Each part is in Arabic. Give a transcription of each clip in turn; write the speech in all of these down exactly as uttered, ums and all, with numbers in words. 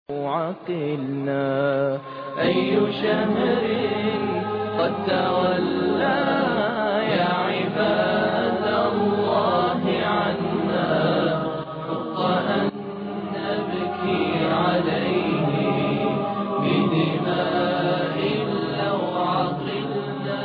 عقلنا أي شهر قد تولى يا عباد الله عنا حق أن نبكي عليه بدماء لو عقلنا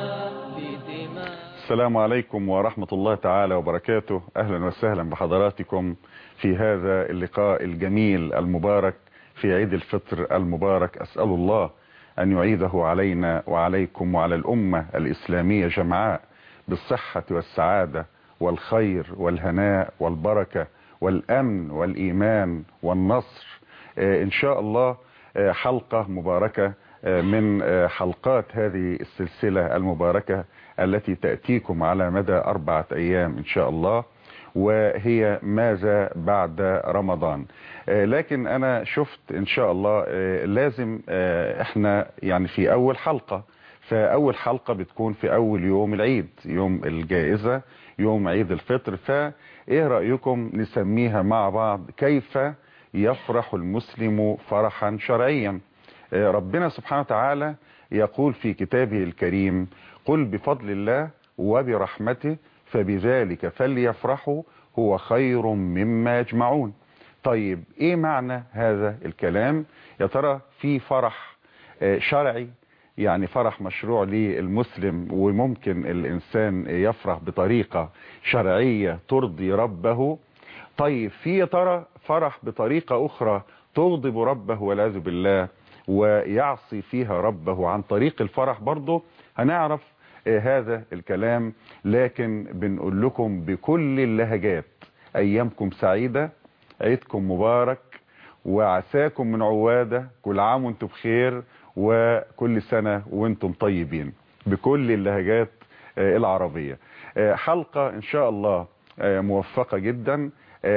بدماء. السلام عليكم ورحمة الله تعالى وبركاته. أهلا وسهلا بحضراتكم في هذا اللقاء الجميل المبارك في عيد الفطر المبارك. أسأل الله أن يعيده علينا وعليكم وعلى الأمة الإسلامية جمعاء بالصحة والسعادة والخير والهناء والبركة والأمن والإيمان والنصر إن شاء الله. حلقة مباركة من حلقات هذه السلسلة المباركة التي تأتيكم على مدى أربعة أيام إن شاء الله، وهي ماذا بعد رمضان. لكن أنا شفت إن شاء الله لازم إحنا يعني في أول حلقة، فأول حلقة بتكون في أول يوم العيد، يوم الجائزة، يوم عيد الفطر. فإيه رأيكم نسميها مع بعض كيف يفرح المسلم فرحا شرعيا؟ ربنا سبحانه وتعالى يقول في كتابه الكريم: قل بفضل الله وبرحمته فبذلك فليفرحوا هو خير مما يجمعون. طيب ايه معنى هذا الكلام؟ يا ترى في فرح شرعي، يعني فرح مشروع للمسلم وممكن الانسان يفرح بطريقة شرعية ترضي ربه؟ طيب في يا ترى فرح بطريقة اخرى تغضب ربه والعياذ بالله ويعصي فيها ربه عن طريق الفرح؟ برضه هنعرف هذا الكلام، لكن بنقول لكم بكل اللهجات: ايامكم سعيدة، عيدكم مبارك، وعساكم من عوادة، كل عام وانتم بخير، وكل سنة وانتم طيبين، بكل اللهجات العربية. حلقة ان شاء الله موفقة جدا،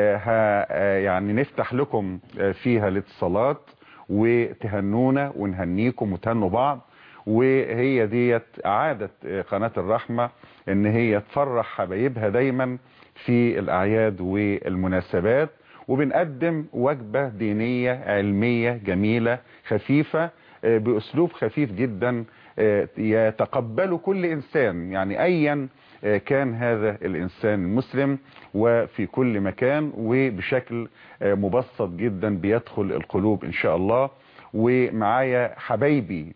يعني نفتح لكم فيها الاتصالات وتهنونا ونهنيكم وتهنوا بعض. وهي ديت عادة قناة الرحمة ان هي تفرح حبايبها دايما في الاعياد والمناسبات، وبنقدم وجبة دينية علمية جميلة خفيفة باسلوب خفيف جدا يتقبله كل انسان، يعني ايا كان هذا الانسان المسلم وفي كل مكان، وبشكل مبسط جدا بيدخل القلوب ان شاء الله. ومعايا حبايبي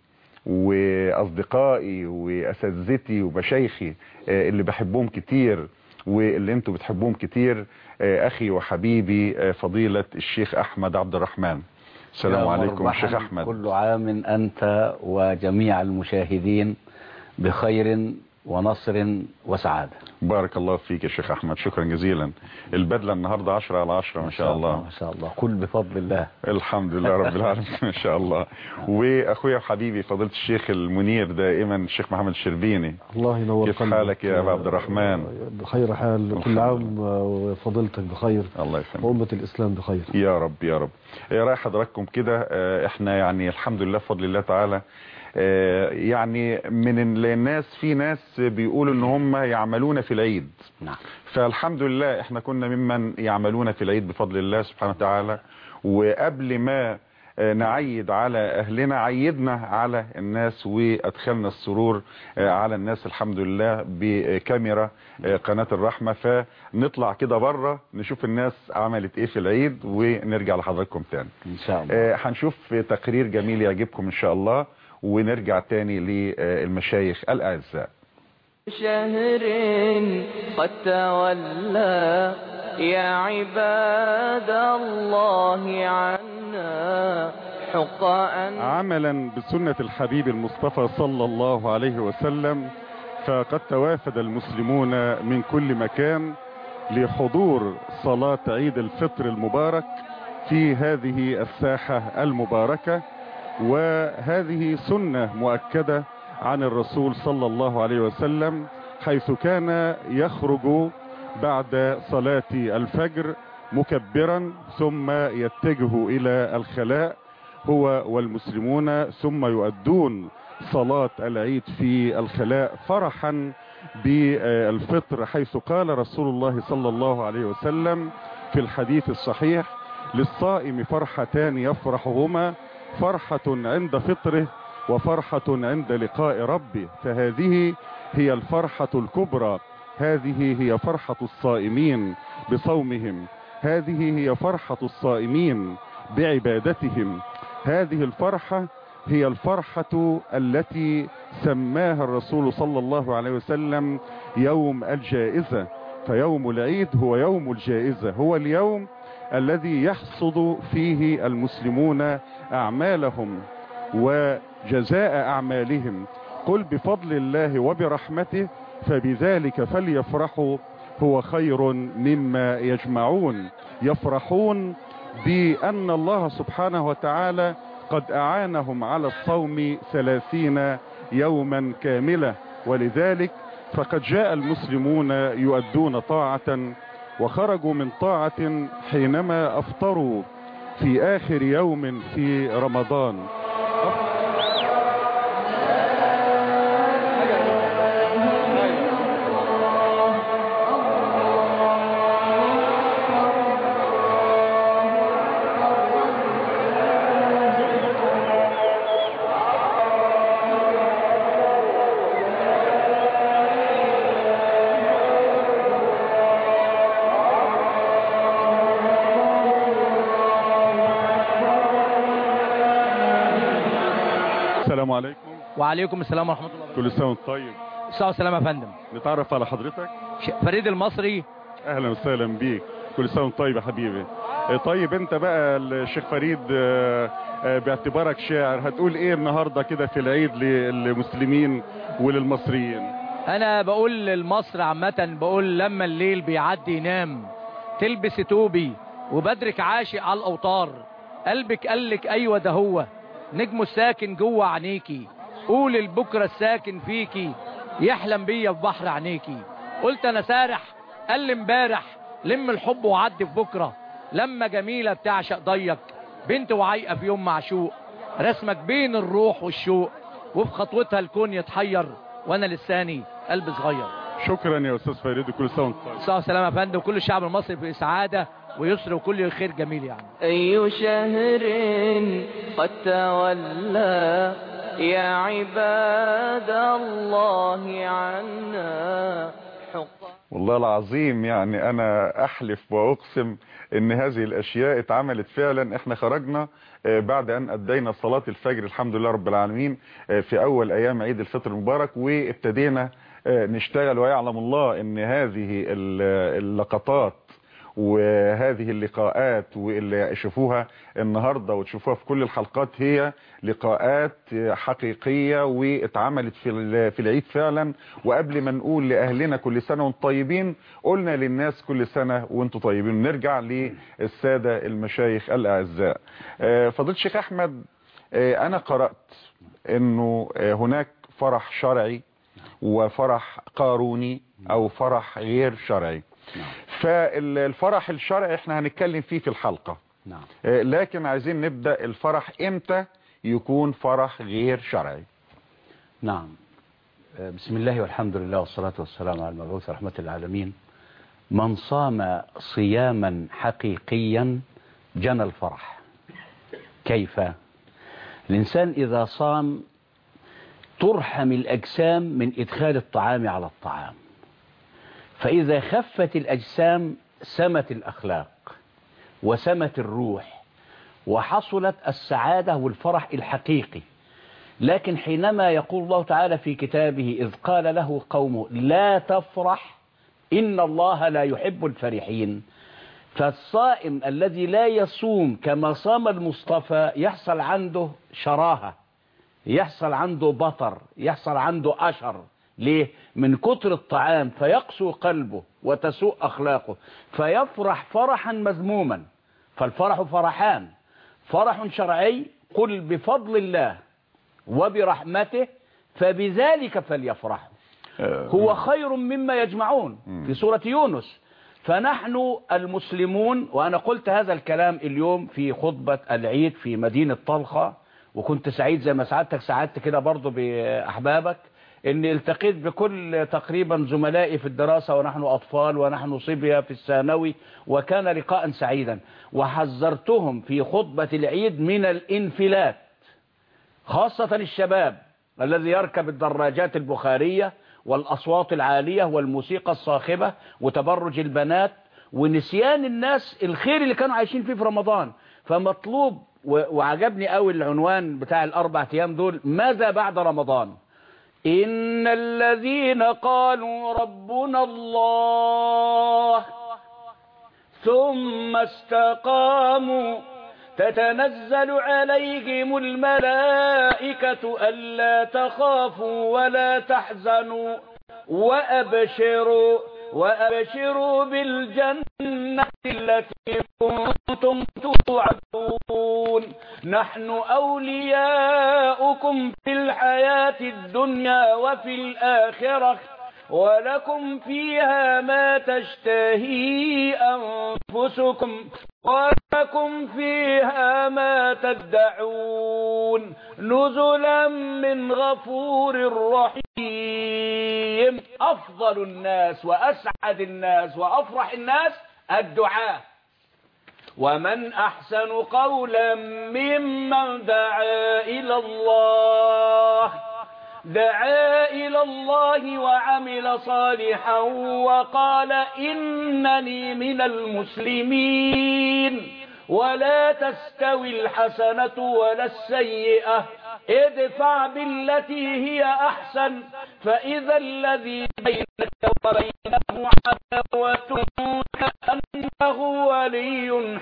واصدقائي واساتذتي ومشايخي اللي بحبهم كتير واللي انتوا بتحبوهم كتير، اخي وحبيبي فضيلة الشيخ احمد عبد الرحمن. السلام عليكم يا شيخ احمد. كل عام انت وجميع المشاهدين بخير ونصر وسعادة. بارك الله فيك يا شيخ احمد، شكرا جزيلا. البدلة النهاردة عشرة على عشرة ما شاء الله. ما شاء الله، كل بفضل الله. الحمد لله رب العالمين ما شاء الله. واخويا وحبيبي فضيلة الشيخ المنير دائما الشيخ محمد الشربيني. الله ينور كيف قلبك. حالك يا ابا عبد الرحمن؟ بخير حال، كل عام وفضيلتك بخير، الله يسلمك، وأمة الإسلام بخير يا رب يا رب. يا راي حضراتكم كده، احنا يعني الحمد لله بفضل الله تعالى يعني من الناس، في ناس بيقولوا ان هم يعملون في العيد. نعم. فالحمد لله احنا كنا ممن يعملون في العيد بفضل الله سبحانه وتعالى. وقبل ما نعيد على اهلنا عيدنا على الناس وادخلنا السرور على الناس الحمد لله بكاميرا قناة الرحمة. فنطلع كده بره نشوف الناس عملت ايه في العيد ونرجع لحضراتكم تاني ان شاء الله. هنشوف تقرير جميل يعجبكم ان شاء الله، ونرجع تاني للمشايخ الأعزاء. شهر قد تولى يا عباد الله عنا حق أن. عملا بسنة الحبيب المصطفى صلى الله عليه وسلم، فقد توافد المسلمون من كل مكان لحضور صلاة عيد الفطر المبارك في هذه الساحة المباركة. وهذه سنة مؤكدة عن الرسول صلى الله عليه وسلم، حيث كان يخرج بعد صلاة الفجر مكبرا ثم يتجه إلى الخلاء هو والمسلمون، ثم يؤدون صلاة العيد في الخلاء فرحا بالفطر، حيث قال رسول الله صلى الله عليه وسلم في الحديث الصحيح: للصائم فرحتان يفرحهما، فرحة عند فطره وفرحة عند لقاء ربه، فهذه هي الفرحة الكبرى، هذه هي فرحة الصائمين بصومهم، هذه هي فرحة الصائمين بعبادتهم، هذه الفرحة هي الفرحة التي سماها الرسول صلى الله عليه وسلم يوم الجائزة. فيوم العيد هو يوم الجائزة، هو اليوم الذي يحصد فيه المسلمون أعمالهم وجزاء أعمالهم. قل بفضل الله وبرحمته فبذلك فليفرحوا هو خير مما يجمعون. يفرحون بأن الله سبحانه وتعالى قد أعانهم على الصوم ثلاثين يوما كاملة، ولذلك فقد جاء المسلمون يؤدون طاعة وخرجوا من طاعة حينما أفطروا في آخر يوم في رمضان. السلام عليكم. وعليكم السلام ورحمة الله وبركاته. كل سنة وانت طيب. السلام والسلام يا فندم. نتعرف على حضرتك؟ فريد المصري. اهلا وسهلا بيك، كل سنة وانت طيب يا حبيبي. طيب انت بقى الشيخ فريد باعتبارك شاعر هتقول ايه النهاردة كده في العيد للمسلمين وللمصريين؟ انا بقول للمصر عامة، بقول لما الليل بيعدي ينام تلبس توبي وبدرك عاشق على الاوتار، قلبك قالك ايوه ده هو نجمه الساكن جوه عينيكي، قول البكرة الساكن فيكي يحلم بيا في بحر عينيكي. قلت انا سارح قال امبارح لم الحب وعدي في بكرة، لما جميلة بتعشق ضيق بنت وعايقة في يوم معشوق، رسمك بين الروح والشوق وفي خطوتها الكون يتحير وانا لساني قلب صغير. شكرا يا استاذ فريد، كل سنة وانت طيب. السلام والسلام يا فندم، وكل الشعب المصري في سعادة ويسر وكل خير جميل يعني. أي شهر قد تولى يا عباد الله عنا حقا. والله العظيم يعني انا احلف واقسم ان هذه الاشياء اتعملت فعلا. احنا خرجنا بعد ان ادينا صلاة الفجر الحمد لله رب العالمين في اول ايام عيد الفطر المبارك، وابتدينا نشتغل، ويعلم الله ان هذه اللقطات وهذه اللقاءات واللي شوفوها النهاردة وتشوفوها في كل الحلقات هي لقاءات حقيقية واتعملت في في العيد فعلا. وقبل ما نقول لأهلنا كل سنة وانتم طيبين، قلنا للناس كل سنة وانتم طيبين. نرجع للسادة المشايخ الأعزاء. فضيلة الشيخ أحمد، أنا قرأت أنه هناك فرح شرعي وفرح قاروني أو فرح غير شرعي. فالفرح الشرعي احنا هنتكلم فيه في الحلقة، نعم. لكن عايزين نبدأ الفرح امتى يكون فرح غير شرعي؟ نعم. بسم الله والحمد لله والصلاة والسلام على المبعوث رحمة العالمين. من صام صياما حقيقيا جنى الفرح. كيف؟ الإنسان إذا صام ترحم الأجسام من إدخال الطعام على الطعام، فإذا خفت الأجسام سمت الأخلاق وسمت الروح وحصلت السعادة والفرح الحقيقي. لكن حينما يقول الله تعالى في كتابه إذ قال له قومه لا تفرح إن الله لا يحب الفرحين، فالصائم الذي لا يصوم كما صام المصطفى يحصل عنده شراهة، يحصل عنده بطر، يحصل عنده أشر. ليه؟ من كتر الطعام فيقسو قلبه وتسوء أخلاقه فيفرح فرحا مذموما. فالفرح فرحان، فرح شرعي قل بفضل الله وبرحمته فبذلك فليفرحوا هو خير مما يجمعون في سورة يونس. فنحن المسلمون، وأنا قلت هذا الكلام اليوم في خطبة العيد في مدينة طلخة، وكنت سعيد زي ما سعادتك سعدت كده برضو بأحبابك إني التقيت بكل تقريبا زملائي في الدراسة ونحن أطفال ونحن صبية في الثانوي، وكان لقاء سعيدا. وحذرتهم في خطبة العيد من الانفلات، خاصة الشباب الذي يركب الدراجات البخارية والأصوات العالية والموسيقى الصاخبة وتبرج البنات ونسيان الناس الخير اللي كانوا عايشين فيه في رمضان. فمطلوب، وعجبني قوي العنوان بتاع الأربع أيام دول، ماذا بعد رمضان؟ إن الذين قالوا ربنا الله ثم استقاموا تتنزل عليهم الملائكة ألا تخافوا ولا تحزنوا وأبشروا وأبشروا بالجنة التي كنتم توعدون نحن أولياؤكم في الحياة الدنيا وفي الآخرة ولكم فيها ما تشتهي أنفسكم ولكم فيها ما تدعون نزلا من غفور رحيم. أفضل الناس وأسعد الناس وأفرح الناس الدعاء، ومن أحسن قولا ممن دعا إلى الله دعا إلى الله وعمل صالحا وقال إنني من المسلمين. ولا تستوي الحسنة ولا السيئة ادفع بالتي هي أحسن فإذا الذي بينك وبينه عداوة كأنه ولي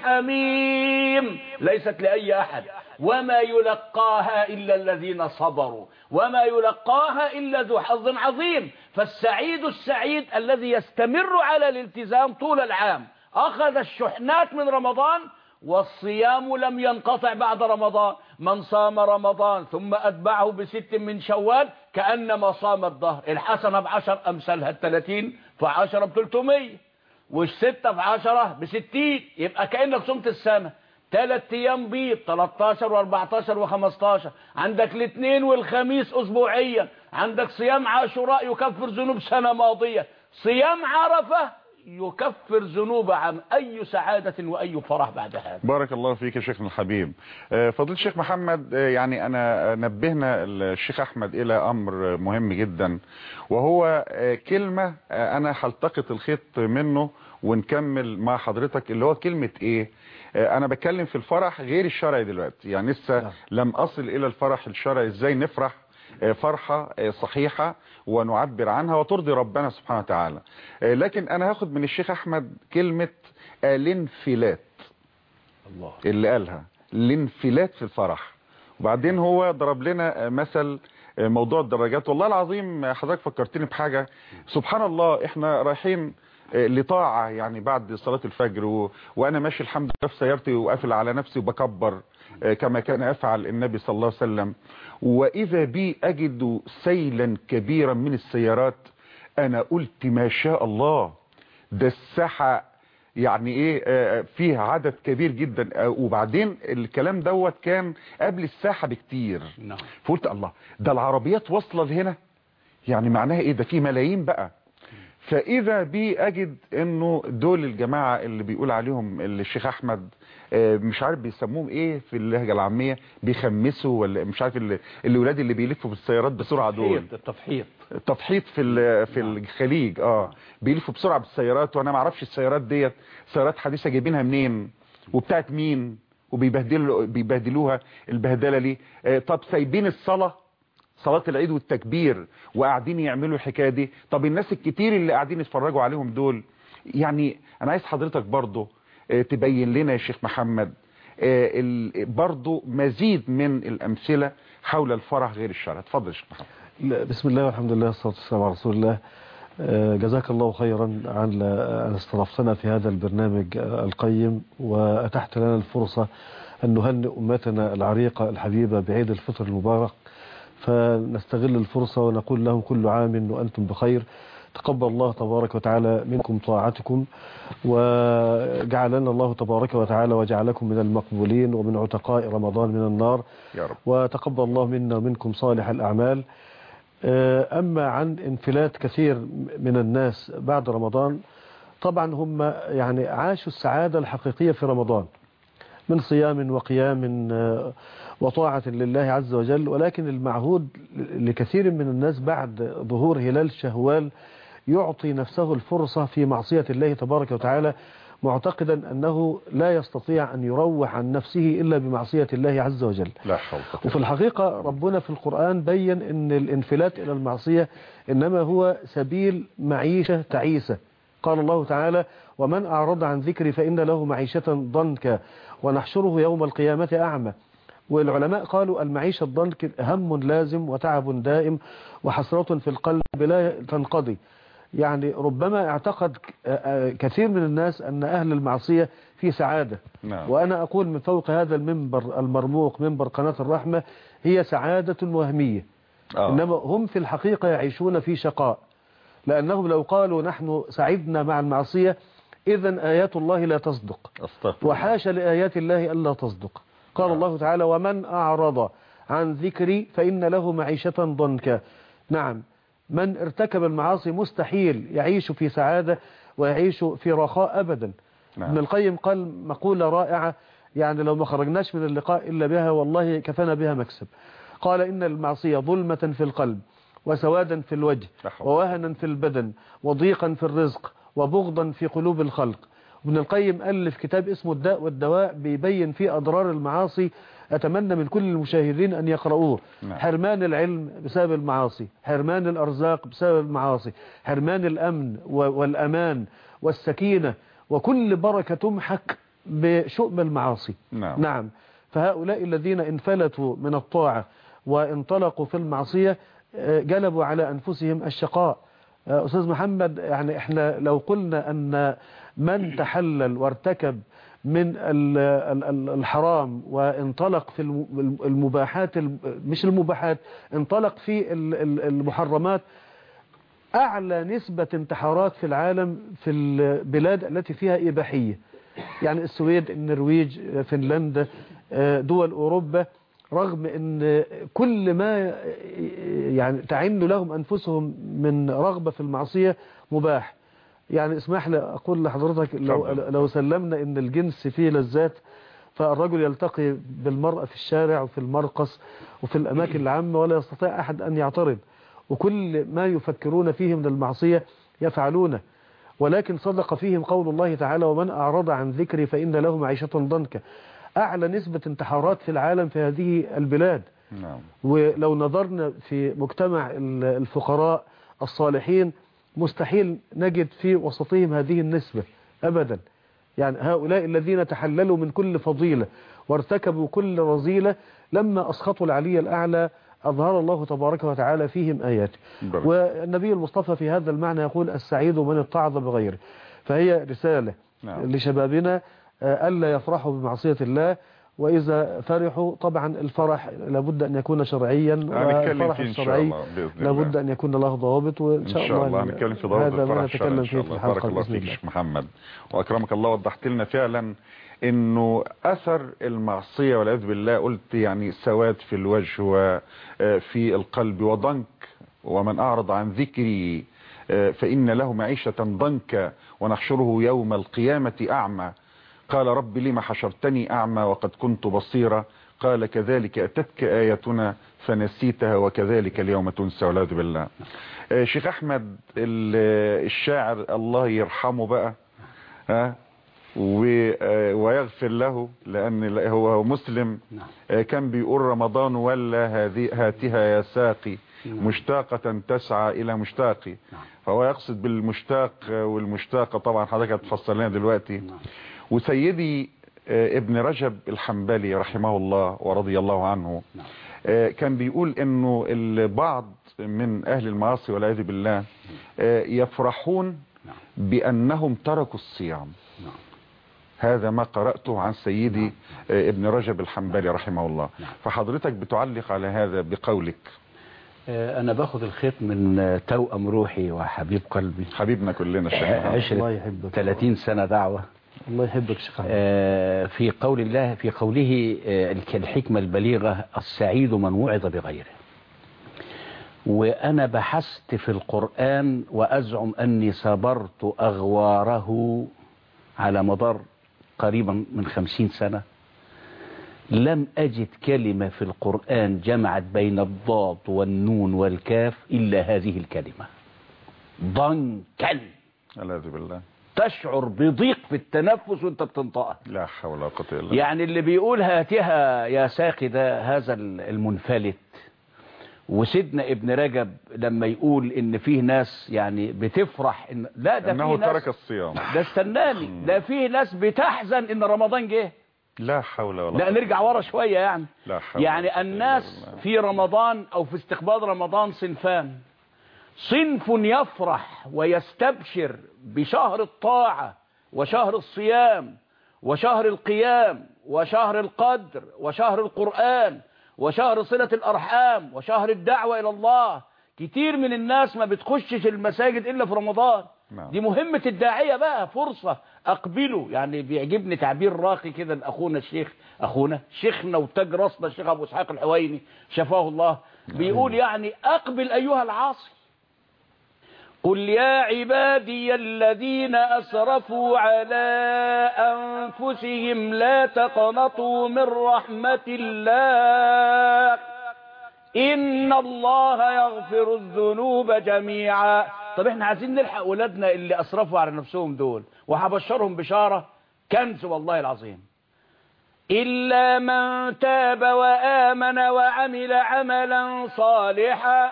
حميم. ليست لأي أحد، وما يلقاها إلا الذين صبروا وما يلقاها إلا ذو حظ عظيم. فالسعيد السعيد الذي يستمر على الالتزام طول العام، أخذ الشحنات من رمضان والصيام لم ينقطع بعد رمضان. من صام رمضان ثم أتبعه بست من شوال كأنما صام الدهر. الحسنة بعشر أمثالها، الثلاثين فعشرة بثلثمية، والستة بعشرة بستين، يبقى كأنك صمت السنة. ثلاث أيام بيض ثلاثتاشر وأربعتاشر وخمستاشر، عندك الاثنين والخميس أسبوعيا، عندك صيام عاشوراء يكفر ذنوب سنة ماضية، صيام عرفة يكفر ذنوب عام. أي سعادة وأي فرح بعد هذا. بارك الله فيك يا شيخنا الحبيب. فضيلة الشيخ محمد، يعني أنا نبهنا الشيخ أحمد إلى أمر مهم جدا، وهو كلمة أنا هلتقط الخيط منه ونكمل مع حضرتك، اللي هو كلمة إيه؟ أنا بتكلم في الفرح غير الشرعي دلوقتي، يعني لسه لم أصل إلى الفرح الشرعي. إزاي نفرح فرحة صحيحة ونعبر عنها وترضي ربنا سبحانه وتعالى. لكن أنا هاخد من الشيخ أحمد كلمة الانفلات الله اللي قالها، الانفلات في الفرح. وبعدين هو ضرب لنا مثل موضوع الدراجات. والله العظيم حضرتك فكرتني بحاجة سبحان الله. احنا رايحين لطاعة يعني بعد صلاة الفجر و... وأنا ماشي الحمد لله في سيارتي وقافل على نفسي وبكبر كما كان يفعل النبي صلى الله عليه وسلم، وإذا بي أجد سيلا كبيرا من السيارات. أنا قلت ما شاء الله، ده الساحة يعني إيه فيها عدد كبير جدا. وبعدين الكلام دوت كان قبل الساحة بكتير. فقلت الله، ده العربيات واصلة لهنا، يعني معناها إيه؟ ده في ملايين بقى. فإذا بي أجد إنه دول الجماعة اللي بيقول عليهم الشيخ أحمد مش عارف بيسموهم إيه في اللهجة العامية، بيخمسوا ولا مش عارف، اللي الولاد اللي بيلفوا بالسيارات بسرعة دول، التفحيط التفحيط في في الخليج. اه بيلفوا بسرعة بالسيارات، وأنا ما اعرفش السيارات ديت سيارات حديثة جايبينها منين وبتاعت مين، وبيبهدلوا بيبهدلوها البهدلة ليه. آه طب سايبين الصلاة، صلاة العيد والتكبير، وقاعدين يعملوا الحكاية دي. طب الناس الكتير اللي قاعدين يتفرجوا عليهم دول، يعني انا عايز حضرتك برضو تبين لنا يا شيخ محمد برضو مزيد من الامثلة حول الفرح غير الشرع. اتفضل يا شيخ محمد. بسم الله والحمد لله والصلاة والسلام على رسول الله. جزاك الله خيرا عن أن استضفتنا في هذا البرنامج القيم، وأتحت لنا الفرصة أن نهنئ أمتنا العريقة الحبيبة بعيد الفطر المبارك، فنستغل الفرصة ونقول لهم كل عام وأنتم بخير. تقبل الله تبارك وتعالى منكم طاعتكم، وجعلنا الله تبارك وتعالى وجعلكم من المقبولين ومن عتقاء رمضان من النار يا رب. وتقبل الله منا ومنكم صالح الأعمال. أما عن انفلات كثير من الناس بعد رمضان، طبعا هم يعني عاشوا السعادة الحقيقية في رمضان من صيام وقيام وطاعة لله عز وجل، ولكن المعهود لكثير من الناس بعد ظهور هلال شهوال يعطي نفسه الفرصة في معصية الله تبارك وتعالى، معتقدا أنه لا يستطيع أن يروح عن نفسه إلا بمعصية الله عز وجل. لا حول. وفي الحقيقة ربنا في القرآن بين أن الانفلات إلى المعصية إنما هو سبيل معيشة تعيسة. قال الله تعالى: ومن أعرض عن ذكري فإن له معيشة ضنكا ونحشره يوم القيامة أعمى. والعلماء قالوا المعيشة الضنك هم لازم وتعب دائم وحسرة في القلب لا تنقضي. يعني ربما اعتقد كثير من الناس أن أهل المعصية في سعادة. نعم. وأنا أقول من فوق هذا المنبر المرموق منبر قناة الرحمة هي سعادة وهمية. آه. إنما هم في الحقيقة يعيشون في شقاء، لأنهم لو قالوا نحن سعدنا مع المعصية إذن آيات الله لا تصدق، وحاش لآيات الله ألا تصدق. قال الله تعالى: ومن أعرض عن ذكري فإن له معيشة ضنكا. نعم، من ارتكب المعاصي مستحيل يعيش في سعادة ويعيش في رخاء أبدا. نعم. ابن القيم قال مقولة رائعة، يعني لو ما خرجناش من اللقاء إلا بها والله كفانا بها مكسب. قال: إن المعصية ظلمة في القلب وسوادا في الوجه ووهنا في البدن وضيقا في الرزق وبغضا في قلوب الخلق. ابن القيم ألف كتاب اسمه الداء والدواء بيبين فيه أضرار المعاصي، أتمنى من كل المشاهدين أن يقرؤوه. نعم. حرمان العلم بسبب المعاصي، حرمان الأرزاق بسبب المعاصي، حرمان الأمن والأمان والسكينة، وكل بركة تمحك بشؤم المعاصي. نعم. نعم. فهؤلاء الذين انفلتوا من الطاعة وانطلقوا في المعصية جلبوا على أنفسهم الشقاء. أستاذ محمد، يعني احنا لو قلنا أن من تحلل وارتكب من الحرام وانطلق في المباحات، مش المباحات، انطلق في المحرمات، أعلى نسبة انتحارات في العالم في البلاد التي فيها إباحية، يعني السويد، النرويج، فنلندا، دول أوروبا، رغم أن كل ما يعني تعين لهم أنفسهم من رغبة في المعصية مباح. يعني اسمح لي أقول لحضرتك، لو, لو سلمنا أن الجنس فيه لذات، فالرجل يلتقي بالمرأة في الشارع وفي المرقص وفي الأماكن العامة ولا يستطيع أحد أن يعترض، وكل ما يفكرون فيه من المعصية يفعلونه. ولكن صدق فيهم قول الله تعالى: ومن أعرض عن ذكري فإن له معيشة ضنكا. أعلى نسبة انتحارات في العالم في هذه البلاد. نعم. ولو نظرنا في مجتمع الفقراء الصالحين مستحيل نجد في وسطهم هذه النسبة أبدا. يعني هؤلاء الذين تحللوا من كل فضيلة وارتكبوا كل رذيلة لما أسخطوا العلي الأعلى أظهر الله تبارك وتعالى فيهم آيات. والنبي المصطفى في هذا المعنى يقول: السعيد من اتعظ بغيره. فهي رسالة نعم. لشبابنا ألا يفرحوا بمعصية الله، وإذا فرحوا طبعا الفرح لابد أن يكون شرعيا، والفرح الشرعي لابد أن يكون له ضوابط، وإن شاء, شاء الله هنتكلم في ضوابط الفرح الشرعي إن شاء الله. بارك الله فيك شيخ محمد وأكرمك الله. وضحت لنا فعلا إنه أثر المعصية والعياذ بالله، قلت يعني سواد في الوجه وفي القلب وضنك. ومن أعرض عن ذكري فإن له معيشة ضنكا ونحشره يوم القيامة أعمى. قال: رب لما حشرتني أعمى وقد كنت بصيرا. قال: كذلك أتتك آياتنا فنسيتها وكذلك اليوم تنسى والعياذ بالله. شيخ أحمد الشاعر الله يرحمه بقى ها ويغفر له، لأن هو مسلم، كان بيقول: رمضان ولا هاتها يا ساقي مشتاقة تسعى إلى مشتاقي. فهو يقصد بالمشتاق والمشتاقة، طبعا حضرتك هتفسر لنا دلوقتي. وسيدي ابن رجب الحنبلي رحمه الله ورضي الله عنه كان بيقول انه البعض من اهل المعاصي والعياذ بالله يفرحون بانهم تركوا الصيام. هذا ما قرأته عن سيدي ابن رجب الحنبلي رحمه الله. فحضرتك بتعلق على هذا بقولك. انا باخد الخيط من توأم روحي وحبيب قلبي، حبيبنا كلنا الشيخ، عشرة ثلاثين سنة دعوة. الله يحبك شيخ. في قول الله في قوله الحكمة البليغة: السعيد من وعظ بغيره. وأنا بحثت في القرآن وأزعم أني صبرت أغواره على مدار قريبا من خمسين سنة، لم أجد كلمة في القرآن جمعت بين الضاد والنون والكاف إلا هذه الكلمة ضنكا. العياذ بالله. تشعر بضيق في التنفس وانت بتنطقها. لا حول ولا قوة الا بالله. يعني اللي بيقول هاتها يا ساقدة هذا المنفلت. وسيدنا ابن رجب لما يقول ان فيه ناس يعني بتفرح ان لا ده انه فيه ناس ترك الصيام. ده استناني ده فيه ناس بتحزن ان رمضان جه. لا حول ولا لا نرجع ورا شوية يعني. لا حول يعني الناس في رمضان او في استقبال رمضان صنفان. صنف يفرح ويستبشر بشهر الطاعة وشهر الصيام وشهر القيام وشهر القدر وشهر القرآن وشهر صلة الأرحام وشهر الدعوة إلى الله. كتير من الناس ما بتخشش المساجد إلا في رمضان. نعم. دي مهمة الداعية بقى، فرصة أقبله. يعني بيعجبني تعبير راقي كده لأخونا الشيخ، أخونا شيخنا وتاج راسنا الشيخ أبو إسحاق الحويني شفاه الله، بيقول يعني أقبل أيها العاصي. قل يا عبادي الذين أسرفوا على أنفسهم لا تقنطوا من رحمة الله إن الله يغفر الذنوب جميعا. طب احنا عايزين نلحق ولادنا اللي أسرفوا على نفسهم دول، وهبشرهم بشارة كنز والله العظيم. إلا من تاب وآمن وعمل عملا صالحا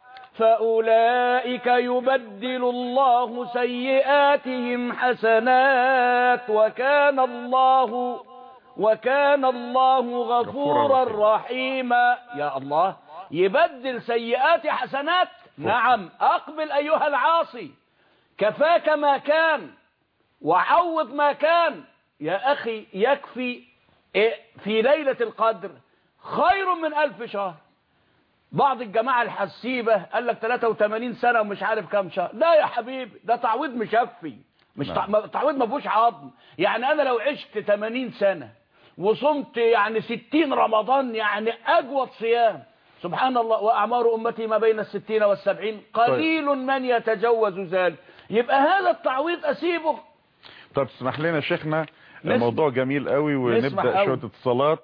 فأولئك يبدل الله سيئاتهم حسنات وكان الله وكان الله غفورا رحيما. يا الله، يبدل سيئات حسنات. نعم، أقبل أيها العاصي، كفاك ما كان وعوض ما كان. يا أخي يكفي في ليلة القدر خير من ألف شهر. بعض الجماعة الحسيبة قال لك ثلاثة وثمانين سنة ومش عارف كام شهر. لا يا حبيبي، ده تعويض مشفي، مش نعم. تعويض ما فيهوش عظم. يعني أنا لو عشت ثمانين سنة وصمت يعني ستين رمضان، يعني أجود صيام، سبحان الله، وأعمار أمتي ما بين الستين والسبعين قليل طيب. من يتجوز ذلك. يبقى هذا التعويض أسيبه. طب اسمح لنا شيخنا، الموضوع جميل قوي، ونبدأ شوية اتصالات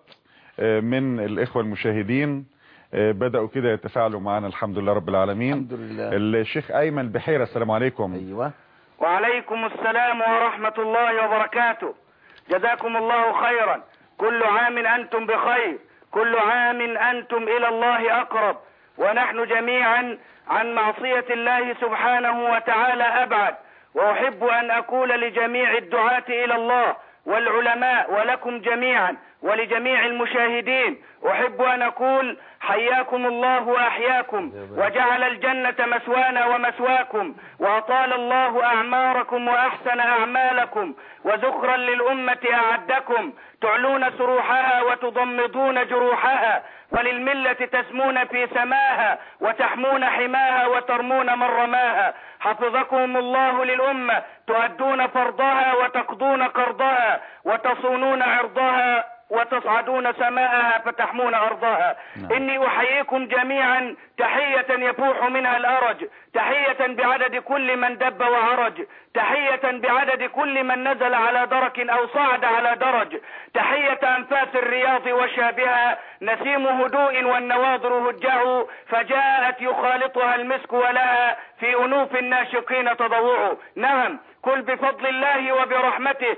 من الإخوة المشاهدين. بدأوا كده يتفاعلوا معنا، الحمد لله رب العالمين. الحمد لله. الشيخ أيمن بحيرة، السلام عليكم. أيوة. وعليكم السلام ورحمة الله وبركاته. جزاكم الله خيرا. كل عام أنتم بخير، كل عام أنتم إلى الله أقرب، ونحن جميعا عن معصية الله سبحانه وتعالى أبعد. وأحب أن أقول لجميع الدعاة إلى الله والعلماء ولكم جميعا ولجميع المشاهدين، أحب أن أقول حياكم الله وأحياكم وجعل الجنة مسوانا ومسواكم، وأطال الله أعماركم وأحسن أعمالكم، وذخرا للأمة أعدكم، تعلون سروحها وتضمضون جروحها، وللملة تسمون في سماها وتحمون حماها وترمون من رماها. حفظكم الله للأمة، تؤدون فرضها وتقضون قرضها وتصونون عرضها وتصعدون سماءها فتحمون أرضها. نعم. إني أحييكم جميعا تحية يفوح منها الأرج، تحية بعدد كل من دب وعرج، تحية بعدد كل من نزل على درك أو صعد على درج، تحية أنفاس الرياض وشابها، نسيم هدوء والنواظر هجع، فجاءت يخالطها المسك ولها في أنوف الناشقين تضوع. نعم، قل بفضل الله وبرحمته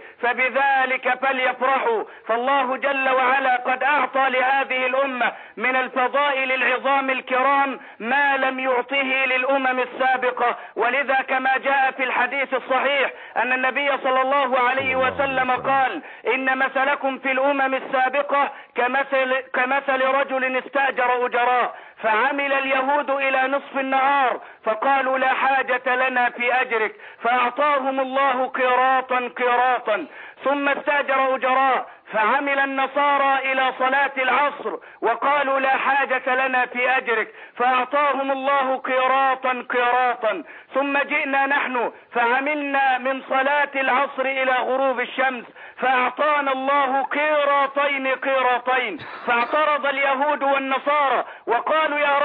فبذلك فليفرحوا، فالله جل وعلا قد أعطى لهذه الأمة من الفضائل العظام الكرام ما لم يعطه للأمم السابقة. ولذا كما جاء في الحديث الصحيح أن النبي صلى الله عليه وسلم قال: إن مثلكم في الأمم السابقة كمثل, كمثل رجل استأجر أجراء، فعمل اليهود إلى نصف النهار فقالوا لا حاجة لنا في أجرك، فأعطاهم الله قيراطا قيراطا. ثم استأجر أجراء فعمل النصارى إلى صلاة العصر وقالوا لا حاجة لنا في أجرك، فأعطاهم الله قيراطا قيراطا. ثم جئنا نحن فعملنا من صلاة العصر إلى غروب الشمس فأعطانا الله قيراطين قيراطين. فاعترض اليهود والنصارى وقالوا: يا رب،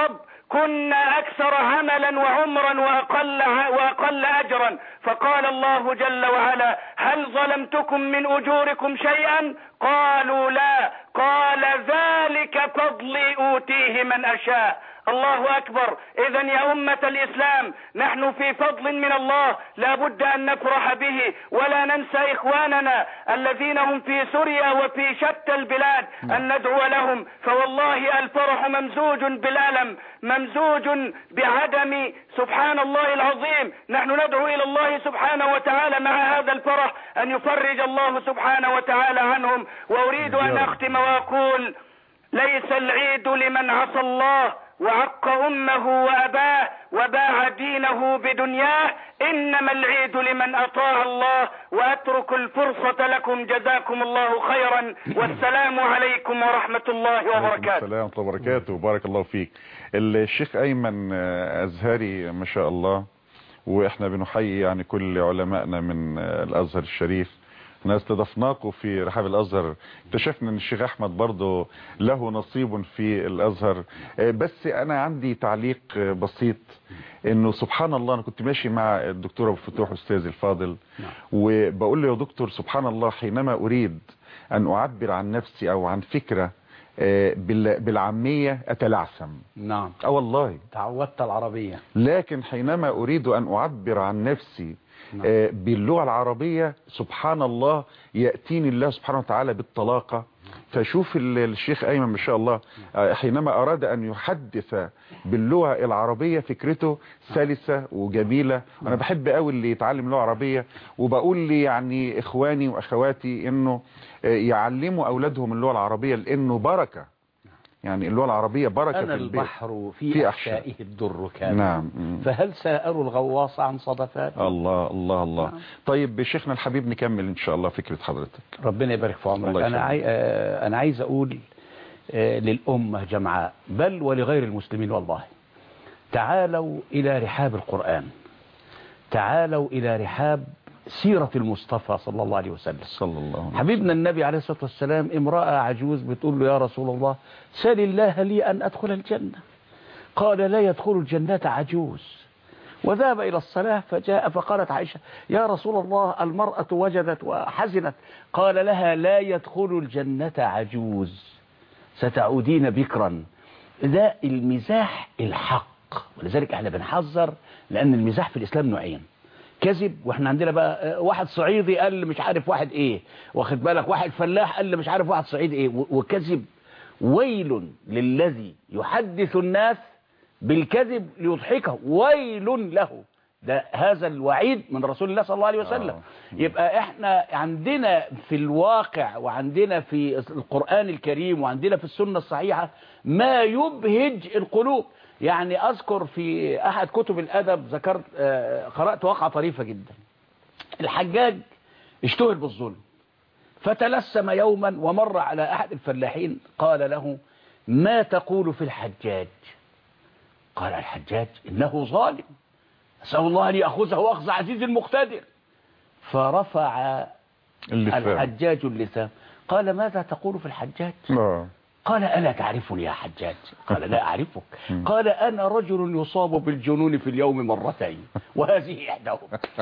كنا أكثر عملا وعمرا وأقل, وأقل أجرا. فقال الله جل وعلا: هل ظلمتكم من أجوركم شيئا؟ قالوا لا. قال: ذلك فضلي أوتيه من أشاء. الله أكبر. إذا يا أمة الإسلام، نحن في فضل من الله لا بد أن نفرح به، ولا ننسى إخواننا الذين هم في سوريا وفي شتى البلاد أن ندعو لهم، فوالله الفرح ممزوج بالألم، ممزوج بعدم سبحان الله العظيم. نحن ندعو إلى الله سبحانه وتعالى مع هذا الفرح أن يفرج الله سبحانه وتعالى عنهم. وأريد أن أختم وأقول: ليس العيد لمن عصى الله وعق أمه وأباه وباع دينه بدنياه، إنما العيد لمن أطاع الله. وأترك الفرصة لكم، جزاكم الله خيرا، والسلام عليكم ورحمة الله وبركاته. السلام ورحمة الله وبركاته. بارك الله فيك. الشيخ أيمن أزهري ما شاء الله، وإحنا بنحيي يعني كل علمائنا من الأزهر الشريف، احنا استضفناكم في رحاب الازهر، اكتشفنا ان الشيخ احمد برضه له نصيب في الازهر. بس انا عندي تعليق بسيط، انه سبحان الله انا كنت ماشي مع الدكتور ابو فتوح استاذي الفاضل، وبقول له: يا دكتور سبحان الله، حينما اريد ان اعبر عن نفسي او عن فكرة بالعامية اتلعثم. نعم. اه والله تعودت العربية، لكن حينما اريد ان اعبر عن نفسي آه باللغة العربية سبحان الله يأتيني الله سبحانه وتعالى بالطلاقة. فشوف الشيخ أيمن ما شاء الله آه حينما أراد أن يحدث باللغة العربية فكرته سلسة وجميلة. أنا بحب قوي اللي يتعلم اللغة العربية، وبقول لي يعني إخواني وأخواتي إنه آه يعلموا أولادهم اللغة العربية، لأنه بركة. يعني اللغة العربية بركة أنا في البيت. البحر في, في أحشائه الدر كامل. نعم. فهل سألوا الغواص عن صدفاته؟ الله الله الله. نعم. طيب شيخنا الحبيب نكمل إن شاء الله فكرة حضرتك. ربنا يبارك في عمرك. أنا عاي... أنا عايز أقول للأمة جمعاء بل ولغير المسلمين والله: تعالوا إلى رحاب القرآن، تعالوا إلى رحاب سيرة المصطفى صلى الله عليه وسلم. صلى الله عليه وسلم. حبيبنا النبي عليه الصلاة والسلام، امرأة عجوز بتقول له: يا رسول الله سل الله لي أن أدخل الجنة. قال: لا يدخل الجنة عجوز. وذهب إلى الصلاة فجاء فقالت عائشة: يا رسول الله المرأة وجدت وحزنت. قال لها: لا يدخل الجنة عجوز، ستعودين بكرا. ده المزاح الحق، ولذلك احنا بنحذر، لأن المزاح في الإسلام نوعين: كذب، واحنا عندنا بقى واحد صعيدي قال مش عارف واحد ايه، واخد بالك، واحد فلاح قال مش عارف واحد صعيدي ايه، وكذب. ويل للذي يحدث الناس بالكذب ليضحكه، ويل له. ده هذا الوعيد من رسول الله صلى الله عليه وسلم. آه. يبقى احنا عندنا في الواقع، وعندنا في القرآن الكريم، وعندنا في السنة الصحيحة ما يبهج القلوب. يعني أذكر في أحد كتب الأدب ذكرت قرأت واقعة طريفة جدا. الحجاج اشتهر بالظلم، فتلسم يوما ومر على أحد الفلاحين، قال له: ما تقول في الحجاج؟ قال الحجاج: إنه ظالم، أسأل الله أن يأخذه أخذ عزيز مقتدر. فرفع اللسان. الحجاج اللسان، قال: ماذا تقول في الحجاج؟ آه. قال: ألا تعرفني يا حجاج؟ قال: لا أعرفك. قال: أنا رجل يصاب بالجنون في اليوم مرتين، وهذه إحداهم.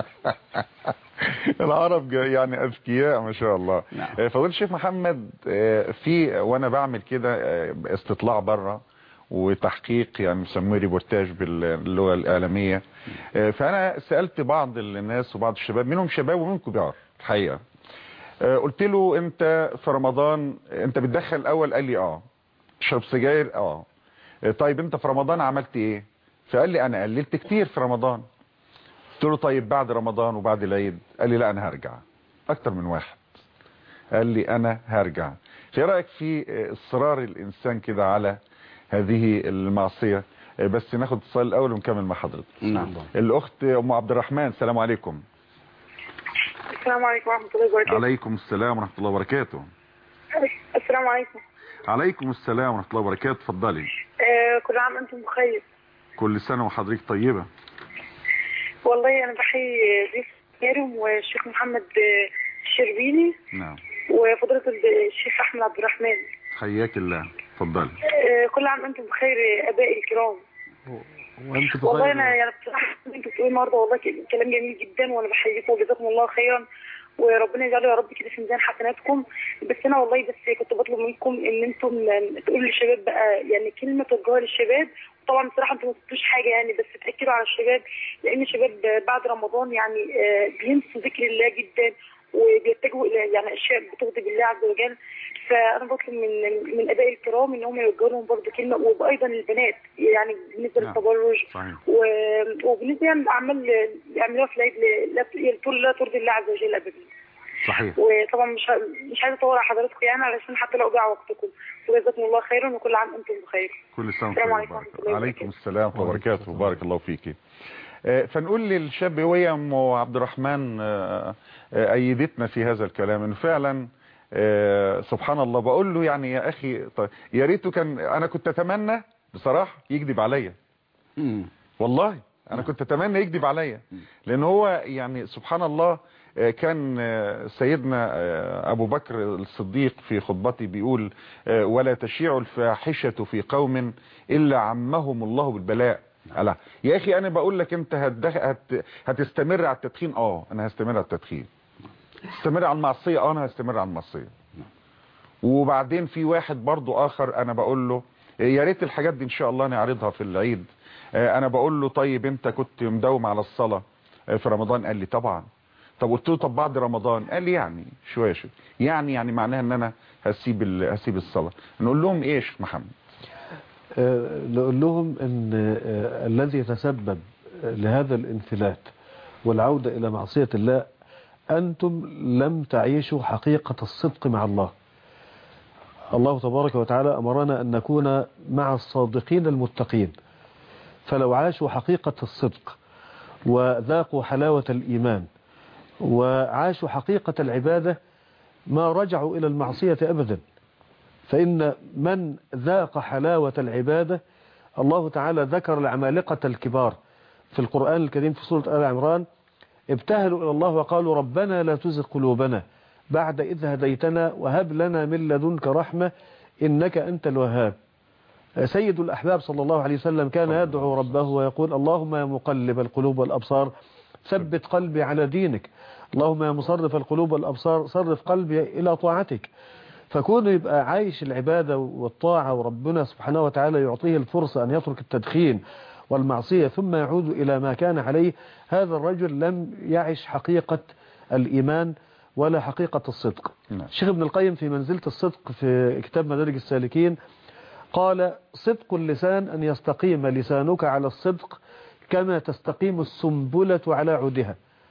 العرب يعني أذكياء ما شاء الله. نعم. فضيلة الشيخ محمد، في وأنا بعمل كده استطلاع بره وتحقيق، يعني بيسموه ريبورتاج باللغة الإعلامية، فأنا سألت بعض الناس وبعض الشباب، منهم شباب ومنهم كبار الحقيقة، قلت له: انت في رمضان انت بتدخل الاول؟ قال لي: اه. تشرب سجاير؟ اه. طيب انت في رمضان عملت ايه؟ فقال لي: انا قللت كتير في رمضان. قلت له: طيب بعد رمضان وبعد العيد؟ قال لي: لا انا هرجع. اكتر من واحد قال لي: انا هرجع. في رايك في اصرار الانسان كده على هذه المعصية؟ بس ناخد اتصال الاول ونكمل مع حضرتك. نعم. الاخت ام عبد الرحمن، السلام عليكم. السلام عليكم ورحمة الله وبركاته. عليكم السلام ورحمة الله وبركاته. السلام عليكم. عليكم السلام ورحمة الله وبركاته. اتفضلي. آه كل عام أنتم بخير. كل سنة وحضرتك طيبة. والله أنا بحيي ضيف كريم والشيخ محمد الشربيني. نعم. وفضيلة الشيخ أحمد عبد الرحمن. حياك الله. اتفضلي. آه كل عام أنتم بخير أبائي الكرام. وانت والله انا يعني بصراحه انتوا بتقولوا النهارده والله كلام جميل جدا، وانا بحييكم وجزاكم الله خيرا، وربنا يجعله يا رب كده في ميزان حسناتكم. بس انا والله بس كنت بطلب منكم ان انتم تقولوا للشباب بقى يعني كلمه توجهوها للشباب. طبعا بصراحه انتم ما قلتوش حاجه يعني، بس تاكدوا على الشباب، لان الشباب بعد رمضان يعني بينسوا ذكر الله جدا وبيتجهوا الى يعني اشياء بتغضب الله عز وجل. فانا بطلب من من ابائي الكرام ان هم يوجهوا لهم برضه كلمه، وايضا البنات يعني بالنسبه للتبرج وبالنسبه للاعمال اللي يعملوها في العيد لا ترضي الله عز وجل ابدا. صحيح. وطبعا مش مش عايزه اطول على حضراتكم يعني علشان حتى لو اضيع وقتكم، وجزاكم الله خيرا وكل عام انتم بخير. كل سنه السلام وانتم عليكم. عليكم السلام ورحمه الله وبركاته. بارك الله فيكي. فنقول للشاب وهي ام عبد الرحمن ايدتنا في هذا الكلام انه فعلا سبحان الله. بقول له يعني يا اخي طيب يا ريته كان، انا كنت اتمنى بصراحه يكذب عليا والله، انا كنت اتمنى يكذب عليا، لان هو يعني سبحان الله كان سيدنا ابو بكر الصديق في خطبته بيقول ولا تشيع الفاحشه في قوم الا عمهم الله بالبلاء. لا يا اخي انا بقول لك انت هتدخ... هت... هتستمر على التدخين. اه انا هستمر على التدخين. استمر على المعصيه. اه انا هستمر على المعصيه. وبعدين في واحد برضو اخر انا بقول له يا ريت الحاجات دي ان شاء الله نعرضها في العيد. انا بقول له طيب انت كنت مداوم على الصلاه في رمضان؟ قال لي طبعا. طب قلت له طب بعد رمضان؟ قال لي يعني شويه شويه يعني يعني معناها ان انا هسيب ال... هسيب الصلاه. نقول لهم ايه يا شيخ محمد؟ نقول لهم ان الذي يتسبب لهذا الانفلات والعودة الى معصية الله انتم لم تعيشوا حقيقة الصدق مع الله. الله تبارك وتعالى امرنا ان نكون مع الصادقين المتقين، فلو عاشوا حقيقة الصدق وذاقوا حلاوة الايمان وعاشوا حقيقة العبادة ما رجعوا الى المعصية ابدا. فإن من ذاق حلاوة العبادة، الله تعالى ذكر العمالقة الكبار في القرآن الكريم في سورة آل عمران، ابتهلوا إلى الله وقالوا ربنا لا تزغ قلوبنا بعد إذ هديتنا وهب لنا من لدنك رحمة إنك أنت الوهاب. سيد الأحباب صلى الله عليه وسلم كان يدعو ربه ويقول اللهم يا مقلب القلوب والأبصار ثبت قلبي على دينك، اللهم يا مصرف القلوب والأبصار صرف قلبي إلى طاعتك. فكونه يبقى عايش العبادة والطاعة وربنا سبحانه وتعالى يعطيه الفرصة أن يترك التدخين والمعصية ثم يعود إلى ما كان عليه، هذا الرجل لم يعش حقيقة الإيمان ولا حقيقة الصدق. الشيخ ابن القيم في منزلة الصدق في كتاب مدارج السالكين قال صدق اللسان أن يستقيم لسانك على الصدق كما تستقيم السنبلة على عودها،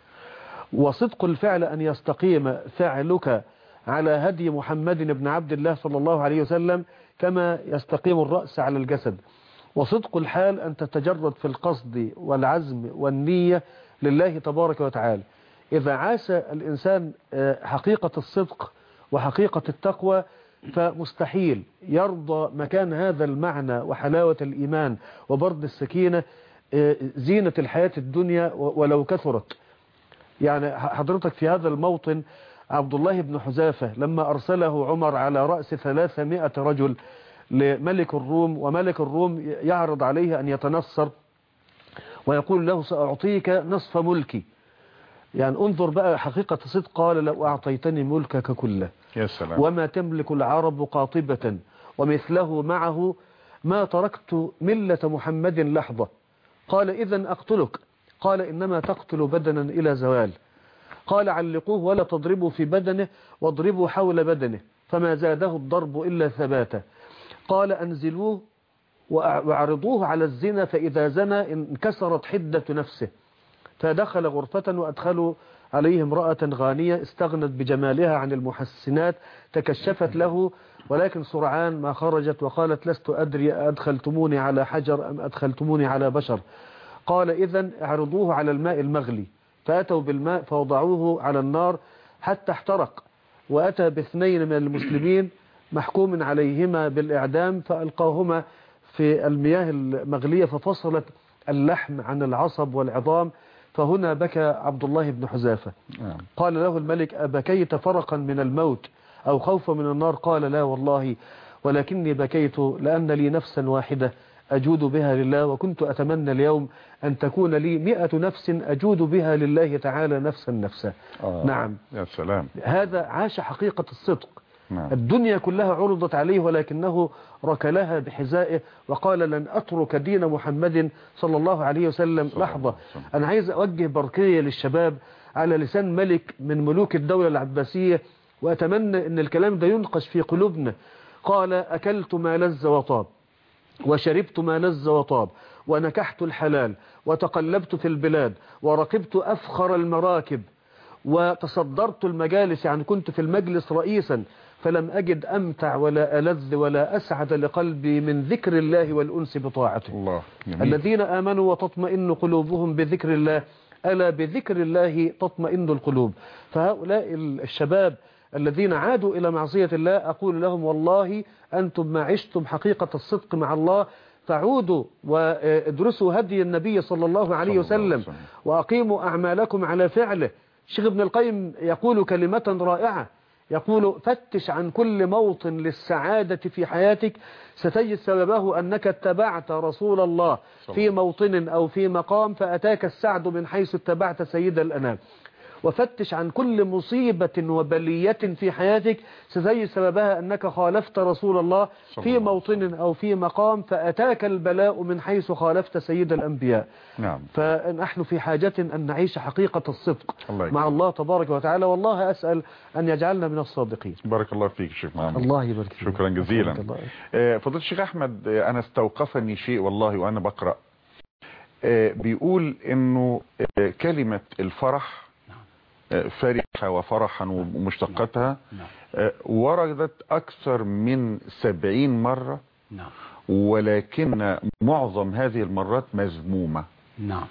وصدق الفعل أن يستقيم فعلك على هدي محمد بن عبد الله صلى الله عليه وسلم كما يستقيم الرأس على الجسد، وصدق الحال أن تتجرد في القصد والعزم والنية لله تبارك وتعالى. إذا عاش الإنسان حقيقة الصدق وحقيقة التقوى فمستحيل يرضى مكان هذا المعنى وحلاوة الإيمان وبرد السكينة زينة الحياة الدنيا ولو كثرت. يعني حضرتك في هذا الموطن عبد الله بن حذافة لما أرسله عمر على رأس ثلاثمائة رجل لملك الروم، وملك الروم يعرض عليه أن يتنصر ويقول له سأعطيك نصف ملكي، يعني انظر بقى حقيقة صدق، قال لو أعطيتني ملكك كله يا سلام وما تملك العرب قاطبة ومثله معه ما تركت ملة محمد لحظة. قال إذن أقتلك، قال إنما تقتل بدنا إلى زوال. قال علقوه ولا تضربوا في بدنه واضربوا حول بدنه، فما زاده الضرب إلا ثباتا. قال أنزلوه وعرضوه على الزنا، فإذا زنى انكسرت حدة نفسه، فدخل غرفة وأدخلوا عليه امرأة غانية استغنت بجمالها عن المحسنات، تكشفت له ولكن سرعان ما خرجت وقالت لست أدري أدخلتموني على حجر أم أدخلتموني على بشر. قال إذن اعرضوه على الماء المغلي، فأتوا بالماء فوضعوه على النار حتى احترق، وأتى باثنين من المسلمين محكوم عليهما بالإعدام فألقاهما في المياه المغلية ففصلت اللحم عن العصب والعظام. فهنا بكى عبد الله بن حذافة. قال له الملك أبكيت فرقا من الموت أو خوفا من النار؟ قال لا والله، ولكني بكيت لأن لي نفسا واحدة أجود بها لله، وكنت أتمنى اليوم أن تكون لي مئة نفس أجود بها لله تعالى نفسا نفسا. آه. نعم، يا سلام. هذا عاش حقيقة الصدق. نعم. الدنيا كلها عرضت عليه ولكنه ركلها بحذائه وقال لن أترك دين محمد صلى الله عليه وسلم لحظة. أنا عايز أوجه برقية للشباب على لسان ملك من ملوك الدولة العباسية، وأتمنى أن الكلام ده ينقش في قلوبنا. قال: أكلت ما لذ وطاب، وشربت ما لذ وطاب، ونكحت الحلال، وتقلبت في البلاد، وركبت أفخر المراكب، وتصدرت المجالس، يعني كنت في المجلس رئيسا، فلم أجد أمتع ولا ألذ ولا أسعد لقلبي من ذكر الله والأنس بطاعته. الله. الذين آمنوا وتطمئن قلوبهم بذكر الله، ألا بذكر الله تطمئن القلوب. فهؤلاء الشباب الذين عادوا إلى معصية الله أقول لهم: والله أنتم ما عشتم حقيقة الصدق مع الله، فعودوا وادرسوا هدي النبي صلى الله عليه وسلم، وأقيموا أعمالكم على فعله. الشيخ ابن القيم يقول كلمة رائعة، يقول: فتش عن كل موطن للسعادة في حياتك ستجد سببه أنك اتبعت رسول الله في موطن أو في مقام فأتاك السعد من حيث اتبعت سيد الأنام. وفتش عن كل مصيبة وبلية في حياتك ستجد سببها أنك خالفت رسول الله في موطن أو في مقام فأتاك البلاء من حيث خالفت سيد الأنبياء. نعم. فنحن في حاجة أن نعيش حقيقة الصدق الله مع الله تبارك وتعالى، والله أسأل أن يجعلنا من الصادقين. بارك الله فيك شيخ محمد. الله يبارك فيك. شكرا جزيلا. فضيلة الشيخ أحمد، أنا استوقفني شيء والله وأنا بقرأ، بيقول إنه كلمة الفرح فرحة وفرحا ومشتقاتها وردت أكثر من سبعين مرة، ولكن معظم هذه المرات مذمومة. نعم.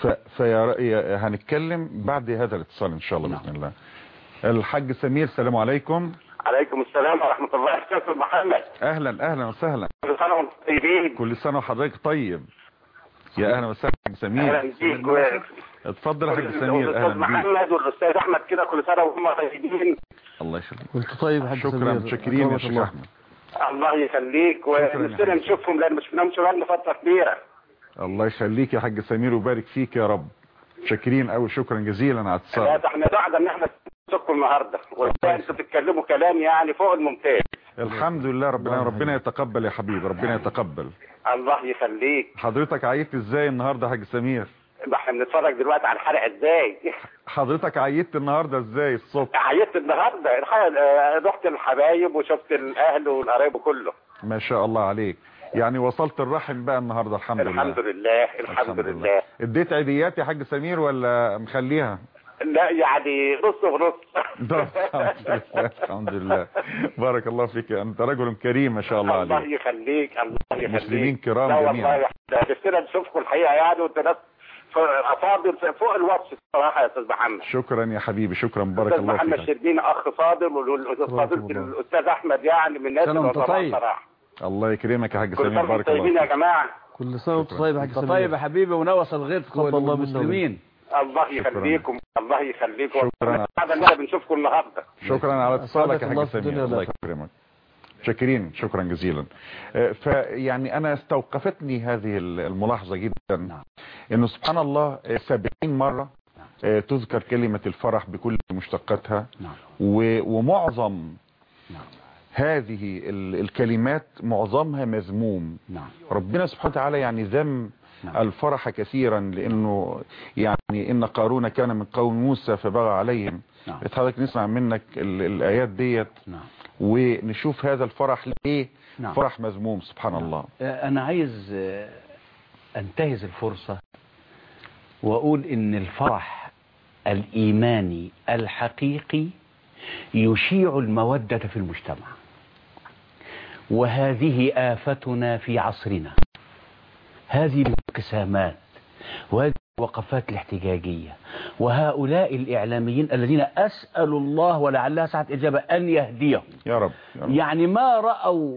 فهنتكلم بعد هذا الاتصال إن شاء الله. نعم. بإذن الله. الحاج سمير، السلام عليكم. عليكم السلام ورحمة الله وبركاته. محمد، أهلا أهلا وسهلا. كل سنة وانتم طيبين. كل سنة وحضرتك طيب. يا أهلا وسهلا حاج سمير. أهلا بيك. اتفضل يا حاج سمير. اهلا بيك. محمد والاستاذ احمد كده كل سنه وهم طيبين. الله يخليك. وانت طيب يا حاج سمير. شكرا، متشكرين يا شيخ احمد. الله يخليك، ونفسنا نشوفهم لان مش شفناهمش بقالنا فتره كبيره. الله يخليك يا حاج سمير ويبارك فيك يا رب. شاكرين قوي، شكرا جزيلا على الاتصال. لا ده احنا سعداء ان احنا نشوفكم النهارده، وانتوا بتتكلموا كلام يعني فوق الممتاز. الحمد لله ربنا ربنا يتقبل يا حبيبي، ربنا يتقبل. الله يخليك. حضرتك عيدت ازاي النهارده يا حاج سمير؟ احنا بنتفرج دلوقتي على الحلقه ازاي. حضرتك عيدت النهارده ازاي الصبح؟ عيدت النهارده، رحت الحبايب وشفت الاهل والقرايب كله. ما شاء الله عليك، يعني وصلت الرحم بقى النهارده. الحمد لله. الحمد لله الحمد لله. اديت عيديات يا حاج سمير ولا مخليها؟ لا يعني نص ونص. الحمد لله. بارك الله فيك، انت رجل كريم ما شاء الله عليك. الله يخليك الله يخليك. مسلمين كرام جميعا. والله نفسنا نشوفكم الحقيقه يعني، وانت ناس افاضل فوق الوصف الصراحه يا استاذ محمد. شكرا يا حبيبي، شكرا، بارك الله فيك. محمد شربين اخ فاضل، والاستاذ الاستاذ احمد يعني من الناس اللي صراحه. الله يكرمك يا حاج سمير، بارك الله فيك. طيبين يا جماعه. كل سنه وانت طيب يا حاج سمير. طيب يا حبيبي، ونوصل غيرك والمسلمين. الله يخليكم الله يخليكم. شكرا. احنا بنشوفكم النهارده. شكرا على اتصالك يا حاج سمير، الله يكرمك. شاكرين، شكرا جزيلا. فيعني انا استوقفتني هذه الملاحظة جدا، انه سبحان الله سبعين مرة تذكر كلمة الفرح بكل مشتقاتها، ومعظم هذه الكلمات معظمها مذموم. ربنا سبحانه وتعالى يعني ذم الفرح كثيرا، لانه يعني ان قارون كان من قوم موسى فبغى عليهم. حضرتك نسمع منك الايات ديت ونشوف هذا الفرح ليه فرح مذموم. سبحان الله. انا عايز انتهز الفرصة واقول ان الفرح الايماني الحقيقي يشيع المودة في المجتمع، وهذه آفتنا في عصرنا. هذه الانقسامات وهذه الوقفات الاحتجاجية وهؤلاء الإعلاميين الذين أسأل الله ولعلها ساعة إجابة أن يهديهم يا رب, يا رب. يعني ما رأوا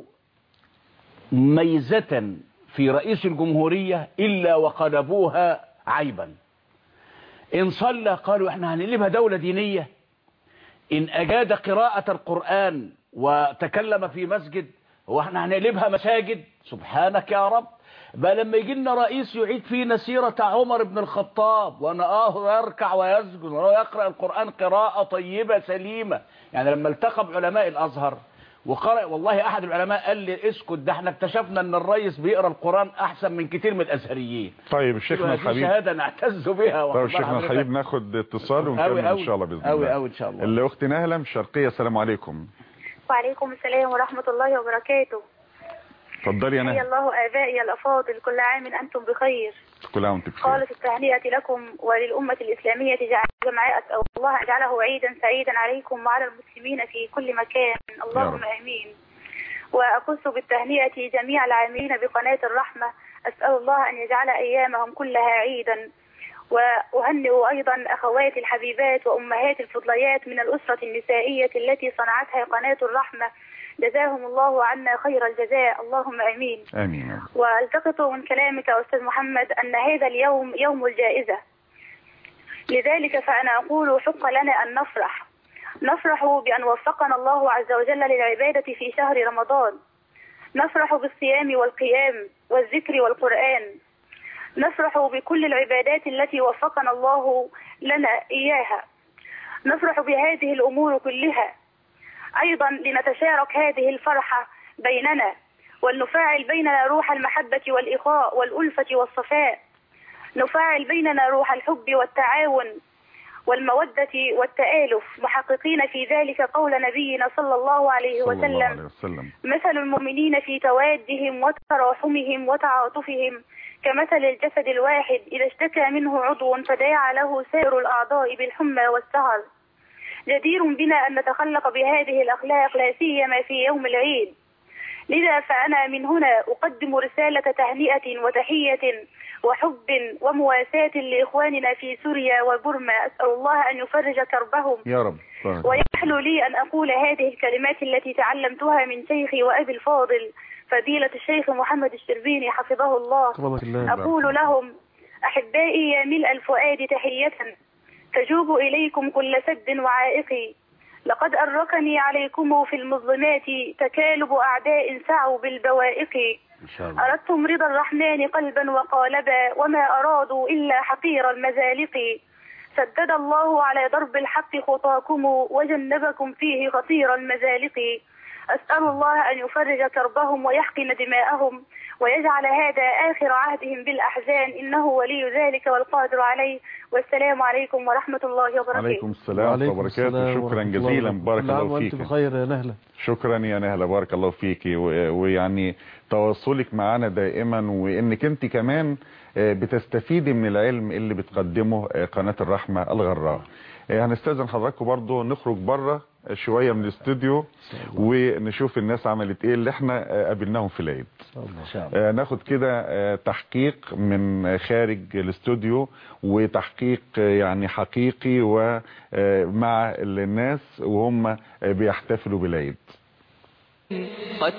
ميزة في رئيس الجمهورية إلا وقلبوها عيبا. إن صلى قالوا احنا هنقلبها دولة دينية، إن أجاد قراءة القرآن وتكلم في مسجد واحنا هنقلبها مساجد. سبحانك يا رب. بقى لما يجي لنا رئيس يعيد فينا سيرة عمر بن الخطاب ونراه يركع ويسجد ونراه يقرأ القرآن قراءة طيبة سليمة. يعني لما التقى بعلماء الأزهر وقرأ، والله أحد العلماء قال لي اسكت، ده احنا اكتشفنا ان الرئيس بيقرأ القرآن أحسن من كتير من الأزهريين. طيب شيخنا الحبيب، شهادة نعتز بها. طيب شيخنا الحبيب ناخد اتصال ونكمل ان شاء الله باذن الله. أوي أوي ان شاء الله. اللي اختي نهله من الشرقيه، السلام عليكم. وعليكم السلام ورحمة الله وبركاته. اتفضلي يا حيا نهله. الله آبائي الأفاضل، كل عام أنتم بخير. كل عام وانت بخير. خالص التهنئة لكم وللأمة الإسلامية جمعاء، أسأل الله أجعله عيدا سعيدا عليكم وعلى المسلمين في كل مكان، اللهم آمين. وأخص بالتهنئة جميع العاملين بقناة الرحمة، أسأل الله أن يجعل أيامهم كلها عيدا. وأهنئ أيضا أخواتي الحبيبات وأمهات الفضليات من الأسرة النسائية التي صنعتها قناة الرحمة، جزاهم الله عنا خير الجزاء، اللهم آمين. آمين. والتقط من كلامك أستاذ محمد أن هذا اليوم يوم الجائزة، لذلك فأنا أقول حق لنا أن نفرح نفرح بأن وفقنا الله عز وجل للعبادة في شهر رمضان، نفرح بالصيام والقيام والذكر والقرآن، نفرح بكل العبادات التي وفقنا الله لنا إياها، نفرح بهذه الأمور كلها. أيضا لنتشارك هذه الفرحة بيننا ولنفاعل بيننا روح المحبة والإخاء والألفة والصفاء، نفاعل بيننا روح الحب والتعاون والمودة والتآلف، محققين في ذلك قول نبينا صلى الله عليه صلى وسلم, الله عليه وسلم مثل المؤمنين في توادهم وتراحمهم وتعاطفهم كمثل الجسد الواحد إذا اشتكى منه عضو تداعى له سائر الأعضاء بالحمى والسهر. جدير بنا أن نتخلق بهذه الأخلاق لا سيما في يوم العيد. لذا فأنا من هنا أقدم رسالة تهنئة وتحية وحب ومواساة لإخواننا في سوريا وبرما، أسأل الله أن يفرج كربهم يا رب. ويحلو لي أن أقول هذه الكلمات التي تعلمتها من شيخي وأبي الفاضل فضيلة الشيخ محمد الشربيني حفظه الله. أقول لهم: أحبائي يا ملء الفؤاد تحية تجوب إليكم كل سد وعائق، لقد أركني عليكم في المظلمات تكالب أعداء سعوا بالبوائق، أردتم رضا الرحمن قلبا وقالبا وما أرادوا إلا حقير المزالق، سدد الله على درب الحق خطاكم وجنبكم فيه خطير المزالق، أسأل الله أن يفرج كربهم ويحقن دماءهم ويجعل هذا آخر عهدهم بالأحزان، إنه ولي ذلك والقادر عليه. والسلام عليكم ورحمة الله وبركاته. عليكم السلام وبركاته. شكرا جزيلا، بارك الله فيك. بخير يا نهلة. شكرا يا نهلة، بارك الله فيك، ويعني تواصلك معنا دائما، وانك انت كمان بتستفيدي من العلم اللي بتقدمه قناة الرحمة الغراء. هنستاذن حضراتكم برضو نخرج بره شوية من الاستوديو ونشوف الناس عملت ايه اللي احنا قابلناهم في العيد. ناخد كده تحقيق من خارج الاستوديو، وتحقيق يعني حقيقي ومع الناس وهم بيحتفلوا بالعيد. قد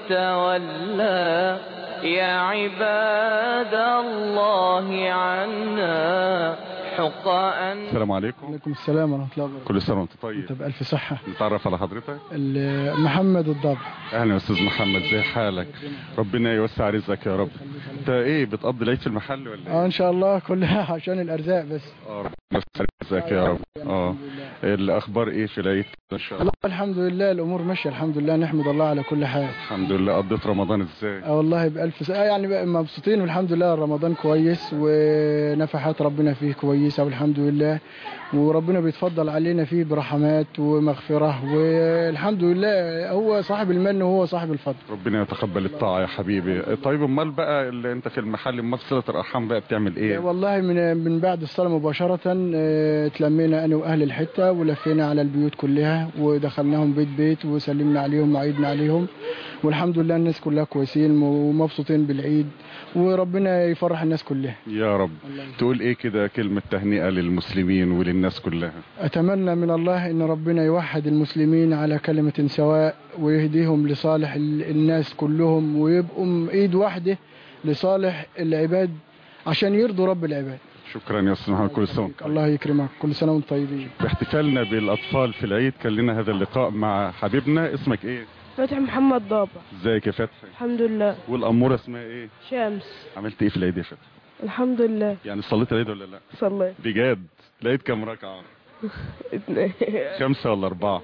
تولى يا عباد الله عنا حق أن. السلام عليكم. وعليكم السلام ورحمة الله وبركاته. كل سنة وانت طيب. انت بألف صحة. نتعرف على حضرتك. محمد الضبع. اهلا يا استاذ محمد، زي حالك؟ ربنا يوسع رزقك يا رب. انت ايه بتقضي العيد في المحل ولا ايه؟ اه ان شاء الله كلها عشان الارزاق بس. اه ربنا يوسع رزقك يا رب. اه الاخبار ايه في العيد ان شاء الله؟ الحمد لله الامور ماشيه الحمد لله، نحمد الله على كل حال. الحمد لله. قضيت رمضان ازاي؟ اه والله بألف س... يعني مبسوطين والحمد لله، رمضان كويس ونفحات ربنا فيه كويسه والحمد لله، وربنا بيتفضل علينا فيه برحمات ومغفره، والحمد لله هو صاحب المن وهو صاحب الفضل. ربنا يتقبل الطاعه يا حبيبي. طيب امال بقى اللي انت في المحل، امال صله الارحام بقى بتعمل ايه؟ والله من من بعد الصلاه مباشره اتلمينا انا واهل الحته ولفينا على البيوت كلها ودخلناهم بيت بيت وسلمنا عليهم وعيدنا عليهم، والحمد لله الناس كلها كويسين ومبسوطين بالعيد، وربنا يفرح الناس كلها يا رب. تقول ايه كده كلمه تهنئه للمسلمين وللناس كلها؟ اتمنى من الله ان ربنا يوحد المسلمين على كلمه سواء ويهديهم لصالح الناس كلهم، ويبقوا ايد واحده لصالح العباد عشان يرضوا رب العباد. شكرا يا استاذ محمد، كل سنه وانت طيب. الله يكرمك، كل سنه وانتم طيبين. باحتفالنا بالاطفال في العيد كان لنا هذا اللقاء مع حبيبنا. اسمك ايه؟ فتحي محمد ضابع. ازيك يا فتحي؟ الحمد لله. والاموره اسمها ايه؟ شمس. عملت ايه في العيد يا فتحي؟ الحمد لله. يعني صليت العيد ولا لا؟ صليت. بجد؟ العيد كام ركعه؟ اتنين. خمسه ولا اربعه؟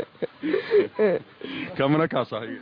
كام ركعه صحيح؟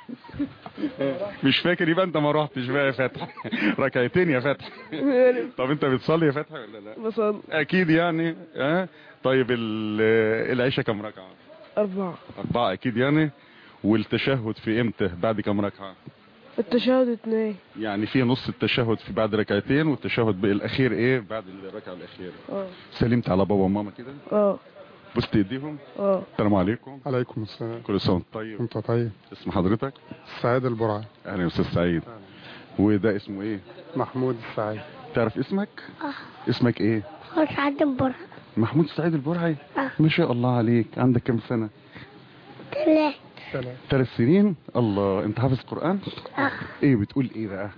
مش فاكر، يبقى انت ما رحتش بقى يا فتحي. ركعتين يا فتحي. طب انت بتصلي يا فتحي ولا لا؟ بصلي. اكيد يعني. ها أه؟ طيب العشاء كام ركعه؟ اربعه. اربعه اكيد يعني. والتشهد في امتى؟ بعد كام ركعه؟ التشهد اتنين. يعني في نص التشهد في بعد ركعتين، والتشهد الاخير ايه؟ بعد الركعه الاخيره. اه. سلمت على بابا وماما كده؟ اه. بوست ايديهم؟ اه. السلام عليكم. عليكم السلام. كل سنه وانت طيب. انت طيب. اسم حضرتك؟ سعيد البرعي. اهلا يا استاذ سعيد. وده اسمه ايه؟ محمود السعيد. تعرف اسمك؟ اه. اسمك ايه؟ محمود سعيد البرعي. محمود سعيد البرعي؟ اه. ما شاء الله عليك. عندك كم سنه؟ ثلاث. ثلاث. ثلاث سنين. الله، انت حافظ قرآن؟ اه. ايه بتقول ايه بقى؟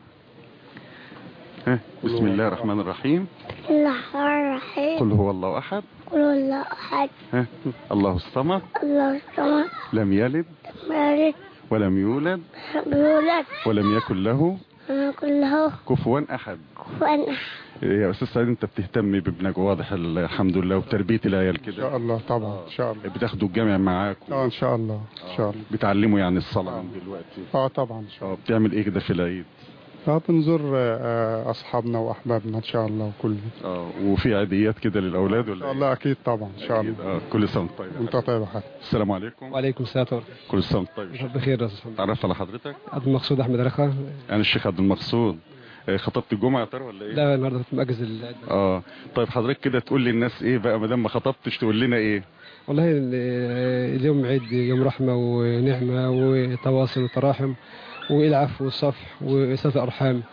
ها، بسم الله الرحمن الرحيم. بسم الله الرحمن الرحيم. قل هو الله احد. قل هو الله احد. ها، الله الصمد. الله الصمد. لم يلد لم يلد ولم يولد لم يولد ولم يكن له ولم يكن له كفوا احد. كفوا احد. يا استاذ سعيد، انت بتهتم بابنك واضح الحمد لله، وبتربيه العيال كده. ان شاء الله طبعا. ان شاء الله. بتاخدوا الجامع معاك و... اه ان شاء الله. ان شاء الله. بتعلموا يعني الصلاه من دلوقتي؟ اه طبعا ان شاء الله. بتعمل ايه كده في العيد؟ اه بنزور آه اصحابنا واحبابنا ان شاء الله وكله. اه وفي عيديات كده للاولاد ولا؟ ان شاء الله اكيد طبعا ان شاء الله. اه كل سنه وانت طيب. وانت طيب يا حاج. السلام عليكم. وعليكم السلام ورحمه الله. كل سنه وانت طيب. بخير يا استاذ. تعرف على حضرتك؟ عبد المقصود احمد رخا. انا الشيخ عبد المقصود. خطبت الجمعه يا ترى ولا ايه؟ لا النهارده كنت مأجز العيد. اه طيب حضرتك كده تقول للناس ايه بقى ما دام ما خطبتش، تقول لنا ايه؟ والله اليوم عيد، يوم رحمه ونعمه وتواصل وتراحم والعفو والصفح وصله الارحام،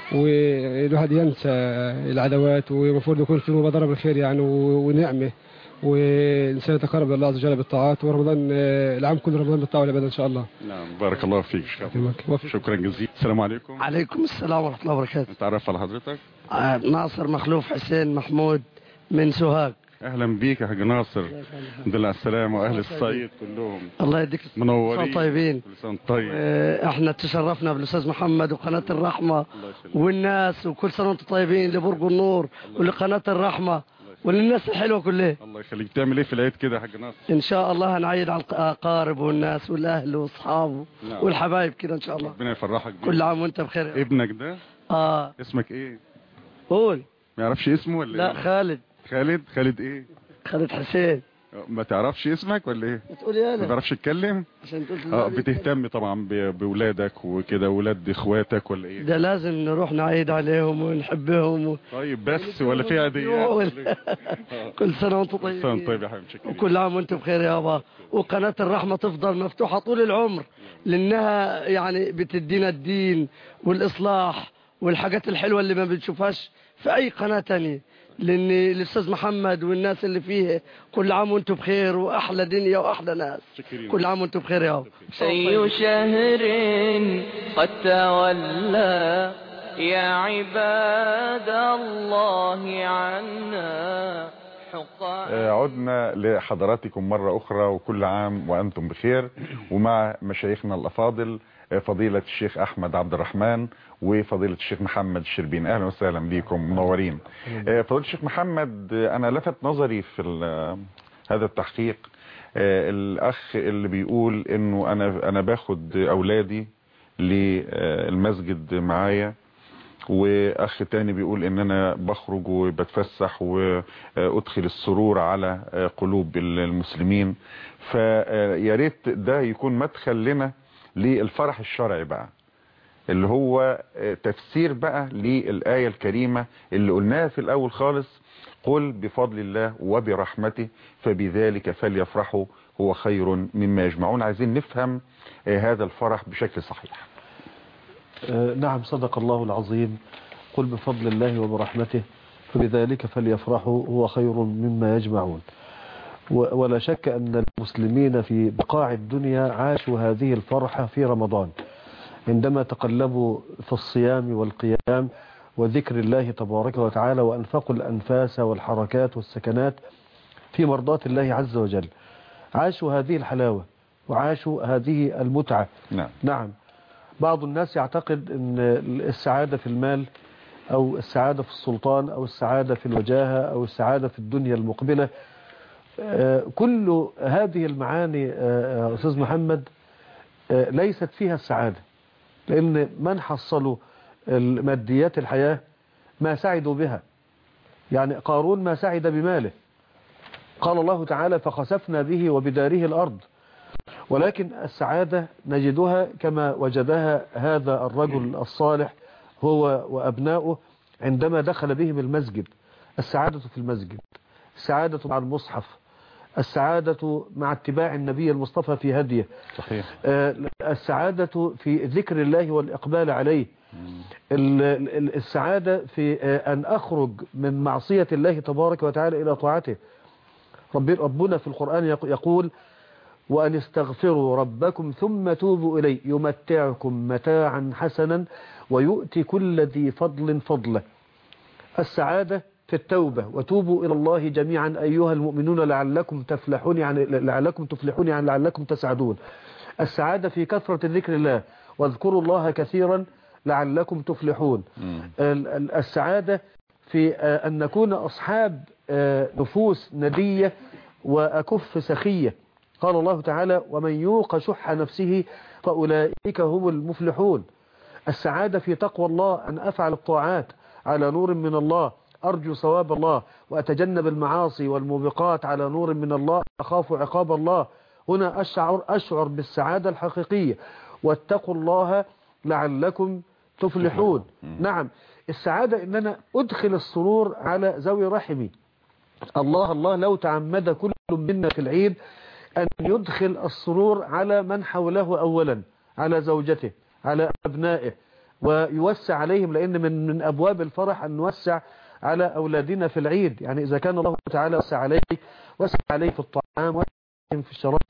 والواحد ينسى العداوات، والمفروض يكون في مبادره بالخير يعني ونعمه، والانسان يتقرب الى الله عز وجل بالطاعات، ورمضان العام كله رمضان بالطاعه والعباده ان شاء الله. نعم بارك الله فيك. شكرا جزيلا. السلام عليكم. عليكم السلام ورحمه الله وبركاته. نتعرف على حضرتك؟ آه ناصر مخلوف حسين محمود من سوهاج. اهلا بيك يا حاج ناصر. الحمد لله على السلامه. واهل الصعيد كلهم الله يديك منورين. طيبين. كل سنه طيب. احنا تشرفنا بالاستاذ محمد وقناه الرحمه والناس، وكل سنه وانتم طيبين لبرج النور ولقناه الرحمه وللناس الحلوه كلها. الله يخليك. تعمل ايه في العيد كده يا حاج ناصر؟ ان شاء الله هنعيد على الاقارب والناس والاهل واصحابه نعم. والحبايب كده ان شاء الله. ربنا يفرحك بيه. كل عام وانت بخير. ابنك ده اه اسمك ايه؟ قول. ما يعرفش اسمه ولا لا ايه؟ خالد. خالد. خالد ايه؟ خالد حسين. ما تعرفش اسمك ولا ايه؟ بتقول ايه؟ ما تعرفش تتكلم؟ عشان تقول اه بتهتم طبعا باولادك وكده، ولاد اخواتك ولا ايه؟ ده لازم نروح نعيد عليهم ونحبهم و... طيب بس ولا في عيديات؟ كل سنه وانتم طيبين. كل سنه طيب يا حبيبي. وكل عام وانتم بخير يابا. وقناه الرحمه تفضل مفتوحه طول العمر، لانها يعني بتدينا الدين والاصلاح والحاجات الحلوه اللي ما بنشوفهاش في اي قناه تانية، لان الاستاذ محمد والناس اللي فيه كل عام وانتم بخير، واحلى دنيا واحلى ناس. كل عام وانتم بخير يا ابا. اي شهر قد تولى يا عباد الله عنا حقا. عدنا لحضراتكم مرة أخرى، وكل عام وأنتم بخير، ومع مشايخنا الأفاضل فضيلة الشيخ أحمد عبد الرحمن وفضيلة الشيخ محمد الشربيني. أهلا وسهلا بكم، منورين. فضيلة الشيخ محمد، أنا لفت نظري في هذا التحقيق الأخ اللي بيقول إنه أنا أنا باخد أولادي للمسجد معايا، واخ تاني بيقول ان انا بخرج وبتفسح وادخل السرور على قلوب المسلمين. فيا ريت ده يكون مدخل لنا للفرح الشرعي بقى، اللي هو تفسير بقى للآية الكريمة اللي قلناها في الاول خالص: قل بفضل الله وبرحمته فبذلك فليفرحوا هو خير مما يجمعون. عايزين نفهم هذا الفرح بشكل صحيح. نعم صدق الله العظيم. قل بفضل الله وبرحمته فبذلك فليفرحوا هو خير مما يجمعون. ولا شك أن المسلمين في بقاع الدنيا عاشوا هذه الفرحة في رمضان، عندما تقلبوا في الصيام والقيام وذكر الله تبارك وتعالى، وأنفقوا الأنفاس والحركات والسكنات في مرضاة الله عز وجل. عاشوا هذه الحلاوة وعاشوا هذه المتعة. نعم. نعم. بعض الناس يعتقد أن السعادة في المال أو السعادة في السلطان أو السعادة في الوجاهة أو السعادة في الدنيا المقبلة، كل هذه المعاني أستاذ محمد ليست فيها السعادة، لأن من حصلوا الماديات الحياة ما سعدوا بها. يعني قارون ما سعد بماله، قال الله تعالى فخسفنا به وبداره الأرض. ولكن السعادة نجدها كما وجدها هذا الرجل الصالح هو وأبناؤه عندما دخل بهم المسجد. السعادة في المسجد، السعادة مع المصحف، السعادة مع اتباع النبي المصطفى في هديه. صحيح. السعادة في ذكر الله والإقبال عليه. السعادة في أن أخرج من معصية الله تبارك وتعالى إلى طاعته. ربنا في القرآن يقول وأن استغفروا ربكم ثم توبوا إليه يمتعكم متاعا حسنا ويؤتي كل ذي فضل فضله. السعادة في التوبة، وتوبوا إلى الله جميعا أيها المؤمنون لعلكم تفلحون، يعني لعلكم تفلحون يعني لعلكم تسعدون. السعادة في كثرة ذكر الله، واذكروا الله كثيرا لعلكم تفلحون. السعادة في أن نكون أصحاب نفوس ندية وأكف سخية. قال الله تعالى ومن يوق شح نفسه فأولئك هم المفلحون. السعادة في تقوى الله، أن أفعل الطاعات على نور من الله أرجو صواب الله، وأتجنب المعاصي والموبقات على نور من الله أخاف عقاب الله. هنا أشعر, أشعر بالسعادة الحقيقية. واتقوا الله لعلكم تفلحون. نعم. السعادة إن أنا أدخل السرور على ذوي رحمي. الله الله لو تعمد كل منا في العيد أن يدخل السرور على من حوله، أولا على زوجته، على أبنائه، ويوسع عليهم، لأن من من أبواب الفرح أن نوسع على أولادنا في العيد. يعني إذا كان الله تعالى وسع عليك وسع عليه في الطعام وسع في الشراب،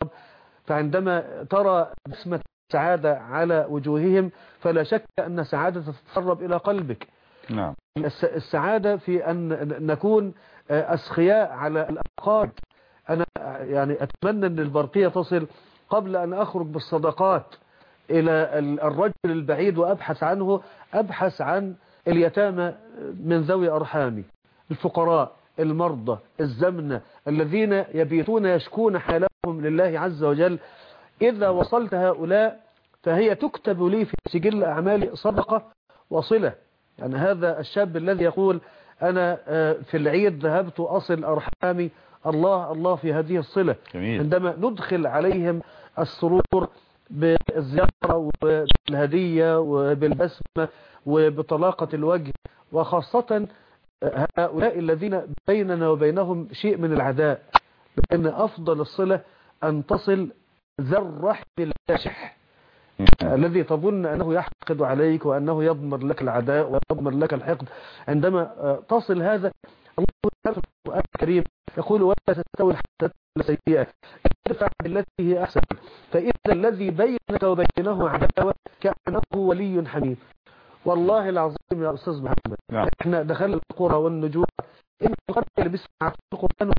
فعندما ترى بسمة سعادة على وجوههم فلا شك أن سعادة تتسرب إلى قلبك. نعم. السعادة في أن نكون أسخياء على الأقارب. أنا يعني أتمنى أن البرقية تصل قبل أن أخرج بالصدقات إلى الرجل البعيد وأبحث عنه، أبحث عن اليتامى من ذوي أرحامي، الفقراء، المرضى، الزمنة، الذين يبيتون يشكون حالهم لله عز وجل. إذا وصلت هؤلاء فهي تكتب لي في سجل أعمالي صدقة وصلة. يعني هذا الشاب الذي يقول أنا في العيد ذهبت أصل أرحامي، الله الله في هذه الصلة. جميل. عندما ندخل عليهم السرور بالزيارة وبالهدية وبالبسمة وبطلاقة الوجه، وخاصة هؤلاء الذين بيننا وبينهم شيء من العداء، لأن أفضل الصلة أن تصل ذا الرحم الكاشح الذي تظن أنه يحقد عليك وأنه يضمر لك العداء ويضمر لك الحقد. عندما تصل هذا، الله تعالى في القرآن الكريم يقول ولا تستوي الحسنة السيئة ادفع بالتي هي أحسن فإذا الذي بينك وبينه عداوة كأنه ولي حميم. والله العظيم يا أستاذ محمد، نعم. احنا دخلنا القرى والنجوع، إن القرى اللي بيسمع القرآن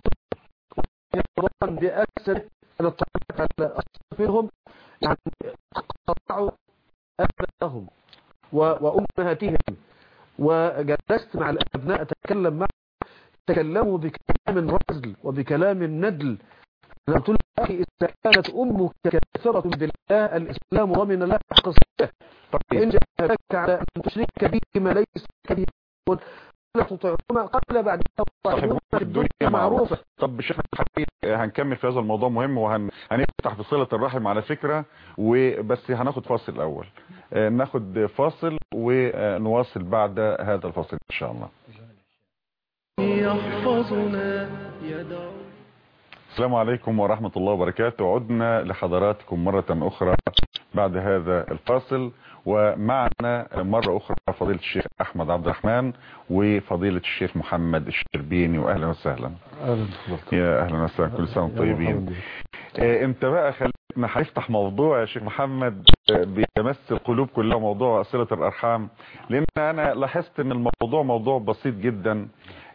والقرآن بأكثر الطعامات على أصفهم، يعني قطعوا أبنائهم وأمهاتهم. وجلست مع الأبناء أتكلم معهم، تكلموا بكلام رزل وبكلام ندل. أنا قلت له أخي إذا كانت أمك كافرة بالله الإسلام ضمن لها حق الصلاة، فإن جاءك على أن تشرك به ما ليس به لا تطيعهما قبل بعد صاحبهما في الدنيا معروفة. طب شيخ حبيب هنكمل في هذا الموضوع مهم، وهنفتح في صلة الرحم على فكرة، وبس هناخد فاصل الأول. ناخد فاصل ونواصل بعد هذا الفاصل إن شاء الله. يحفظنا يدعو. السلام عليكم ورحمة الله وبركاته. عدنا لحضراتكم مرة أخرى بعد هذا الفاصل، ومعنا مرة أخرى فضيلة الشيخ أحمد عبد الرحمن وفضيلة الشيخ محمد الشربيني. وأهلا وسهلا. أهلا يا أهلا وسهلا، كل سنة وانتم طيبين. انت بقى خلينا هنفتح موضوع يا شيخ محمد بيمس القلوب كلها، موضوع صلة الأرحام، لأن أنا لاحظت أن الموضوع موضوع بسيط جدا.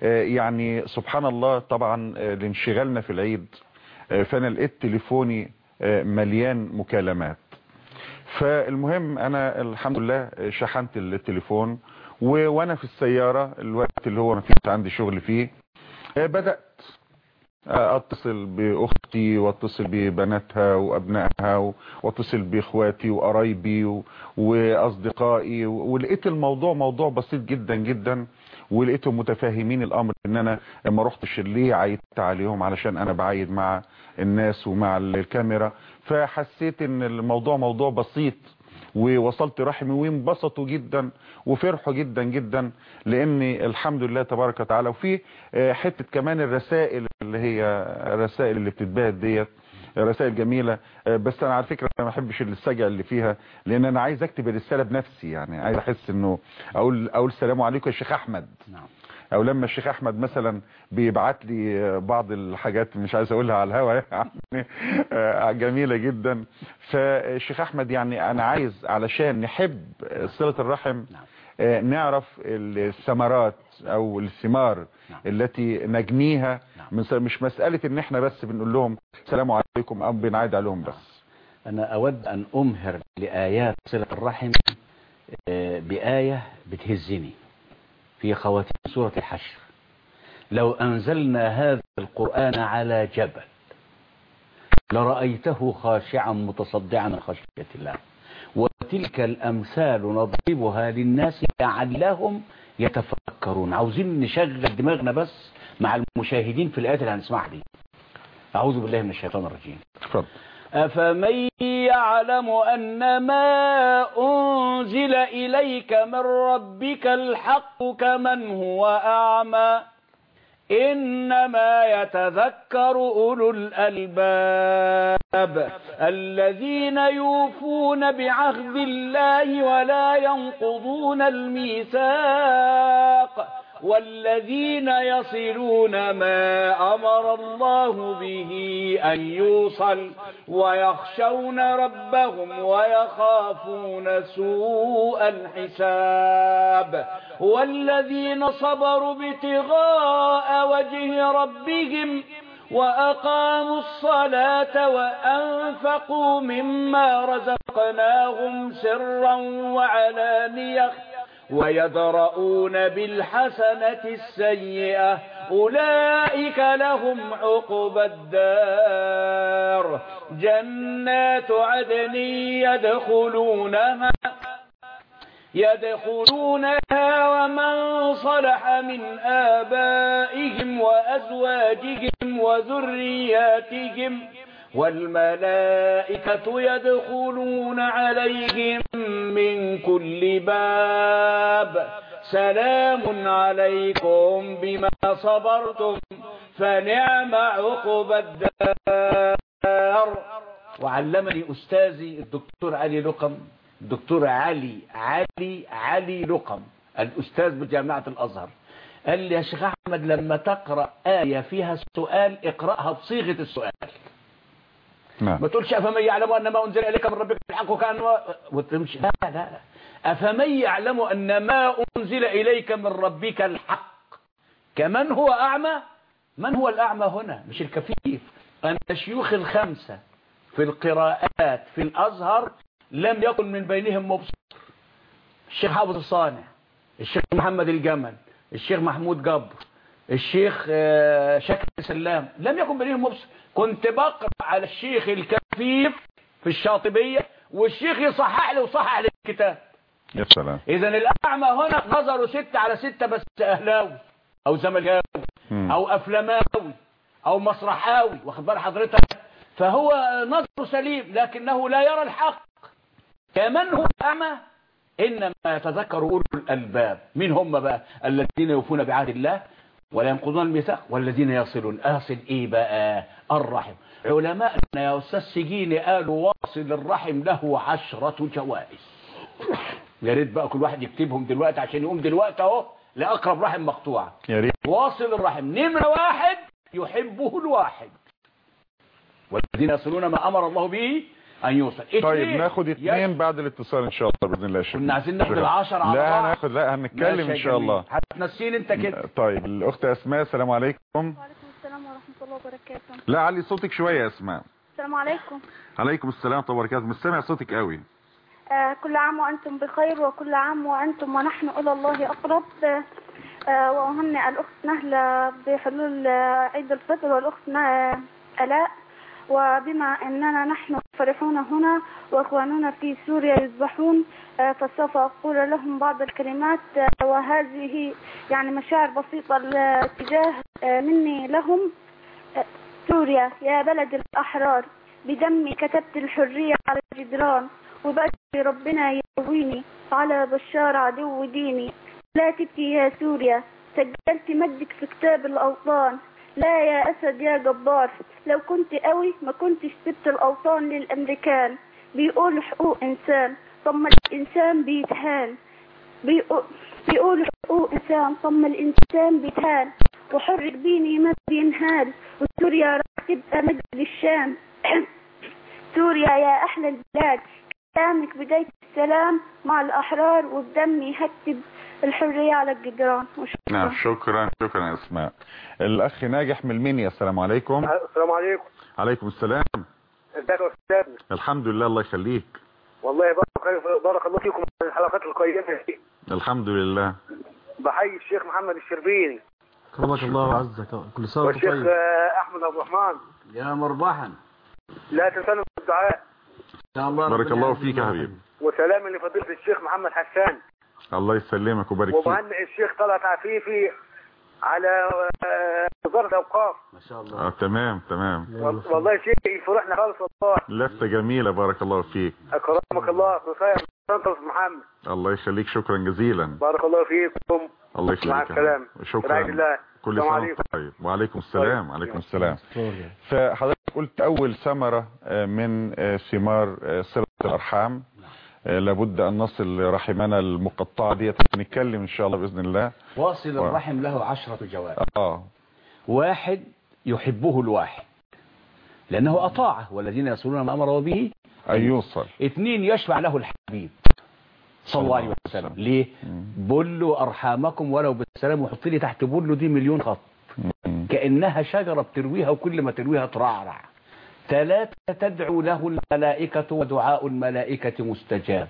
يعني سبحان الله، طبعا لانشغالنا في العيد فأنا لقيت تليفوني مليان مكالمات. فالمهم انا الحمد لله شحنت التليفون و... وانا في السيارة الوقت اللي هو ما فيش عندي شغل فيه بدأت اتصل باختي واتصل ببناتها وابنائها واتصل باخواتي وقرايبي و... واصدقائي و... ولقيت الموضوع موضوع بسيط جدا جدا، ولقيتهم متفاهمين الامر ان انا لما رحتش ليه عيدت عليهم علشان انا بعيد مع الناس ومع الكاميرا. فحسيت ان الموضوع موضوع بسيط ووصلت رحمي وانبسطوا جدا وفرحوا جدا جدا، لاني الحمد لله تبارك وتعالى. وفي حتة كمان الرسائل اللي هي الرسائل اللي بتتبعت ديت رسائل جميلة، بس انا على فكرة ما بحبش السجع اللي فيها، لان انا عايز اكتب الرسالة بنفسي، يعني عايز احس انه اقول اقول السلام عليكم يا شيخ احمد. نعم. او لما الشيخ احمد مثلا بيبعت لي بعض الحاجات مش عايز اقولها على الهواء يعني جميلة جدا. فالشيخ احمد يعني انا عايز علشان نحب صلة الرحم نعرف الثمرات او الثمار التي نجنيها، مش مسألة ان احنا بس بنقول لهم السلام عليكم او بنعيد عليهم بس. انا اود ان امهر لآيات صلة الرحم بآية بتهزني في خواتيم سورة الحشر: لو أنزلنا هذا القرآن على جبل لرأيته خاشعا متصدعا من خشية الله، وتلك الأمثال نضربها للناس لعلهم يتفكرون. عاوزين نشغل دماغنا بس مع المشاهدين في الآيات اللي هنسمعها دي. أعوذ بالله من الشيطان الرجيم. تفضل. أفمن يعلم أن ما أنزل إليك من ربك الحق كمن هو أعمى إنما يتذكر أولو الألباب الذين يوفون بعهد الله ولا ينقضون الميثاق والذين يصلون ما أمر الله به أن يوصل ويخشون ربهم ويخافون سوء الحساب والذين صبروا ابتغاء وجه ربهم وأقاموا الصلاة وأنفقوا مما رزقناهم سرا وعلانية ويدرؤون بالحسنة السيئة أولئك لهم عقبى الدار جنات عدن يدخلونها يدخلونها ومن صلح من آبائهم وأزواجهم وذرياتهم والملائكة يدخلون عليهم من كل باب سلام عليكم بما صبرتم فنعم عقبى الدار. وعلمني أستاذي الدكتور علي لقم، الدكتور علي علي علي لقم الأستاذ بجامعة الأزهر، قال لي يا شيخ أحمد لما تقرأ آية فيها سؤال اقرأها بصيغة السؤال. نعم. ما تقولش أفمن يعلم أن ما أنزل إليك من ربك الحق كان وتمشي. لا لا لا أفمن يعلم أن ما أنزل إليك من ربك الحق كمن هو أعمى. من هو الأعمى هنا؟ مش الكفيف. أن الشيوخ الخمسة في القراءات في الأزهر لم يكن من بينهم مبصر. الشيخ حافظ الصانع، الشيخ محمد الجمل، الشيخ محمود جبر، الشيخ شاكر سلام، لم يكن بينهم مبصر. كنت بقرأ على الشيخ الكفيف في الشاطبية والشيخ يصحح لي وصحح لي الكتاب. يا سلام. إذن الأعمى هنا نظروا ستة على ستة بس أهلاوي أو زملكاوي أو أفلماوي أو مسرحاوي، واخد بال حضرتك؟ فهو نظره سليم لكنه لا يرى الحق. كمن هو أعمى إنما يتذكر أولو الألباب. مين هم بقى؟ الذين يوفون بعهد الله ولا ينقضون الميثاق والذين يصلون. أصل إيه بقى؟ الرحم. علماء يا أستاذ سجيني قالوا واصل الرحم له عشرة جوائز. يا ريت بقى كل واحد يكتبهم دلوقتي عشان يقوم دلوقتي اهو لأقرب رحم مقطوعة. يا ريت. واصل الرحم نمرة واحد يحبه الواحد والذين يصلون ما أمر الله به أن يوصل. طيب ناخد اثنين يس... بعد الاتصال إن شاء الله بإذن الله. كنا عايزين ناخد العشر على لا هناخد لا هنتكلم إن شاء الله. هتنسين أنت كده. طيب الأخت أسماء السلام عليكم. وعليكم السلام ورحمة الله وبركاته. لا علي صوتك شوية يا أسماء. السلام عليكم. عليكم السلام ورحمة الله وبركاته. مش سامع صوتك قوي. آه كل عام وأنتم بخير، وكل عام وأنتم ونحن إلى الله أقرب. آه وأهنئ الأخت نهلة بحلول آه عيد الفطر، والأخت آه ألاء. وبما أننا نحن فرحون هنا وأخواننا في سوريا يذبحون، آه فسوف أقول لهم بعض الكلمات، آه وهذه يعني مشاعر بسيطة تجاه آه مني لهم. آه سوريا يا بلد الأحرار، بدمي كتبت الحرية على الجدران، وبأسي ربنا يقويني على بشار عدو ديني. لا تبكي يا سوريا، سجلت مجدك في كتاب الأوطان. لا يا أسد يا جبار، لو كنت قوي ما كنتش سبت الأوطان للأمريكان. بيقولوا حقوق إنسان، طب ما الإنسان بيتهان. بيقولوا حقوق إنسان، طب ما الإنسان بيتهان. وحر بيني ما بينهال، وسوريا راح تبقى مجد للشام. سوريا يا أحلى البلاد، كلامك بداية السلام مع الأحرار، وبدمي هكتب الحرية على الجدران. نعم شكرا شكرا يا اسماء. الاخ ناجح من المنيا. السلام عليكم. السلام عليكم. عليكم السلام. ازيك يا استاذ؟ الحمد لله الله يخليك. والله بارك بارك الله فيكم على الحلقات القيمة دي. الحمد لله. بحيي الشيخ محمد الشربيني. كرمك الله وعزك، كل سنة وانت طيب. والشيخ احمد ابو الرحمن. يا مربحا. لا تنسوا الدعاء. بارك الله فيك يا حبيبي. وسلام لفضيلة الشيخ محمد حسان. الله يسلمك وبارك فيك. وبهنئ الشيخ طلعت عفيفي على وزارة الأوقاف. ما شاء الله. اه تمام تمام. والله شيء يفرحنا خالص والله. لفتة جميلة بارك الله فيك. أكرمك الله. خير أنت محمد. الله يخليك شكرا جزيلا. بارك الله فيكم. الله يخليك. مع السلامة. شكرا. الله. كل سنة وانت طيب. وعليكم السلام. وعليكم السلام. فحضرتك قلت أول ثمرة من ثمار صلة الأرحام لابد أن نصل رحمنا المقطعة دي. نتكلم إن شاء الله بإذن الله. واصل و... الرحم له عشرة جواب. آه. واحد يحبه الواحد لأنه أطاعه، والذين يصلون ما أمر به أن يوصل. اثنين يشفع له الحبيب صلى الله عليه وسلم. ليه؟ بلوا أرحامكم ولو بالسلام، وحط لي تحت بلوا دي مليون خط كأنها شجرة بترويها، وكل ما ترويها ترعرع. ثلاثة تدعو له الملائكة ودعاء الملائكة مستجاب.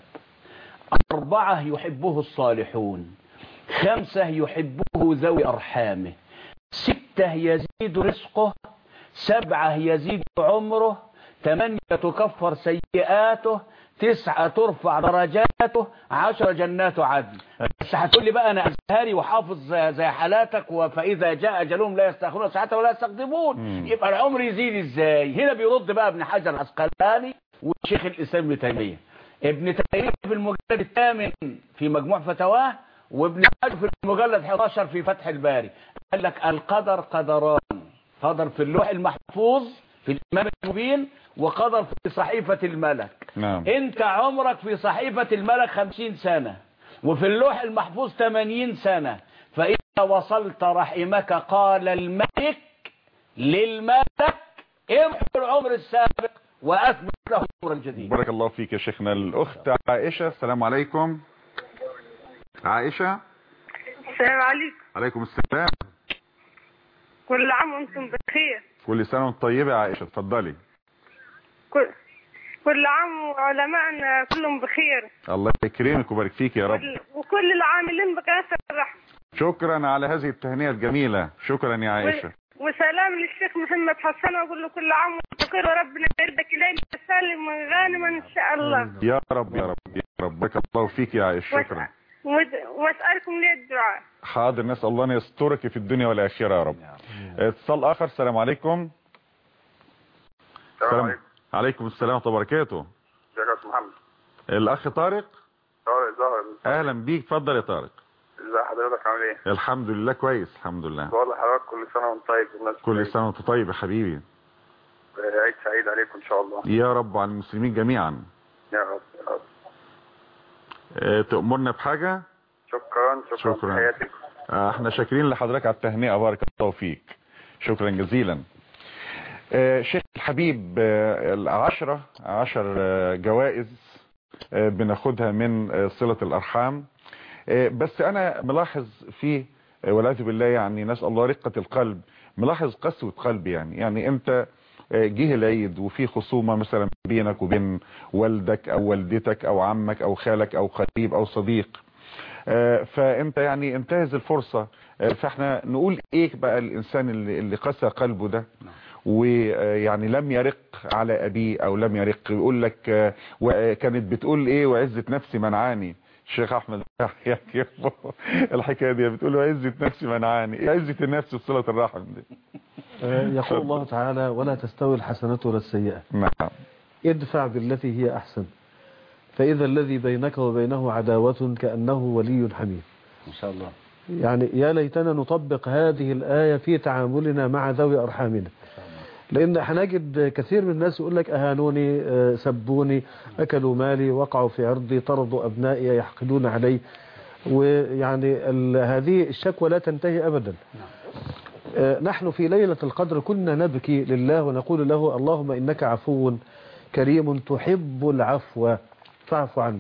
أربعة يحبه الصالحون. خمسة يحبه ذوي أرحامه. ستة يزيد رزقه. سبعة يزيد عمره. ثمانية تكفر سيئاته. تسعة ترفع درجاته. عشر جنات عدن. بس هتقول لي بقى أنا أزهري وحافظ زي حالاتك، وفإذا جاء أجلهم لا يستأخرون ساعة ولا يستقدمون، يبقى العمر يزيد إزاي؟ هنا بيرد بقى ابن حجر العسقلاني والشيخ الإسلام ابن تيمية. ابن تيمية في المجلد الثامن في مجموع فتواه، وابن حجر في المجلد أحد عشر في فتح الباري. قال لك القدر قدران، قدر في اللوح المحفوظ في الإمام المبين، وقدر في صحيفة الملك. نعم. انت عمرك في صحيفة الملك خمسين سنة، وفي اللوح المحفوظ ثمانين سنة. فإذا وصلت رحمك قال الملك للملك امحو العمر السابق وأثبت له العمر الجديد. بارك الله فيك يا شيخنا. الأخت عائشة. السلام عليكم. عائشة. السلام عليكم. عليكم السلام. كل عام وانتم بخير. كل سنة وانت طيبة يا عائشة. اتفضلي. كل كل عام وعلماءنا كلهم بخير. الله يكرمك ويبارك فيك يا رب. وكل العاملين بقناة الرحمة. شكرا على هذه التهنئة الجميلة. شكرا يا عائشة. وسلام للشيخ محمد حسن، واقول له كل عام وانت بخير، وربنا يردك الينا سالم غانما ان شاء الله. يا رب يا رب يا رب. بارك الله فيك يا عائشة. شكرا. واسالكم ليه الدعاء. حاضر. نسال الله ان يسترك في الدنيا والاخره يا رب. اتصال اخر. السلام عليكم. السلام عليكم. عليكم السلام ورحمه الله وبركاته. ازيك يا استاذ محمد؟ الاخ طارق. طارق زهر. اهلا بيك. اتفضل يا طارق. ازي حضرتك؟ عامل ايه؟ الحمد لله كويس الحمد لله. بقول لحضرتك كل سنه وانت طيب. والناس كل سنه وانت طيب يا حبيبي. عيد سعيد عليكم ان شاء الله. يا رب وعلى المسلمين جميعا. يا رب يا رب. اه تأمرنا بحاجه؟ شكرا شكرا, شكرا. حياتك. اه احنا شاكرين لحضرتك على التهنئه. بارك الله فيك. شكرا جزيلا. اه شيخ الحبيب، اه العشرة عشر اه جوائز اه بناخدها من اه صلة الأرحام. اه بس أنا ملاحظ فيه والعياذ بالله، يعني نسأل الله رقة القلب، ملاحظ قسوة قلبي. يعني يعني أنت جه العيد وفي خصومة مثلا بينك وبين والدك او والدتك او عمك او خالك او قريب او صديق، فانت يعني انتهز الفرصة. فاحنا نقول ايه بقى الانسان اللي, اللي قسى قلبه ده ويعني لم يرق على ابيه او لم يرق، يقول لك كانت بتقول ايه وعزة نفسي منعاني. الشيخ احمد الحكايه دي بتقول له عزة نفسي منعاني، ايه عزة النفس بصلة الرحم دي؟ يقول الله تعالى ولا تستوي الحسنة ولا السيئة. نعم. ادفع بالتي هي احسن فاذا الذي بينك وبينه عداوة كأنه ولي حميم. ان شاء الله. يعني يا ليتنا نطبق هذه الآية في تعاملنا مع ذوي أرحامنا، لأن هنجد كثير من الناس يقول لك أهانوني، سبوني، أكلوا مالي، وقعوا في عرضي، طردوا أبنائي، يحقدون علي، ويعني هذه الشكوى لا تنتهي أبدا. نحن في ليلة القدر كنا نبكي لله ونقول له اللهم إنك عفو كريم تحب العفو فاعف عنه.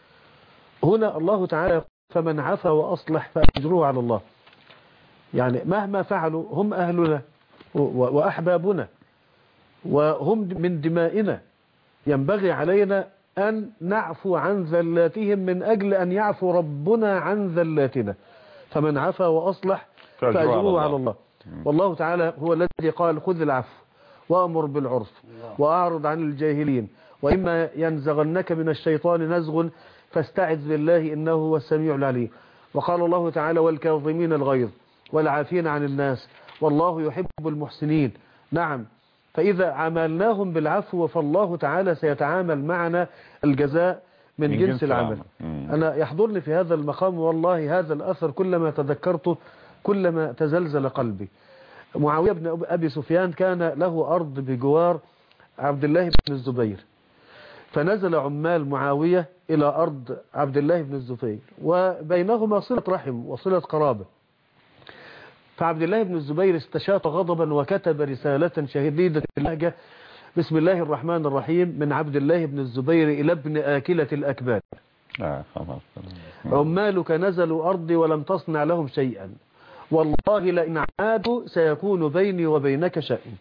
هنا الله تعالى فمن عفا وأصلح فأجره على الله. يعني مهما فعلوا هم أهلنا وأحبابنا وهم من دمائنا، ينبغي علينا أن نعفو عن ذلاتهم من أجل أن يعفو ربنا عن ذلاتنا. فمن عفا وأصلح فأجره على الله. والله تعالى هو الذي قال خذ العفو وأمر بالعرف وأعرض عن الجاهلين وإما ينزغنك من الشيطان نزغ فاستعذ بالله إنه هو السميع العليم. وقال الله تعالى والكاظمين الغيظ والعافين عن الناس والله يحب المحسنين. نعم، فإذا عاملناهم بالعفو فالله تعالى سيتعامل معنا الجزاء من, من جنس, جنس العمل. أنا يحضرني في هذا المقام والله هذا الأثر كلما تذكرته كلما تزلزل قلبي. معاوية بن أبي سفيان كان له أرض بجوار عبد الله بن الزبير، فنزل عمال معاوية إلى أرض عبد الله بن الزبير وبينهما صلة رحم وصلة قرابة. فعبد الله بن الزبير استشاط غضبا وكتب رسالة شديدة اللهجة بسم الله الرحمن الرحيم من عبد الله بن الزبير إلى ابن آكلة الأكباد. عمالك نزلوا أرضي ولم تصنع لهم شيئا والله لئن عادوا سيكون بيني وبينك شأن.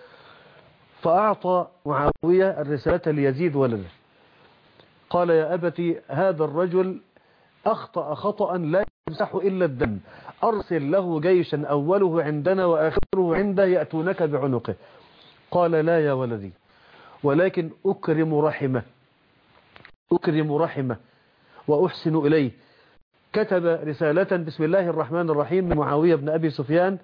فأعطى معاوية الرسالة ليزيد ولده، قال يا أبتي هذا الرجل أخطأ خطأ لا يمسح إلا الدم، أرسل له جيشا أوله عندنا وآخره عنده يأتونك بعنقه. قال لا يا ولدي ولكن أكرم رحمه أكرم رحمه وأحسن إليه. كتب رسالة بسم الله الرحمن الرحيم من معاوية بن أبي سفيان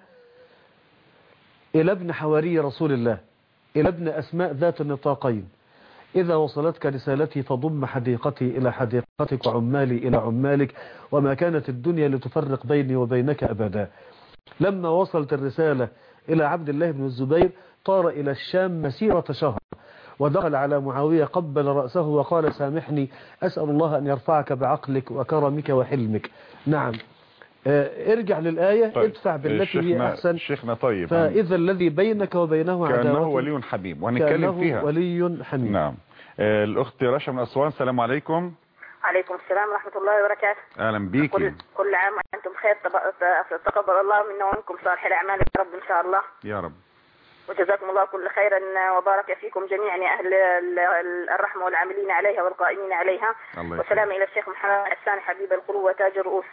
إلى ابن حواري رسول الله إلى ابن أسماء ذات النطاقين إذا وصلتك رسالتي فضم حديقتي إلى حديقتك وعمالي إلى عمالك وما كانت الدنيا لتفرق بيني وبينك أبدا. لما وصلت الرسالة إلى عبد الله بن الزبير طار إلى الشام مسيرة شهر ودخل على معاوية قبل رأسه وقال سامحني أسأل الله أن يرفعك بعقلك وكرمك وحلمك. نعم، ارجع للآية. طيب. ادفع بالتي هي أحسن. شيخنا طيب فإذا الذي بينك وبينه عداوة كأنه ولي حميم وهنتكلم فيها. ولي حميم. نعم. الأخت رشا من أسوان، السلام عليكم. عليكم السلام ورحمة الله وبركاته. أهلا بيكي. كل, كل عام وأنتم بخير، تقبل الله منا ومنكم صالح الأعمال يا رب إن شاء الله. يا رب. وجزاكم الله كل خيرا وبارك فيكم جميعا يا أهل الرحمة والعاملين عليها والقائمين عليها. وسلام إلى الشيخ محمد حسان حبيب القلوب وتاج الرؤوس.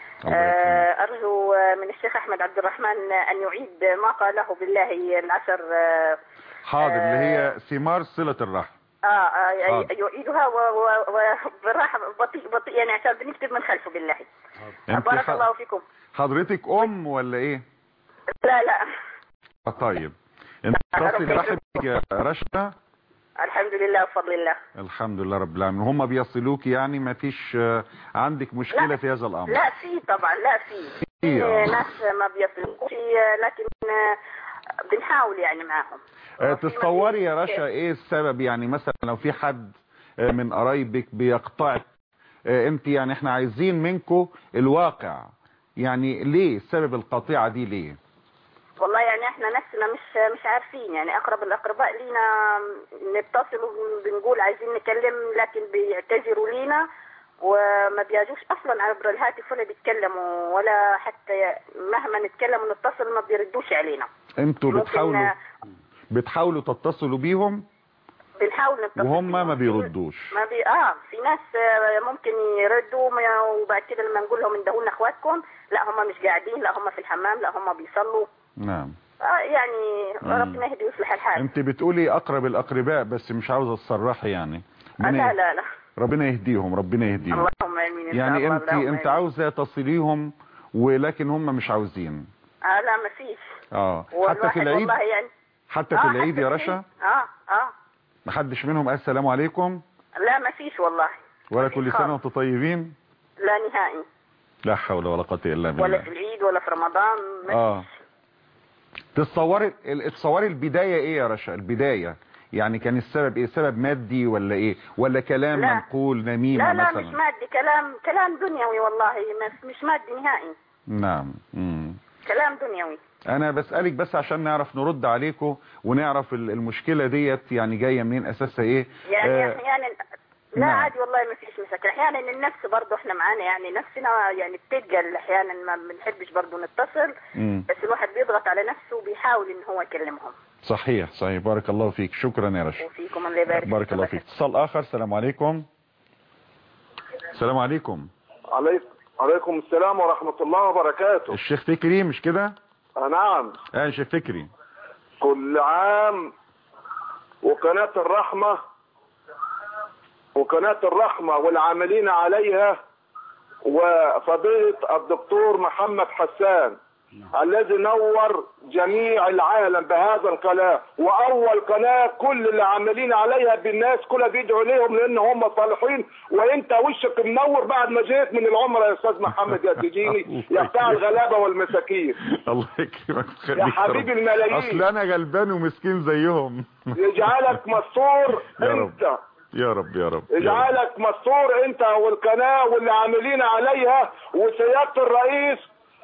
أرجو من الشيخ أحمد عبد الرحمن أن يعيد ما قاله بالله العشر. حاضر، اللي هي ثمار صلة الرحم. اه, آه يعيدها وبالراحة بطيء بطيء يعني عشان بنكتب من خلفه بالله. بارك الله فيكم. حضرتك أم ولا إيه؟ لا لا. طيب انت تصلي رحمك يا رشا؟ الحمد لله بفضل الله. الحمد لله رب العالمين. هم بيصلوك يعني ما فيش عندك مشكلة لا في هذا الأمر؟ لا في طبعا، لا في في ناس ما بيصلوش لكن بنحاول يعني معاهم. تصوري يا رشا ايه السبب؟ يعني مثلا لو في حد من قرايبك بيقطعك انت، يعني احنا عايزين منكم الواقع، يعني ليه سبب القطيعة دي ليه؟ والله يعني احنا نفسنا مش مش عارفين، يعني اقرب الاقرباء لينا نتصل وبنقول عايزين نكلم لكن بيعتذروا لينا وما بيجوش اصلا عبر الهاتف ولا بيتكلموا ولا حتى مهما نتكلم ونتصل ما بيردوش علينا. انتوا بتحاولوا بتحاولوا تتصلوا بيهم بنحاول نتصل وهم بيهم. ما بيردوش؟ ما بي اه في ناس آه، ممكن يردوا ما- وبعد كده لما نقول لهم اندهوا لنا اخواتكم، لا هم مش قاعدين، لا هم في الحمام، لا هم بيصلوا. نعم. آه يعني مم. ربنا يهدي ويصلح الحال. انت بتقولي اقرب الاقرباء بس مش عاوزه تصرحي يعني. آه ربنا لا ي- لا لا ربنا يهديهم، ربنا يهديهم. اللهم امين. إن شاء يعني الله. انت اللهم انت آمين. عاوزه تصليهم ولكن هم مش عاوزين. اه لا ما فيش. اه حتى والواحد في العيد والله يعني حتى آه في حتى العيد يا في رشا اه اه محدش منهم قال السلام عليكم لا ما فيش والله. ولا كل سنه وانتم طيبين؟ لا نهائي. لا حول ولا قوه الا بالله. ولا في العيد ولا في رمضان. ما اه تتصوري ال- تصوري البدايه ايه يا رشا؟ البدايه يعني كان السبب ايه؟ سبب مادي ولا ايه؟ ولا كلام لا. منقول نميمه لا لا مثلا؟ مش مادي، كلام كلام دنيوي والله، مش مش مادي نهائي. نعم. مم. كلام دنيوي. انا بسألك بس عشان نعرف نرد عليكم ونعرف ال- المشكلة ديت يعني جاية منين، اساسها ايه. يعني آه احيانا لا نعم. عادي والله ما فيش مشاكل. احيانا النفس برضه احنا معانا يعني نفسنا يعني بتتقل احيانا، ما بنحبش برضه نتصل. مم. بس الواحد بيضغط على نفسه وبيحاول ان هو يكلمهم. صحيح صحيح. بارك الله فيك، شكرا يا رشا. وفيكم الله يبارك. بارك الله فيك. اتصال اخر. السلام عليكم. السلام عليكم. عليكم عليكم السلام ورحمة الله وبركاته. الشيخ فكري مش كده؟ آه نعم. اه الشيخ فكري. كل عام وقناة الرحمة وقناة الرحمة والعاملين عليها وفضيلة الدكتور محمد حسان الذي نور جميع العالم بهذا القناة، واول قناة كل اللي عاملين عليها بالناس كلها بيدعوا ليهم لان هم صالحين، وانت وشك منور بعد ما جيت من العمرة يا استاذ محمد يا تجيني يا بتاع الغلابة والمساكين. الله يكرمك يا حبيب الملايين. اصل انا غلبان ومسكين زيهم. يجعلك مستور يا رب. انت يا رب يا رب. يا رب. يجعلك مستور انت والقناة واللي عاملين عليها وسيادة الرئيس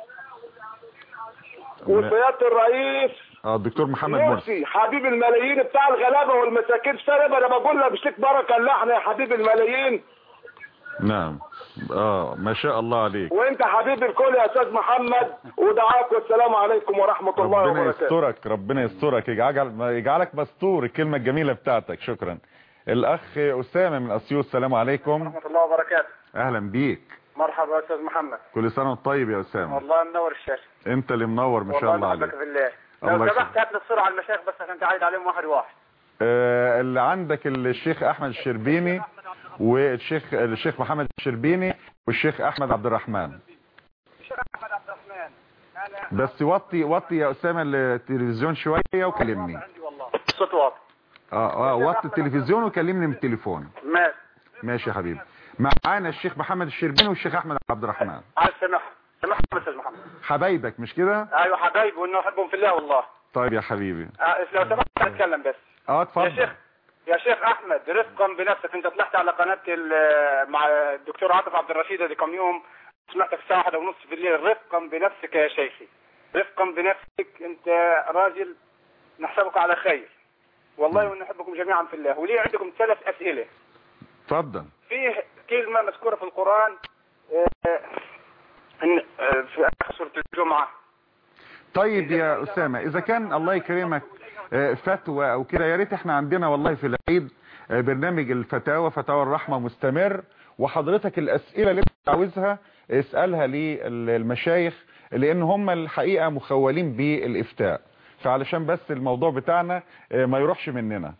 وسيادة الرئيس اه الدكتور محمد مرسي مرسي حبيب الملايين بتاع الغلابة والمساكين. سلام انا بقول لك بشيك بركة اللحن يا حبيب الملايين. نعم. اه ما شاء الله عليك. وانت حبيب الكل يا استاذ محمد ودعاك والسلام عليكم ورحمة الله ربنا وبركاته. يسترك ربنا يسترك يجعل يجعلك مستور. الكلمة الجميلة بتاعتك شكرا. الاخ اسامة من اسيوط. السلام عليكم. ورحمة الله وبركاته. اهلا بيك. مرحبا يا استاذ محمد. كل سنة وانت طيب يا اسامة. والله منور الشاشة. انت اللي منور ما شاء الله عليك. والله في الله. الله لو سمحت هات لي الصورة على المشايخ بس عشان تعيد عليهم واحد واحد. آه اللي عندك الشيخ احمد الشربيني والشيخ الشيخ محمد الشربيني والشيخ احمد عبد الرحمن. الشيخ احمد عبد الرحمن. بس وطي وطي يا اسامة التلفزيون شوية وكلمني. عندي والله. الصوت واطي. اه اه وطي التلفزيون وكلمني من التليفون. ماشي. ماشي يا حبيبي. معانا الشيخ محمد الشربيني والشيخ احمد عبد الرحمن. عايز سمح سمح يا استاذ محمد. حبايبك مش كده؟ ايوه حبايبي وانه احبهم في الله والله. طيب يا حبيبي. آه لو سمحت اتكلم بس. اه اتفضل. يا شيخ يا شيخ احمد رفقا بنفسك، انت طلعت على قناه مع الدكتور عاطف عبد الرشيد هذه كم يوم، سمعتك الساعه واحدة ونص بالليل. رفقا بنفسك يا شيخي، رفقا بنفسك، انت راجل نحسبك على خير والله ونحبكم جميعا في الله. ولي عندكم ثلاث اسئله. اتفضل. فيه كلمه مذكوره في القران آه ان آه في اخر سوره الجمعه. طيب يا اسامه اذا كان الله يكرمك فتوى او كده، يا ريت احنا عندنا والله في العيد برنامج الفتاوى فتاوى الرحمه مستمر، وحضرتك الاسئله اللي انت عاوزها اسالها للمشايخ لان هم الحقيقه مخولين بالافتاء، فعلشان بس الموضوع بتاعنا ما يروحش مننا.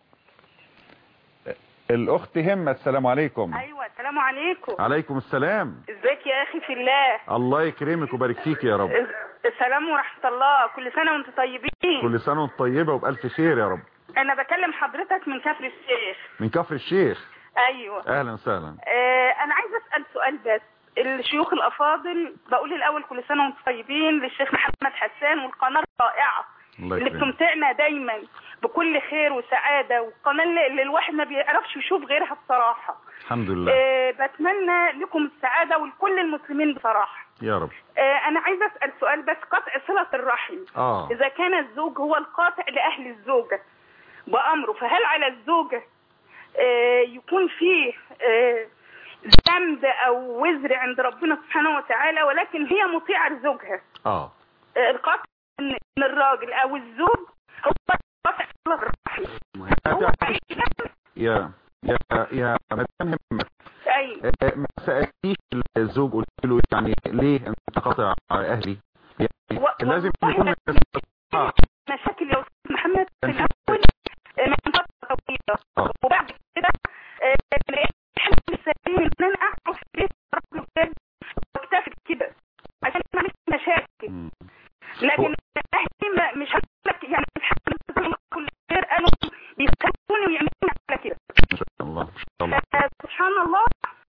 الاخت همه السلام عليكم. ايوه السلام عليكم. عليكم السلام. ازيك يا اخي في الله. الله يكرمك ويبارك فيك يا رب. السلام ورحمه الله. كل سنه وانتم طيبين. كل سنه وانت طيبه وبالف خير يا رب. انا بكلم حضرتك من كفر الشيخ. من كفر الشيخ. ايوه اهلا وسهلا. آه انا عايزه اسال سؤال بس. الشيوخ الافاضل بقول الاول كل سنه وانتم طيبين للشيخ محمد حسان والقناه الرائعه اللي بتمتعنا دايما بكل خير وسعاده، والقناه اللي الواحد ما بيعرفش يشوف غيرها بصراحه. الحمد لله. آه بتمنى لكم السعاده ولكل المسلمين بصراحه يا رب. آه انا عايزه اسال سؤال بس. قطع صله الرحم آه. اذا كان الزوج هو القاطع لاهل الزوجه بامره، فهل على الزوجه آه يكون فيه آه ذنب او وزر عند ربنا سبحانه وتعالى ولكن هي مطيعه لزوجها؟ اه القطع ان الراجل او الزوج هو قطع صلة الرحم. يا يا يا مدام همت، ايوه ما سألتيش الزوج قلت له يعني ليه انت قاطع اهلي؟ يعني و... لازم والله يكون مشاكل يا استاذ محمد في الاول من فتره طويله، وبعد كده لقيت الحل السليم ان انا اقعد في بيت رجل بجد واكتفي كده عشان ما عنديش مشاكل. لكن اهلي ما- مش هقول لك يعني الحمد لله كل خير، قالوا بيسالوني ويعملوا على كده. ما شاء الله ما شاء الله. آه، سبحان الله.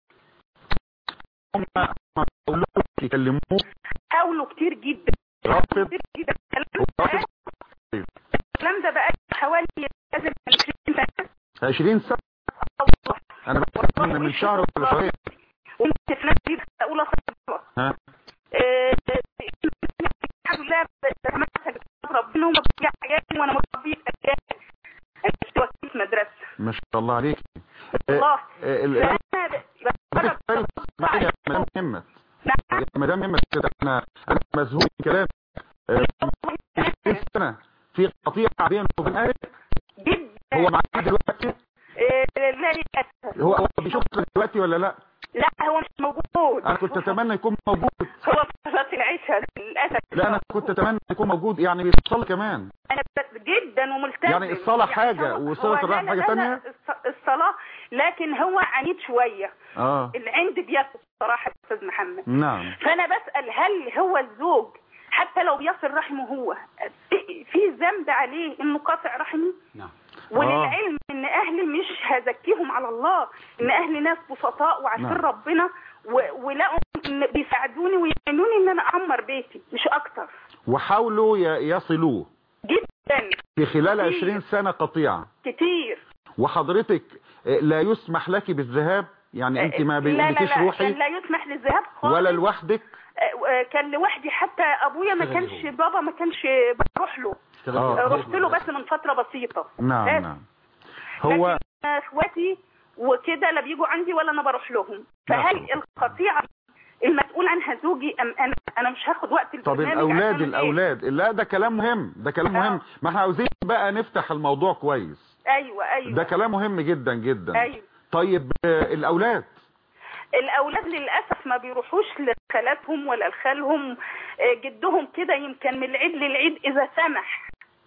هم ما قالوا يكلموه حاولوا كتير جدا رافض كتير جدا. ورافض. الكلام ده بقى حوالي لازم عشرين سنة. عشرين سنة. انا بس من من شهر ولا شهرين. وانت في نفس دي اقول خلاص. ها آه، الحمد لله بتمسك ربنا وما بيجي حاجاتي وانا مربيه اجيال. انا مش وكيل مدرسه. ما شاء الله عليك. الله. ال- فانا معايا يا مدام همت. يا مدام همت كده انا انا مذهول من كلام. عشرين سنة في قطيعة بينه وبين اهلك. هو معاك دلوقتي؟ آه، لا للاسف. هو هو بيشوفك دلوقتي ولا لا؟ لا هو مش موجود. انا كنت اتمنى يكون موجود. هو في صلاة العشاء للاسف. لا انا كنت اتمنى يكون موجود، يعني بيصلي كمان. انا بس جدا وملتزم. يعني الصلاة حاجة وصلاة الرحم حاجة تانية. الصلاة لكن هو عنيد شوية. اه العند بياكل الصراحة يا استاذ محمد. نعم. فانا بسأل هل هو الزوج حتى لو بيصل رحمه هو في ذنب عليه انه قاطع رحمي؟ نعم. وللعلم ان اهلي مش هزكيهم على الله، ان اهلي ناس بسطاء وعارفين نعم. ربنا و- ولقوا إن بيساعدوني ويعينوني ان انا اعمر بيتي مش اكتر. وحاولوا ي- يصلوه جدا في خلال كتير. عشرين سنة قطيعة. كتير. وحضرتك آه، لا يسمح لك بالذهاب، يعني انت ما لا لا بيقولكيش لا روحي كان لا يسمح للذهاب خالص. ولا لوحدك؟ آه، آه، كان لوحدي، حتى ابويا ما كانش بابا ما كانش بروح له. آه. آه، رحت له بس من فترة بسيطة. نعم بس. نعم. هو لكن اخواتي وكده لا بيجوا عندي ولا انا بروح لهم. فهل القطيعة المسؤول عنها زوجي ام انا؟ انا مش هاخد وقت طب البرنامج الاولاد عشان الاولاد لا ده كلام مهم، ده كلام مهم. ما احنا عاوزين بقى نفتح الموضوع كويس. ايوه ايوه ده كلام مهم جدا جدا. ايوه. طيب آه، الاولاد الاولاد للاسف ما بيروحوش لخالاتهم ولا لخالهم. آه، جدهم كده يمكن من العيد للعيد اذا سمح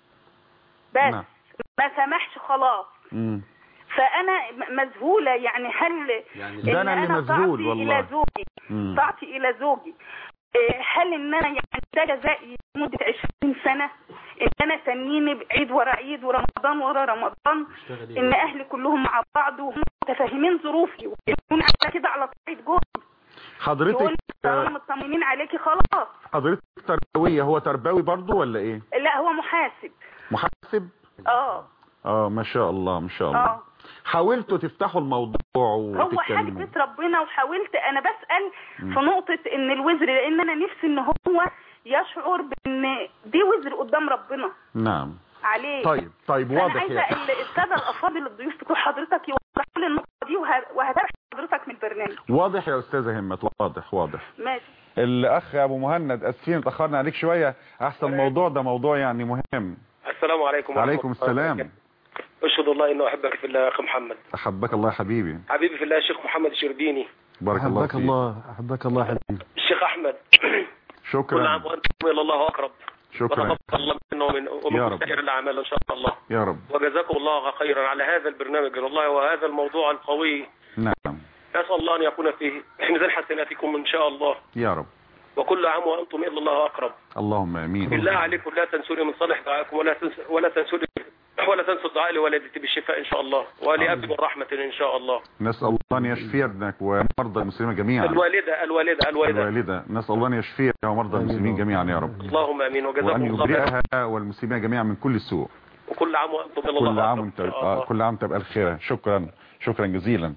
بس. نعم. ما سمحش خلاص. مم. فانا م- مذهوله يعني هل يعني إن ده أنا اللي مذهول طاعتي والله. الى زوجي مم. طاعتي الى زوجي إيه، هل ان انا يعني ده جزائي لمده عشرين سنه ان انا تنيني بعيد ورا عيد ورمضان ورا رمضان، ان اهلي كلهم مع بعض وهم متفاهمين ظروفي ويكون على كده على طريقه جوز حضرتك يقول طالما مطمنين عليكي خلاص. حضرتك تربوية، هو تربوي برضو ولا ايه؟ لا هو محاسب. محاسب؟ اه اه ما شاء الله ما شاء الله. اه حاولتوا تفتحوا الموضوع هو وتتكلموا؟ حاجة ربنا، وحاولت انا بسأل مم. في نقطة ان الوزر، لان انا نفسي ان هو يشعر بان دي وزر قدام ربنا نعم عليه. طيب طيب فأنا واضح عايزة يعني. ال- السادة الافاضل الضيوف بتوع حضرتك يوضحوا لي النقطة دي وه- وهتابع حضرتك من البرنامج. واضح يا استاذة همت، واضح واضح. ماشي. الاخ ابو مهند، اسفين اتاخرنا عليك شوية، احسن الموضوع ده موضوع يعني مهم. السلام عليكم. وعليكم السلام. اشهد الله انه احبك في الله يا اخي محمد. احبك الله يا حبيبي. حبيبي في الله الشيخ محمد الشربيني. بارك الله أحبك فيك. الله أحبك الله حبيبي. الشيخ احمد كل شكرا عام وانتم الى الله اقرب. شكرا وتقبل الله منا ومن يا ومن رب. سائر الاعمال ان شاء الله. يا رب. وجزاكم الله خيرا على هذا البرنامج والله وهذا الموضوع القوي. نعم نسال الله ان يكون فيه ميزان حسناتكم ان شاء الله. يا رب. وكل عام وانتم الى الله اقرب. اللهم امين. بالله عليكم لا تنسوني من صالح دعائكم ولا تنسوا ولا تنسوني ولا تنسوا الدعاء لوالدتي بالشفاء ان شاء الله ولابي بالرحمه ان شاء الله. نسأل الله أن يشفي ابنك ومرضى المسلمين جميعا. الوالده الوالده الوالده الوالدة نسأل الله أن يشفيها ومرضى المسلمين جميعا يا رب. اللهم امين وجزاكم وأن الله خيرا. يبرئها والمسلمين جميعا من كل سوء. وكل عام وانتم الى الله كل عام أقرب وانت إن شاء آه الله. كل عام تبقى الخير. شكرا شكرا جزيلا.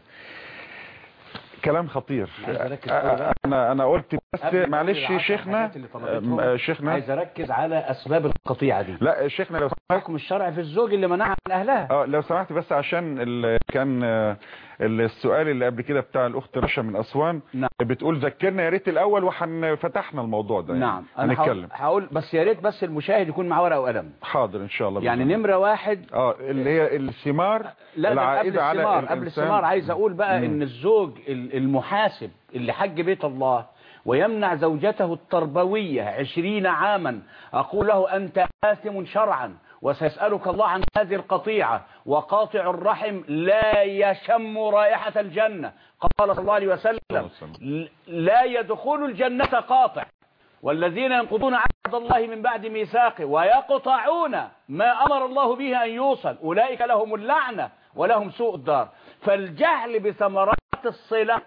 كلام خطير. انا انا قلت بس معلش شيخنا آه، شيخنا عايز اركز على اسباب القطيعه دي. لا شيخنا لو حكم الشرع في الزوج اللي منعها عن اهلها. اه لو سمحت بس عشان ال- كان السؤال اللي قبل كده بتاع الاخت رشا من اسوان. نعم. بتقول ذكرنا يا ريت الاول وفتحنا الموضوع ده. نعم يعني. انا هنتكلم هقول بس يا ريت بس المشاهد يكون معاه ورقه وقلم. حاضر ان شاء الله. يعني بالله. نمره واحد اه اللي هي الثمار. لا العائده على الثمار. قبل الثمار عايز اقول بقى مم. ان الزوج المحاسب اللي حج بيت الله ويمنع زوجته التربويه عشرين عاما، اقول له انت آثم شرعا وسيسألك الله عن هذه القطيعة، وقاطع الرحم لا يشم رائحة الجنة. قال صلى الله عليه وسلم لا يدخل الجنة قاطع، والذين ينقضون عهد الله من بعد ميثاقه ويقطعون ما أمر الله به أن يوصل أولئك لهم اللعنة ولهم سوء الدار. فالجهل بثمرات الصلة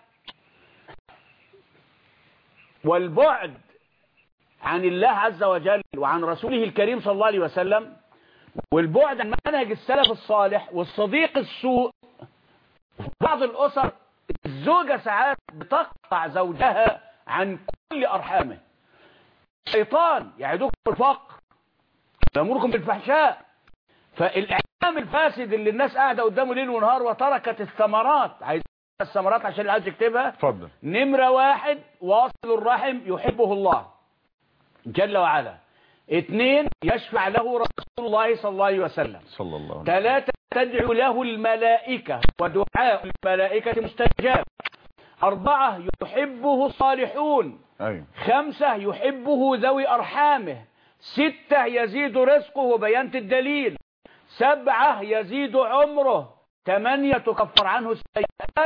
والبعد عن الله عز وجل وعن رسوله الكريم صلى الله عليه وسلم والبعد عن منهج السلف الصالح والصديق السوء. في بعض الأسر الزوجة ساعات بتقطع زوجها عن كل أرحامه. الشيطان يعدكم بالفقر يأمركم بالفحشاء. فالإعلام الفاسد اللي الناس قاعدة قدامه ليل ونهار وتركت الثمرات. عايز الثمرات عشان اللي عايز يكتبها. اتفضل. نمرة واحد واصل الرحم يحبه الله جل وعلا. اثنين يشفع له رسول الله صلى الله عليه وسلم. صلى الله عليه وسلم. ثلاثة تدعو له الملائكة ودعاء الملائكة مستجاب. أربعة يحبه الصالحون. أيوة. خمسة يحبه ذوي أرحامه. ستة يزيد رزقه وبينت الدليل. سبعة يزيد عمره. ثمانية تكفر عنه السيئات.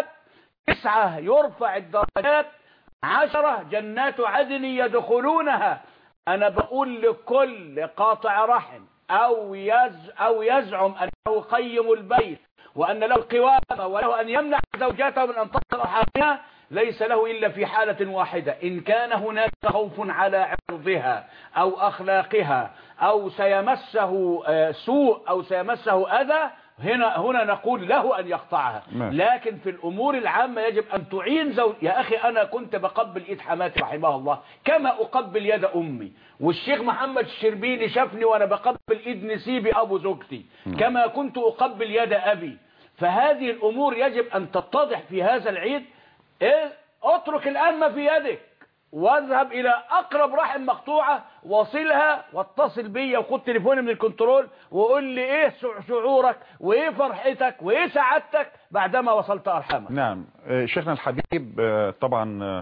تسعة يرفع الدرجات. عشرة جنات عدن يدخلونها. أنا بقول لكل قاطع رحم أو يز أو يزعم أنه قيم البيت وأن له القوامة وله أن يمنع زوجاته من أن تصل أرحامها، ليس له إلا في حالة واحدة: إن كان هناك خوف على عرضها أو أخلاقها أو سيمسه سوء أو سيمسه أذى، هنا هنا نقول له أن يقطعها. لكن في الأمور العامة يجب أن تعين زوج. يا أخي أنا كنت بقبل إيد حماتي رحمها الله كما أقبل يد أمي، والشيخ محمد الشربيني شافني وأنا بقبل إيد نسيبي أبو زوجتي كما كنت أقبل يد أبي. فهذه الأمور يجب أن تتضح في هذا العيد. إيه؟ اترك الآن ما في يدك واذهب إلى أقرب رحم مقطوعة واصلها واتصل بيا وخد تليفوني من الكنترول وقول لي إيه شعورك وإيه فرحتك وإيه سعادتك بعدما وصلت أرحامك. نعم شيخنا الحبيب، طبعا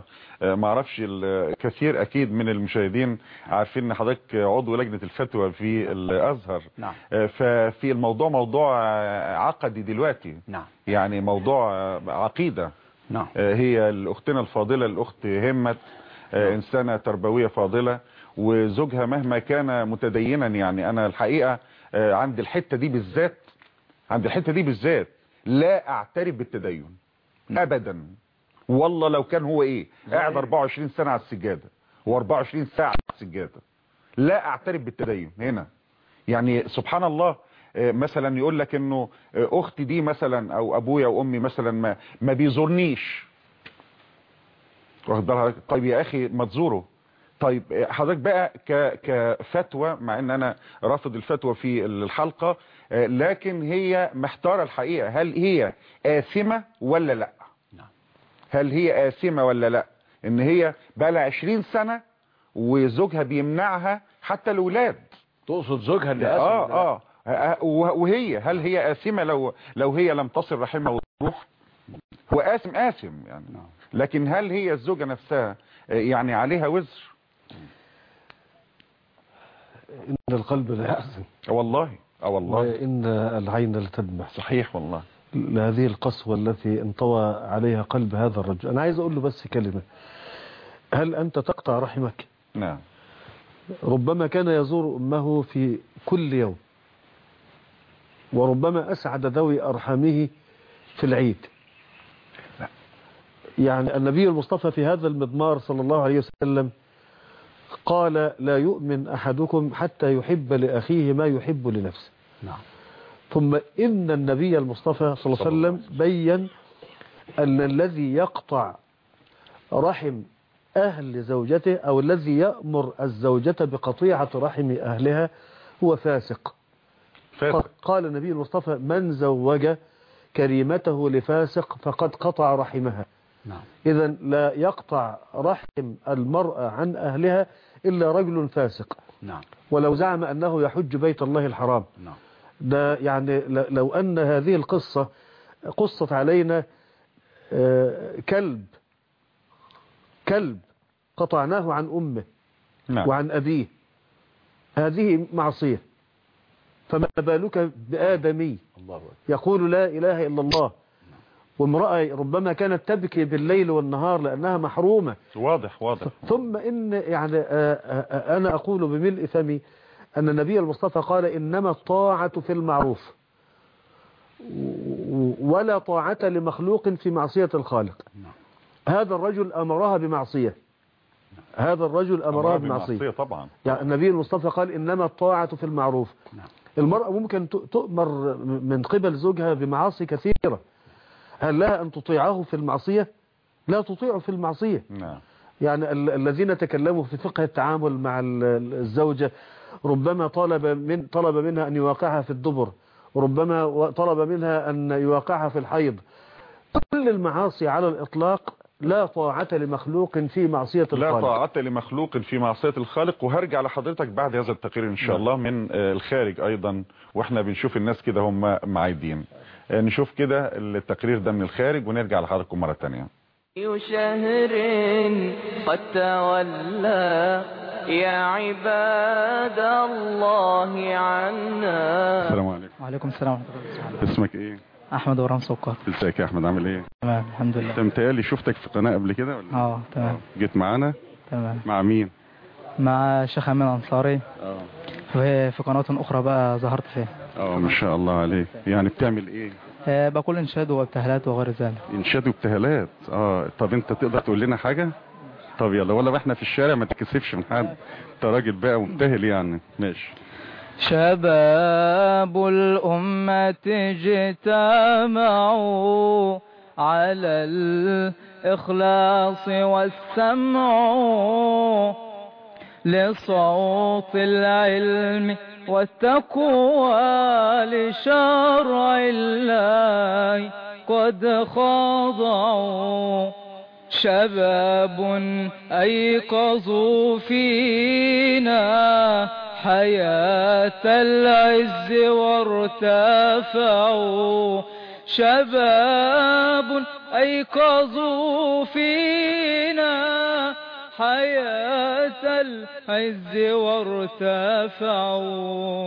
ما أعرفش الكثير أكيد من المشاهدين عارفين أن حضرتك عضو لجنة الفتوى في الأزهر. نعم. ففي الموضوع موضوع عقدي دلوقتي. نعم. يعني موضوع عقيدة. نعم. هي الأختنا الفاضلة الأخت همت إنسانة تربوية فاضلة، وزوجها مهما كان متدينا، يعني أنا الحقيقة عند الحتة دي بالذات عند الحتة دي بالذات لا أعترف بالتدين أبدا. والله لو كان هو إيه قاعد أربعة وعشرين سنة على السجادة و24 ساعة على السجادة لا أعترف بالتدين هنا. يعني سبحان الله، مثلا يقول لك انه اختي دي مثلا او ابويا وامي مثلا ما ما بيزورنيش، واخد بالك؟ طيب يا اخي ما تزوره. طيب حضرتك بقى ك كفتوى، مع ان انا رافض الفتوى في الحلقه، لكن هي محتاره الحقيقه، هل هي آثمة ولا لا؟ هل هي آثمة ولا لا ان هي بقى لها عشرين سنة وزوجها بيمنعها حتى الاولاد؟ تقصد زوجها اللي آثم؟ اه اه وهي هل هي آثمة لو لو هي لم تصل رحمها وتروح؟ هو آثم آثم يعني، لكن هل هي الزوجة نفسها يعني عليها وزر؟ إن القلب لا يحزن والله اه والله وإن العين لتدمع. صحيح والله. لهذه القسوة التي انطوى عليها قلب هذا الرجل. أنا عايز أقول له بس كلمة: هل أنت تقطع رحمك؟ نعم. ربما كان يزور أمه في كل يوم، وربما أسعد ذوي أرحامه في العيد. يعني النبي المصطفى في هذا المضمار صلى الله عليه وسلم قال: لا يؤمن أحدكم حتى يحب لأخيه ما يحب لنفسه. نعم. ثم إن النبي المصطفى صلى الله عليه وسلم بين أن الذي يقطع رحم أهل زوجته أو الذي يأمر الزوجة بقطيعة رحم أهلها هو فاسق. فاسق. قال النبي المصطفى: من زوج كريمته لفاسق فقد قطع رحمها. نعم. إذا لا يقطع رحم المرأة عن أهلها إلا رجل فاسق. نعم. ولو زعم أنه يحج بيت الله الحرام. نعم. ده يعني لو أن هذه القصة قصت علينا كلب كلب قطعناه عن أمه نعم. وعن أبيه، هذه معصية، فما بالك بآدمي يقول لا إله إلا الله، وامرأة ربما كانت تبكي بالليل والنهار لأنها محرومة. واضح واضح. ثم إن يعني أنا أقول بملء فمي أن النبي المصطفى قال إنما الطاعة في المعروف ولا طاعة لمخلوق في معصية الخالق. هذا الرجل أمرها بمعصية، هذا الرجل أمرها بمعصية طبعا. يعني النبي المصطفى قال إنما الطاعة في المعروف. المرأة ممكن تؤمر من قبل زوجها بمعاصي كثيرة، هل لها أن تطيعه في المعصية؟ لا تطيعه في المعصية. نعم. يعني ال الذين تكلموا في فقه التعامل مع الزوجة ربما طلب من طلب منها أن يواقعها في الدبر، وربما طلب منها أن يواقعها في الحيض. كل المعاصي على الإطلاق لا طاعة لمخلوق في معصية الخالق. لا طاعة لمخلوق في معصية الخالق. وهرجع لحضرتك بعد هذا التقرير إن شاء الله من الخارج أيضا، وإحنا بنشوف الناس كده هم معايدين. نشوف كده التقرير ده من الخارج ونرجع لحضراتكم مرة تانية. شهر قد تولى يا عباد الله عنا. السلام عليكم. وعليكم السلام ورحمة الله وبركاته. اسمك ايه؟ احمد ورام سكر. ازيك يا احمد، عامل ايه؟ تمام الحمد لله. انت متهيألي شفتك في قناة قبل كده ولا؟ اه تمام. جيت معانا؟ تمام. مع مين؟ مع الشيخ امين انصاري. اه. في في قناة اخرى بقى ظهرت فيها. اه ما شاء الله عليك. يعني بتعمل ايه؟ آه بقول انشاد وابتهالات وغير ذلك. انشاد وابتهالات. اه طب انت تقدر تقول لنا حاجة؟ طب يلا، ولا احنا في الشارع ما تكسفش من حد، انت راجل بقى مبتهل يعني. ماشي. شباب الأمة اجتمعوا على الإخلاص والسمع لصوت العلم والتقوى لشرع الله قد خضعوا. شباب أيقظوا فينا حياة العز وارتفعوا. شباب أيقظوا فينا حياة العز وارتفعوا.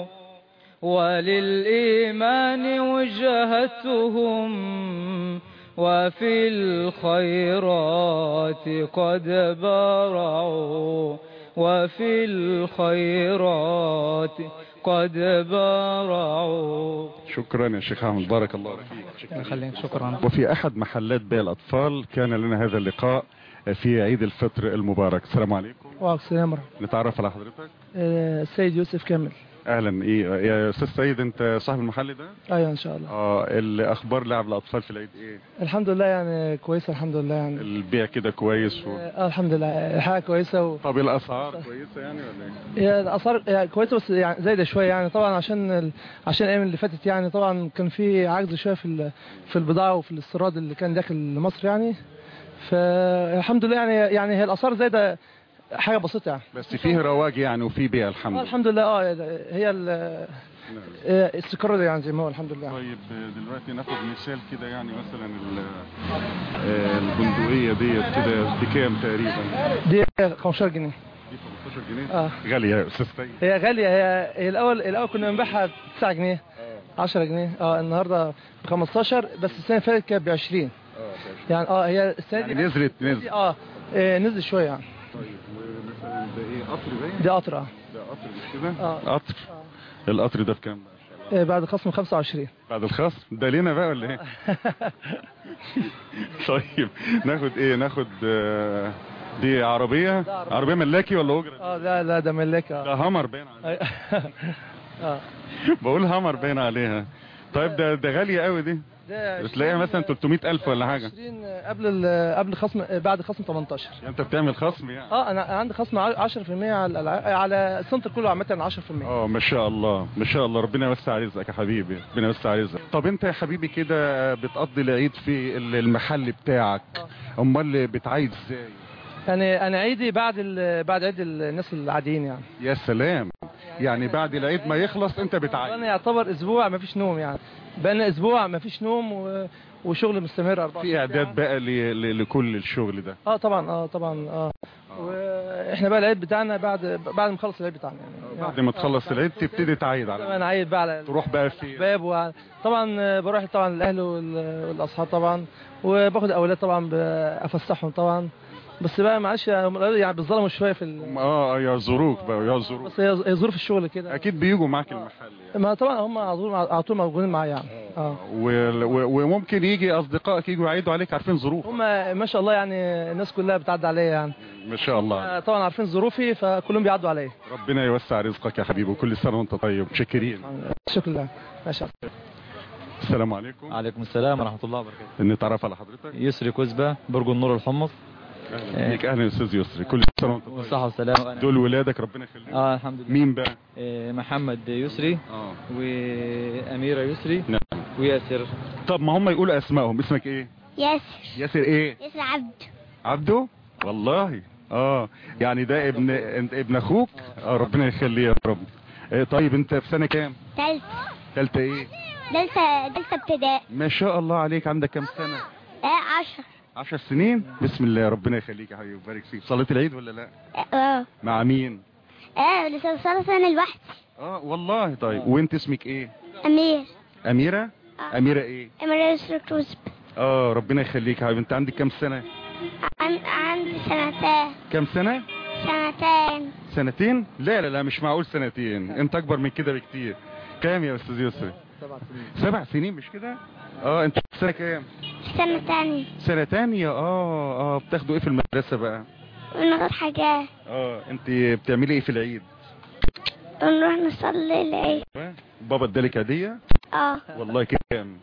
وللإيمان وجهتهم وفي الخيرات قد برعوا. وفي الخيرات قد برعوا. شكرا يا شيخ احمد، بارك الله فيك. شكرا. شكرا. وفي احد محلات بيع الاطفال كان لنا هذا اللقاء في عيد الفطر المبارك. السلام عليكم. وعليكم السلام. نتعرف على حضرتك. السيد يوسف كامل. اهلا. ايه يا استاذ سيد، انت صاحب المحل ده؟ ايوه ان شاء الله. اه الاخبار لعب الاطفال في العيد ايه؟ الحمد لله يعني كويسه الحمد لله يعني. البيع كده كويس و... اه الحمد لله الحاجه كويسه و... طب الاسعار كويسه يعني ولا ايه؟ هي الاسعار يعني كويسه بس يعني زايده شويه يعني طبعا عشان ال... عشان الايام اللي فاتت يعني طبعا كان في عجز شويه في ال... في البضاعه وفي الاستيراد اللي كان داخل مصر يعني. فالحمد لله يعني يعني هي الاسعار زايده حاجه بسيطه يعني. بس فيه رواج يعني وفيه بيع الحمد لله. آه الحمد لله. اه هي استقرار يعني زي ما هو الحمد لله. طيب دلوقتي ناخد مثال كده يعني مثلا البندقيه ديت كده بكام تقريبا؟ دي خمستاشر جنيه. دي خمستاشر جنيه؟ اه غاليه يا استاذ سيد. هي غاليه. هي, هي الاول الاول كنا بنبيعها تسعة جنيه عشرة جنيه. اه النهارده ب خمستاشر بس السنه اللي فاتت كانت ب عشرين. اه يعني اه هي السنه دي يعني نزلت نزلت اه نزل شويه يعني. طيب ومثلا ده ايه قطر باين؟ ده قطر. اه ده قطر مش كده؟ اه قطر. آه. القطر ده بكام بقى؟ إيه بعد خصم خمسة وعشرين. بعد الخصم ده لينا بقى ولا ايه؟ طيب ناخد ايه؟ ناخد آه دي عربيه عربيه ملاكي ولا اجره؟ اه لا لا ده ملاكي. اه ده همر باين عليها. اه بقول همر باين عليها. طيب ده ده غاليه قوي دي. بتلاقيها مثلا ثلاثمائة ألف ولا حاجه. عشرين قبل قبل خصم بعد خصم تمنتاشر. يعني انت بتعمل خصم يعني؟ اه انا عندي خصم عشرة في المية على الألعاب، على السنتر كله عامه عشرة في المية. اه ما شاء الله ما شاء الله، ربنا يوسع رزقك يا حبيبي، ربنا يوسع رزقك. طب انت يا حبيبي كده بتقضي العيد في المحل بتاعك، امال بتعيد ازاي؟ يعني انا عيدي بعد بعد عيد الناس العاديين يعني. يا سلام، يعني بعد العيد ما يخلص انت بتعيد؟ انا يعتبر اسبوع ما فيش نوم يعني، بقى اسبوع ما فيش نوم و... وشغل مستمر أربعة وعشرين في اعداد بقى ل... ل... لكل الشغل ده. اه طبعا اه طبعا اه, آه. واحنا بقى العيد بتاعنا بعد بعد ما نخلص العيد بتاعنا يعني. بعد ما تخلص العيد تبتدي تعيد على انا عيد بقى على تروح بقى في الباب و... طبعا بروح طبعا الاهل والاصحاب طبعا، وباخد اولاد طبعا افسحهم طبعا، بس بقى معلش يعني بيظلموا شويه في ال... اه يعذروك بقى يعذروك، بس هي ظروف الشغل كده. اكيد بيجوا معاك المحل يعني. ما طبعا هم على طول على طول موجودين معايا يعني. اه و... و... وممكن يجي اصدقائك يجوا يعيدوا عليك، عارفين ظروفك. هم ما شاء الله يعني الناس كلها بتعدي عليا يعني ما شاء الله. طبعا عارفين ظروفي فكلهم بيعدوا عليا. ربنا يوسع رزقك يا حبيبي، وكل سنه وانت طيب. شاكرين. شكرا. ما شاء الله. السلام عليكم. عليكم السلام ورحمه الله وبركاته. نتعرف على حضرتك؟ يسري كزبه، برج النور الحمص. اهلا بيك. اهلا يا استاذ يسري، كل سنه وانت طيب. صحه وسلامه. دول ولادك ربنا يخليهم. اه الحمد لله. مين بقى؟ آه محمد يسري اه واميره يسري. نعم. وياسر. طب ما هم يقولوا اسمائهم. اسمك ايه؟ ياسر. ياسر ايه؟ ياسر عبد. عبده؟ والله اه يعني ده ابن ابن اخوك؟ اه ربنا يخليه يا رب. إيه طيب انت في سنه كام؟ ثالثه. ثالثه ايه؟ ثالثه ثالثه ابتدائي. ما شاء الله عليك. عندك كام سنه؟ اه عشرة. عشر سنين. بسم الله، ربنا يخليك يا حبيبي ويبارك فيك. صليت العيد ولا لا؟ اه. مع مين؟ اه لسه صلاه انا لوحدي. اه والله. طيب وانت اسمك ايه؟ امير. اميره؟ آه. اميره ايه؟ اميره يسري كوزب. اه ربنا يخليك يا حبيبي. انت عندك كام سنه؟ عن... عندي سنتين. كام سنه؟ سنتين. سنتين؟ لا لا لا مش معقول سنتين، انت اكبر من كده بكتير. كام يا استاذ يسري؟ سبع سنين. سبع سنين مش كده؟ اه انت في سنه كام؟ سنة تانية. سنه تانية. اه اه بتاخدوا ايه في المدرسه بقى؟ بناخد حاجات. اه انت بتعملي ايه في العيد؟ بنروح نصلي العيد. بابا ادالك هديه؟ اه والله كام؟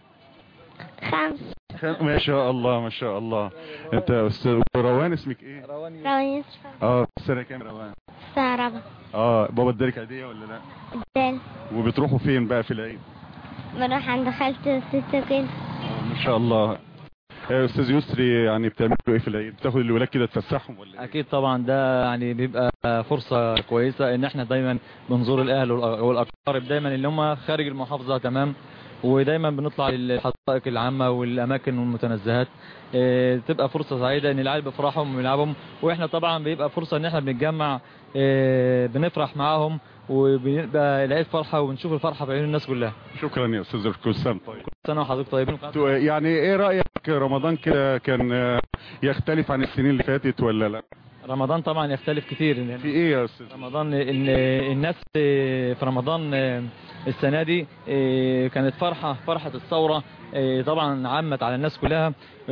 خمس. خم... ما شاء الله ما شاء الله. انت استاذ روان، اسمك ايه؟ روان يوسف. اه سنه كام روان؟ سنة رابعة. اه بابا ادالك هديه ولا لا؟ اداني. وبتروحوا فين بقى في العيد؟ بنروح عند خالتي وستي كده. اه ما شاء الله. يا استاذ يسري يعني بتعملوا ايه في العيد؟ بتاخد الولاد كده تفسحهم ولا ايه؟ اكيد طبعا، ده يعني بيبقى فرصه كويسه ان احنا دايما بنزور الاهل والاقارب دايما اللي هم خارج المحافظه. تمام. ودايما بنطلع للحدائق العامه والاماكن والمتنزهات. اه تبقى فرصه سعيده ان العيال بيفرحهم ويلعبهم، واحنا طبعا بيبقى فرصه ان احنا بنتجمع، اه بنفرح معاهم، وبيبقى العيد فرحه ونشوف الفرحه في عيون الناس كلها. شكرا يا استاذ. كل سنه طيب. كل سنه وحضرتك طيبين. يعني ايه رايك رمضان كده كان يختلف عن السنين اللي فاتت ولا لا؟ رمضان طبعا يختلف كتير. في ايه يا استاذ؟ رمضان ان الناس في رمضان السنه دي كانت فرحه فرحه الثوره طبعا عمت على الناس كلها،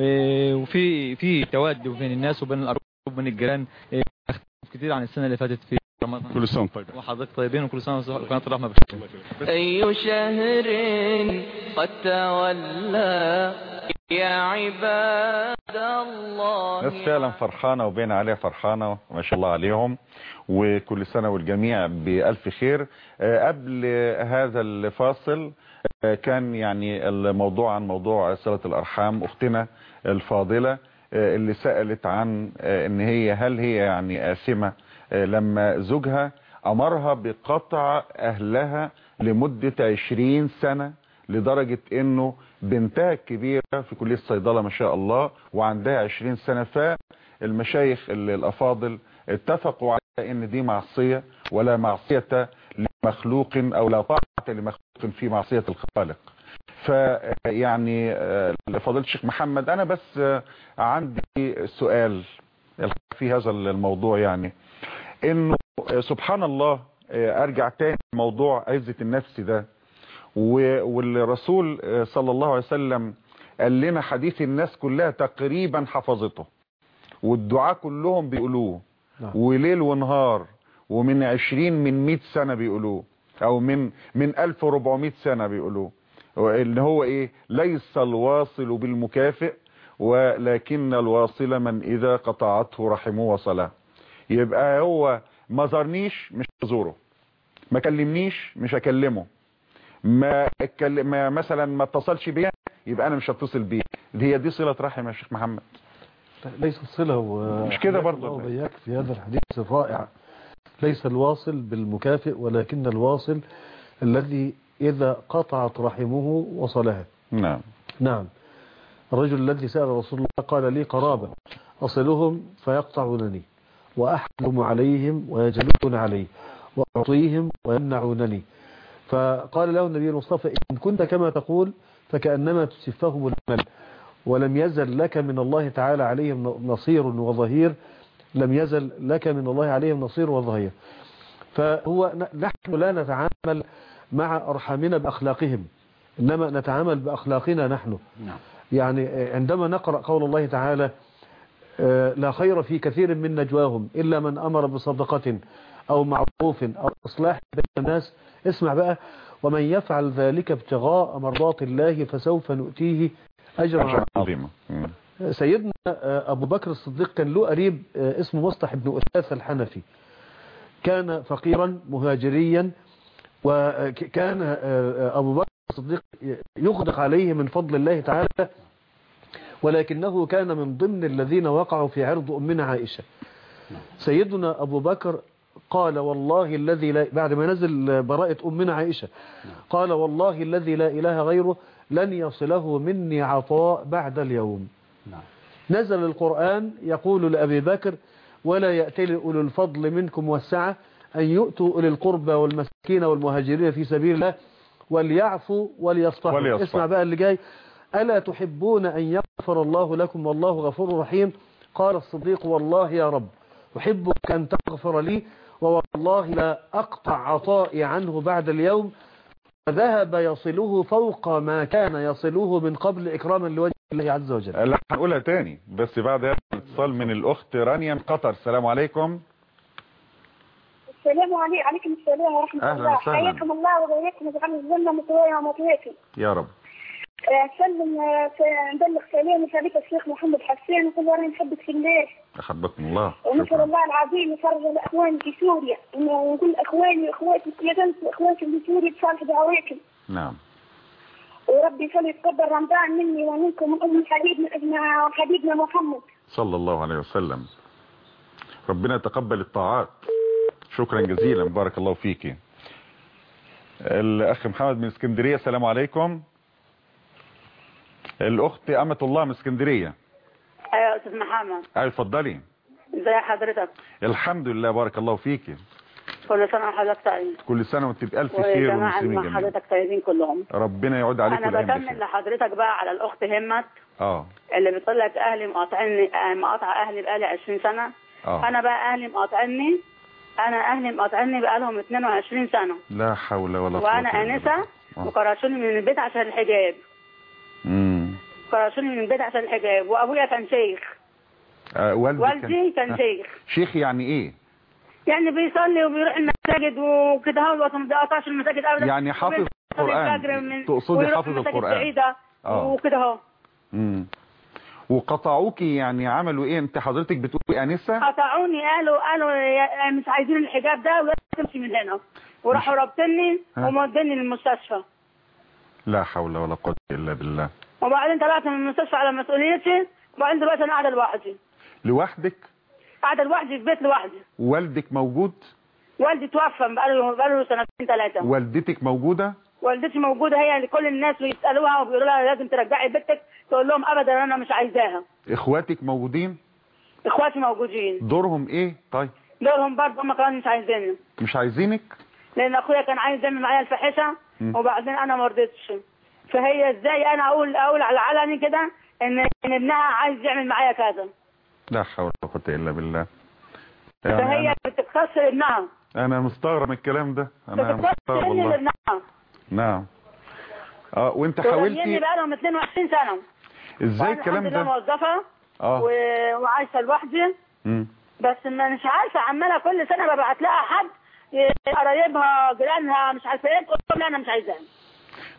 وفي في تود بين الناس وبين القرايب وبين الجيران اختلف كتير عن السنه اللي فاتت في رمضان. كل سنه طيب وحضرتك طيبين، وكل سنه وقناه الرحمه بخير. أي شهر قد تولى يا عباد الله. ناس فعلا فرحانة وبين عليها فرحانة ما شاء الله عليهم، وكل سنة والجميع بألف خير. قبل هذا الفاصل كان يعني الموضوع عن موضوع صلة الأرحام. أختنا الفاضلة اللي سألت عن ان هي هل هي يعني آثمة لما زوجها أمرها بقطع أهلها لمدة عشرين سنة، لدرجة انه بنتها الكبيرة في كلية الصيدلة ما شاء الله وعندها عشرين سنة. فالمشايخ الافاضل اتفقوا على ان دي معصية، ولا معصية لمخلوق او لا طاعة لمخلوق في معصية الخالق. فيعني فضيلة الشيخ محمد، انا بس عندي سؤال في هذا الموضوع، يعني انه سبحان الله ارجع تاني موضوع عزة النفس ده، والرسول صلى الله عليه وسلم قال لنا حديث الناس كلها تقريبا حفظته، والدعاء كلهم بيقولوه وليل ونهار، ومن عشرين من مئة سنة بيقولوه، او من من ألف وأربعمائة سنة بيقولوه. ان هو ايه ليس الواصل بالمكافئ ولكن الواصل من اذا قطعته رحمه وصله. يبقى هو ما زارنيش مش هزوره، ما كلمنيش مش هكلمه، ما, اتكلم ما مثلا ما اتصلش بيا يبقى انا مش هتصل بيه. هي دي صلة رحم يا شيخ محمد؟ ليس صلة. و... مش كده برضه وإياك في هذا الحديث الرائع. ليس الواصل بالمكافئ ولكن الواصل الذي إذا قطعت رحمه وصلها. نعم نعم. الرجل الذي سأل رسول الله قال لي قرابة أصلهم فيقطعونني وأحلم عليهم ويجلون علي وأعطيهم ويمنعونني، فقال له النبي المصطفى إن كنت كما تقول فكأنما تسفهم المل، ولم يزل لك من الله تعالى عليهم نصير وظهير، لم يزل لك من الله عليهم نصير وظهير. فهو نحن لا نتعامل مع أرحامنا بأخلاقهم، إنما نتعامل بأخلاقنا نحن. يعني عندما نقرأ قول الله تعالى لا خير في كثير من نجواهم إلا من أمر بصدقة أو معروف أو إصلاح بين الناس، اسمع بقى، ومن يفعل ذلك ابتغاء مرضات الله فسوف نؤتيه أجرا عظيما. سيدنا أبو بكر الصديق كان له قريب اسمه مصطح بن أثاث الحنفي، كان فقيرا مهاجريا، وكان أبو بكر الصديق يغدق عليه من فضل الله تعالى، ولكنه كان من ضمن الذين وقعوا في عرض أمنا عائشة. سيدنا أبو بكر قال والله الذي لا، بعد ما نزل براءة أمنا عائشة، قال والله الذي لا إله غيره لن يصله مني عطاء بعد اليوم. نزل القرآن يقول لأبي بكر ولا يأتل أولو الفضل منكم والسعة أن يؤتوا أولي القربى والمسكين والمهاجرين في سبيل الله وليعفوا وليصفحوا. اسمع بقى اللي جاي، ألا تحبون أن يغفر الله لكم والله غفور رحيم؟ قال الصديق والله يا رب أحبك أن تغفر لي والله لا أقطع عطائي عنه بعد اليوم. فذهب يصله فوق ما كان يصله من قبل إكراما لوجه الله عز وجل. لا هنقولها تاني بس بعد هذا الاتصال من الأخت رانيا من قطر. السلام عليكم. السلام عليكم. عليكم السلام ورحمة الله. حياكم الله وبياكم وجعل الجنة مثواي ومثواكم يا رب. سلم نبلغ سلامي خليفة الشيخ محمد حسان وكل وانا نحبك في الله. أحبكم الله. ونسأل الله العظيم يفرج الأخوان في سوريا، ونقول أخواني وأخواتي لا تنسوا أخواتي في سوريا بصالح دعواتكم. نعم. وربي يخلي يتقبل رمضان مني ومنكم من أم حبيبنا وحبيبنا محمد صلى الله عليه وسلم. ربنا يتقبل الطاعات. شكرا جزيلا بارك الله فيك. الأخ محمد من اسكندرية. السلام عليكم. الأخت أمة الله من اسكندرية. أيوة يا أستاذ محمد. أيوة اتفضلي. ازي حضرتك؟ الحمد لله بارك الله فيك. كل سنة وحضرتك طيب. كل سنة وانت بألف خير والمسلمين جميعا. حضرتك طيبين كلهم. ربنا يعود عليكم أنا بكمل لحضرتك بقى على الأخت همت. اه اللي بتقول لك أهلي مقاطعني، مقاطع أهلي بقالي عشرين سنة. اه أنا بقى أهلي مقاطعني، أنا أهلي مقاطعني بقالهم اتنين وعشرين سنة. لا حول ولا قوة. وأنا آنسة وكرشوني من البيت عشان الحجاب. امم كرشوني من البيت عشان الحجاب، وأبويا كان شيخ. آه والدي, والدي كان, كان شيخ. شيخ يعني إيه؟ يعني بيصلي وبيروح المساجد وكده، هو ما بيقطعش المساجد ابدا. يعني حافظ القرآن. تقصدي حافظ القرآن اه وكده اهو. امم وقطعوكي يعني عملوا ايه؟ انت حضرتك بتقولي انسه؟ قطعوني، قالوا قالوا مش عايزين الحجاب ده ولازم تمشي من هنا، وراحوا رابطني وموديني للمستشفى. لا حول ولا قوه الا بالله. وبعدين طلعت من المستشفى على مسؤوليتي، وبعدين دلوقتي انا قاعده لوحدي. لوحدك؟ قاعده لوحدي في بيت لوحدي. والدك موجود؟ والدي توفى بقاله بقاله سنتين ثلاثه. والدتك موجوده؟ والدتي موجوده، هي لكل الناس بيسالوها وبيقولوا لها لازم ترجعي بنتك، تقول لهم ابدا انا مش عايزاها. اخواتك موجودين؟ اخواتي موجودين. دورهم ايه طيب؟ دورهم برضه هم كمان مش عايزيني. مش عايزينك؟ لان اخويا كان عايز يعمل معايا الفاحشه وبعدين انا ما رضيتش. فهي ازاي انا اقول اقول على علني كده ان ان ابنها عايز يعمل معايا كذا؟ لا حول ولا قوه الا بالله. يعني فهي أنا... بتكسر ابنها. انا مستغرب من الكلام ده. انا مستغرب والله. ابنها. نعم. اه وانت حاولتي بقى لهم اتنين وعشرين سنه. ازاي الكلام ده؟ انا موظفه اه و... وعايشه لوحدي. امم بس ما مش عارفه، عماله كل سنه ببعت لها حد قرايبها جيرانها مش عارفه ايه، تقول لهم لا انا مش عايزاها.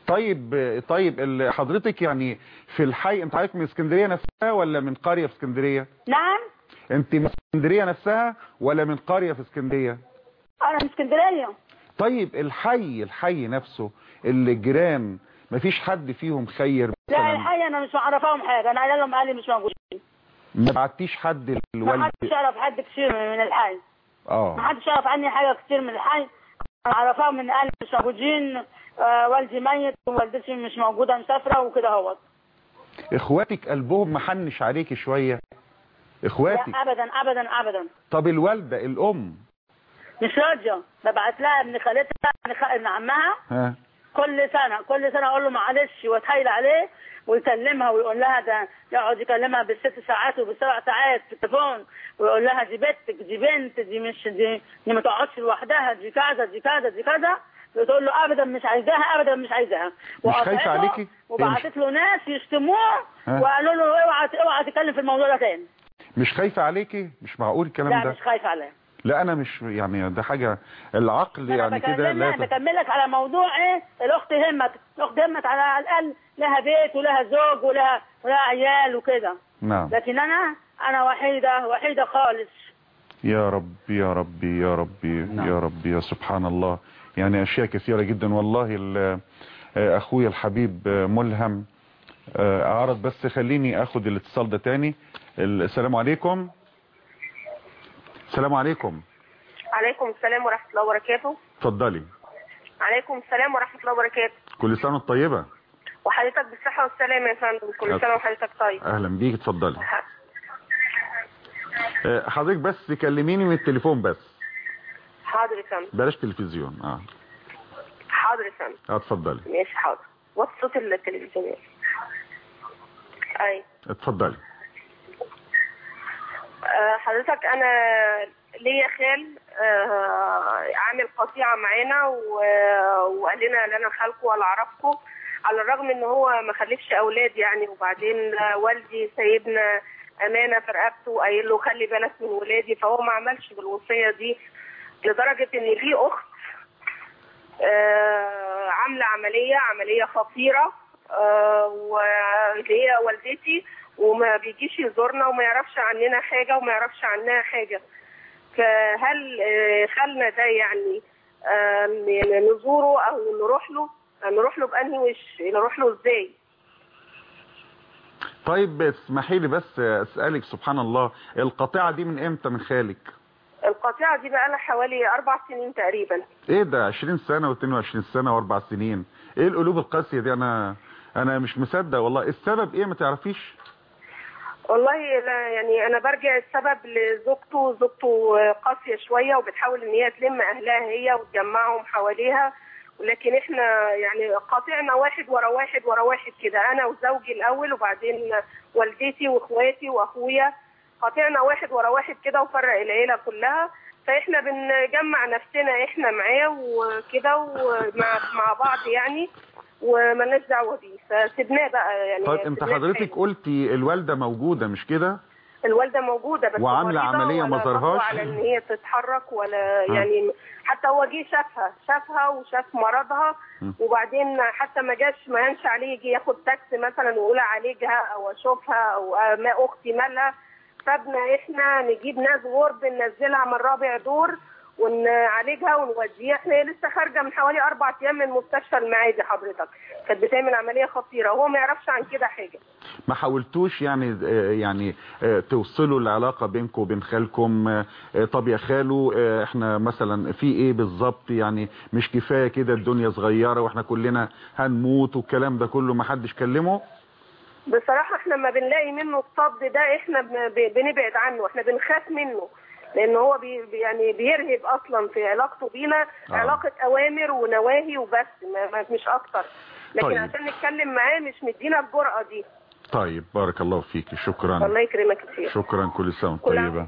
طيب طيب ال- حضرتك يعني في الحي، انت حضرتك من اسكندريه نفسها ولا من قريه في اسكندريه؟ نعم. انت من اسكندريه نفسها ولا من قريه في اسكندريه؟ انا من اسكندريه. طيب الحي الحي نفسه الجيران مفيش حد فيهم خير لا مثلا؟ الحقيقه انا مش معرفاهم حاجه، انا قايله لهم اهلي مش موجودين. ما بعتيش حد ما للوالد؟ حدش يعرف حد كتير من الحي. اه ما حدش يعرف عني حاجه كتير من الحي. انا عرفاهم ان اهلي مش موجودين، آه والدي ميت ووالدتي مش موجوده مسافره وكده اهوت. اخواتك قلبهم محنش عليكي شويه؟ اخواتك؟ لا ابدا ابدا ابدا. طب الوالده الام؟ مش راضيه، ببعت لها ابن خالتها ابن خ- ابن عمها ها كل سنه كل سنه اقول له معلش واتحايل عليه ويكلمها ويقول لها ده، يقعد يكلمها بالست ساعات وبالسبع ساعات في التليفون ويقول لها دي بنتك دي بنت دي مش دي دي ما تقعدش لوحدها دي كذا دي كذا دي كذا، بتقول له ابدا مش عايزاها ابدا مش عايزاها. مش خايفه عليكي؟ وبعتت له ناس يشتموه ها؟ وقالوا له اوعى اوعى تتكلم في الموضوع ده تاني. مش خايفه عليكي؟ مش معقول الكلام لا ده. مش خايفه عليها. لا انا مش يعني ده حاجه العقل يعني كده لا ت- بكملك على موضوع ايه الاخت همت. الاخت همت على الاقل لها بيت ولها زوج ولها ولها عيال وكده. نعم. لكن انا انا وحيده وحيده خالص. يا رب يا ربي يا ربي نعم. يا ربي يا سبحان الله. يعني اشياء كثيره جدا والله. ال- اخويا الحبيب ملهم اعرض، بس خليني اخد الاتصال ده تاني. السلام عليكم. السلام عليكم. عليكم السلام ورحمة الله وبركاته. اتفضلي. عليكم السلام ورحمة الله وبركاته. كل سنه وانت طيبه. وحضرتك بالصحة والسلامة يا فندم، كل سنة وحضرتك طيب. اهلا بيك، اتفضلي. آه، حضرتك بس كلميني من التليفون بس، حاضر يا فندم. بلاش تلفزيون. اه حاضر يا فندم. اه اتفضلي. ماشي حاضر. وطي صوت التلفزيون. اي اتفضلي. آه، حضرتك انا ليا خال آه، عامل قطيعة معانا و- وقال لنا لا انا خالكم ولا اعرفكم، على الرغم ان هو ما خلفش اولاد يعني. وبعدين آه، والدي سايبنا امانه في رقبته وقايل له خلي بالك من ولادي، فهو ما عملش بالوصيه دي، لدرجه ان ليه اخت آه، عامله عمليه عمليه خطيره آه، واللي هي والدتي، وما بيجيش يزورنا وما يعرفش عننا حاجه وما يعرفش عنها حاجه. فهل آه، خالنا ده يعني آه، نزوره او نروح له نروح له بانهي وش، نروح له ازاي؟ طيب اسمحي لي بس اسالك، سبحان الله، القطيعه دي من امتى من خالك؟ القطيعه دي بقى لها حوالي اربع سنين تقريبا. ايه ده، عشرين سنه واثنين وعشرين سنه واربع سنين؟ ايه القلوب القاسيه دي؟ انا انا مش مصدق والله. السبب ايه ما تعرفيش؟ والله لا يعني انا برجع السبب لزوجته. زوجته قاسيه شويه وبتحاول ان هي تلم اهلها هي وتجمعهم حواليها، ولكن احنا يعني قاطعنا واحد ورا واحد ورا واحد كده، انا وزوجي الاول وبعدين والدتي واخواتي واخويا، قاطعنا واحد ورا واحد كده وفرق العيله كلها. فاحنا بنجمع نفسنا احنا معاه وكده ومع مع بعض يعني، ومالناش دعوه بيه، فسيبناه بقى يعني. طيب انت حضرتك قلتي الوالده موجوده مش كده؟ الوالده موجوده بس وعامله عمليه ما زارهاش على ان هي تتحرك ولا يعني. حتى هو جه شافها شافها وشاف مرضها، وبعدين حتى ما جاش ما ينش عليه يجي ياخد تاكسي مثلا ويقول اعالجها او اشوفها او ما اختي مالها. فابنا احنا نجيب ناس غرب ننزلها من رابع دور ونعالجها ونوديها. احنا لسه خارجه من حوالي اربع ايام من مستشفى المعادي حضرتك، كانت بتعمل عمليه خطيره وهو ما يعرفش عن كده حاجه. ما حاولتوش يعني يعني توصلوا العلاقه بينكم وبين خالكم؟ طب يا خالو احنا مثلا في ايه بالظبط يعني؟ مش كفايه كده الدنيا صغيره واحنا كلنا هنموت والكلام ده كله؟ ما حدش كلمه؟ بصراحه احنا ما بنلاقي منه الصد ده احنا بنبعد عنه، احنا بنخاف منه لان هو بي يعني بيرهب اصلا في علاقته بينا. آه. علاقه اوامر ونواهي وبس، ما مش اكتر. لكن طيب. عشان نتكلم معاه مش مدينا الجرأه دي. طيب بارك الله فيك، شكرا. الله يكرمك كتير. شكرا، كل سنه وانت طيبه.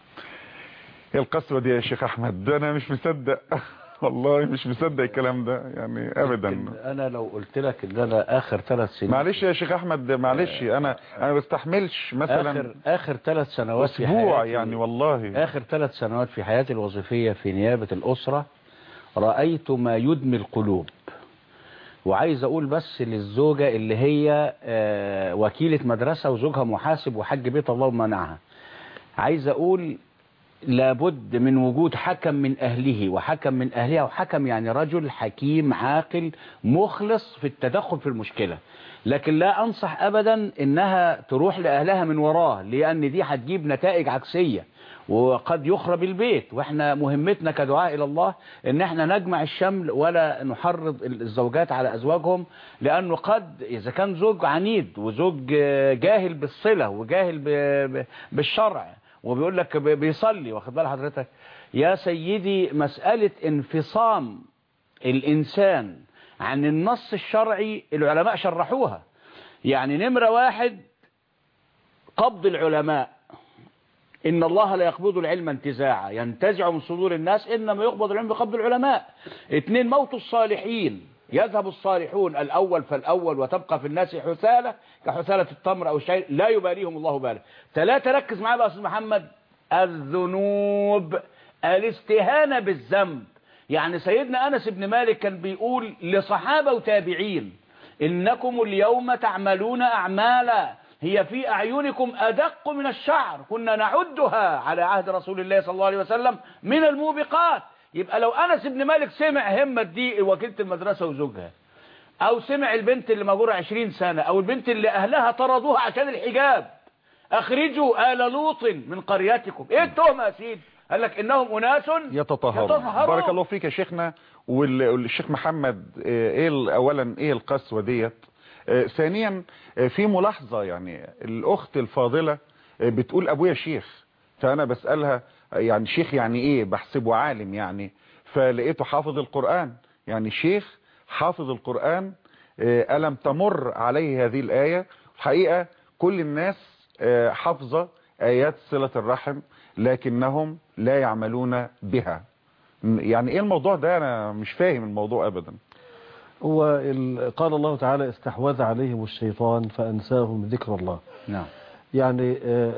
ايه القسوه دي يا شيخ احمد؟ ده انا مش مصدق والله مش مصدق الكلام ده يعني ابدا. انا لو قلت لك ان انا اخر ثلاث سنين، معلش يا شيخ احمد معلش، انا انا ما بستحملش مثلا اخر اخر ثلاث سنوات في حياتي يعني والله اخر ثلاث سنوات في حياتي الوظيفيه في نيابه الاسره رايت ما يدمي القلوب. وعايز اقول بس للزوجة اللي هي آه، وكيلة مدرسة وزوجها محاسب وحج بيت الله ومنعها، عايز اقول لابد من وجود حكم من اهله وحكم من اهلها، وحكم يعني رجل حكيم عاقل مخلص في التدخل في المشكلة. لكن لا انصح ابدا انها تروح لاهلها من وراه، لان دي هتجيب نتائج عكسية وقد يخرب البيت. واحنا مهمتنا كدعاء الى الله ان احنا نجمع الشمل ولا نحرض الزوجات على ازواجهم، لانه قد اذا كان زوج عنيد وزوج جاهل بالصلة وجاهل بالشرع وبيقول لك بيصلي، واخد بال حضرتك يا سيدي، مسألة انفصام الانسان عن النص الشرعي العلماء شرحوها. يعني نمرة واحد قبض العلماء، إن الله لا يقبض العلم انتزاعا ينتزع من صدور الناس، إنما يقبض العلم بقبض العلماء. اثنين موت الصالحين، يذهب الصالحون الأول فالأول وتبقى في الناس حثالة كحثالة التمر أو الشعير لا يباليهم الله باله. ثلاثة ركز معايا بقى يا أستاذ محمد، الذنوب، الاستهانة بالذنب. يعني سيدنا أنس بن مالك كان بيقول لصحابة وتابعين إنكم اليوم تعملون أعمالا هي في أعينكم أدق من الشعر كنا نعدها على عهد رسول الله صلى الله عليه وسلم من الموبقات. يبقى لو أنس بن مالك سمع همة دي وكيلة المدرسة وزوجها، أو سمع البنت اللي مجورة عشرين سنة، أو البنت اللي أهلها طردوها عشان الحجاب، أخرجوا آل لوط من قريتكم، إيه التهمة يا سيدي؟ قال لك إنهم أناس يتطهرون. بارك الله فيك يا شيخنا. والشيخ محمد، إيه أولا إيه القسوة ديت؟ آه ثانيا آه في ملاحظة، يعني الأخت الفاضلة آه بتقول أبويا شيخ، فأنا بسألها يعني شيخ يعني إيه؟ بحسبه عالم يعني، فلقيته حافظ القرآن، يعني شيخ حافظ القرآن. آه ألم تمر عليه هذه الآية؟ الحقيقة كل الناس آه حافظة آيات صلة الرحم لكنهم لا يعملون بها. يعني إيه الموضوع ده؟ أنا مش فاهم الموضوع أبدا. هو قال الله تعالى استحوذ عليهم الشيطان فأنساهم ذكر الله. نعم. يعني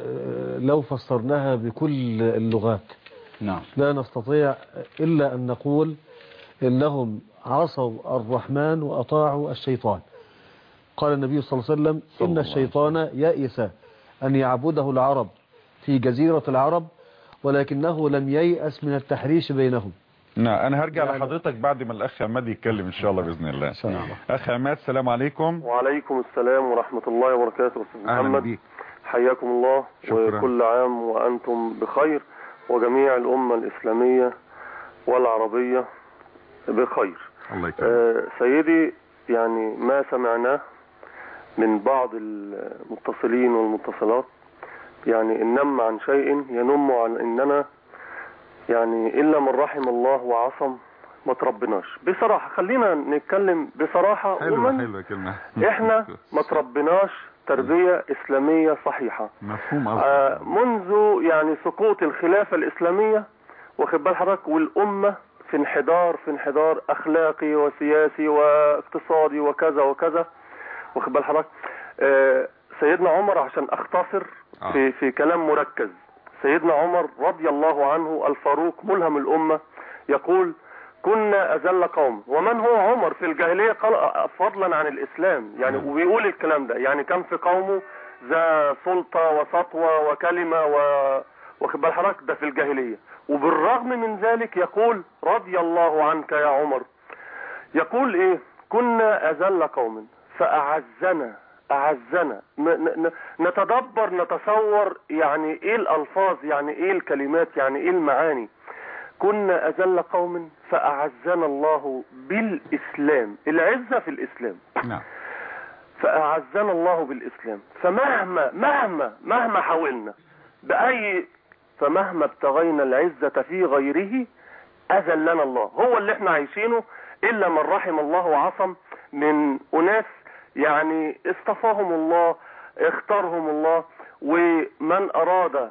لو فسرناها بكل اللغات نعم لا نستطيع إلا أن نقول إنهم عصوا الرحمن وأطاعوا الشيطان. قال النبي صلى الله عليه وسلم إن الشيطان يئس أن يعبده العرب في جزيرة العرب ولكنه لم ييأس من التحريش بينهم. نعم انا هرجع يعني لحضرتك بعد ما الاخ عماد يتكلم ان شاء الله باذن الله. اخ عماد السلام عليكم. وعليكم السلام ورحمه الله وبركاته. استاذ محمد حياكم الله. شكرا. وكل عام وانتم بخير وجميع الامه الاسلاميه والعربيه بخير. الله يكرمك. آه سيدي، يعني ما سمعناه من بعض المتصلين والمتصلات يعني إنما عن شيء ينم عن إننا يعني إلا من رحم الله وعصم ما تربناش. بصراحة خلينا نتكلم بصراحة. حلوة حلوة كلمة. إحنا ما تربناش تربية إسلامية صحيحة. مفهوم آه منذ يعني سقوط الخلافة الإسلامية واخد بال حضرتك، والأمة في انحدار في انحدار أخلاقي وسياسي واقتصادي وكذا وكذا واخد بال حضرتك. آه سيدنا عمر، عشان أختصر آه. في في كلام مركز، سيدنا عمر رضي الله عنه الفاروق ملهم الأمة يقول كنا أذل قوم. ومن هو عمر في الجاهلية؟ قال فضلا عن الإسلام يعني، وبيقول الكلام ده يعني كان في قومه ذا سلطة وسطوة وكلمة و واخد بال حضرتك، ده في الجاهلية. وبالرغم من ذلك يقول رضي الله عنك يا عمر، يقول ايه؟ كنا أذل قوم فأعزنا أعزنا. نتدبر نتصور يعني ايه الألفاظ، يعني ايه الكلمات، يعني ايه المعاني. كنا أذل قوم فأعزنا الله بالإسلام، العزة في الإسلام. نعم. فأعزنا الله بالإسلام. فمهما مهما مهما حاولنا بأي فمهما ابتغينا العزة في غيره أذلنا الله. هو اللي احنا عايشينه إلا من رحم الله وعصم من أناس يعني اصطفاهم الله، اختارهم الله. ومن أراد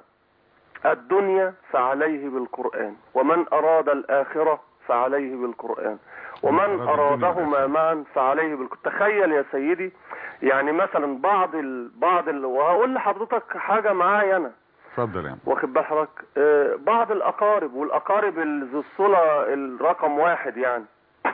الدنيا فعليه بالقرآن، ومن أراد الآخرة فعليه بالقرآن، ومن أرادهما معا فعليه بالقرآن. تخيل يا سيدي يعني مثلا بعض ال... بعض ال... وهقول لحضرتك حاجة معايا أنا. اتفضل يعني. واخد بال حضرتك آه بعض الأقارب، والأقارب ذو الصلة الرقم واحد يعني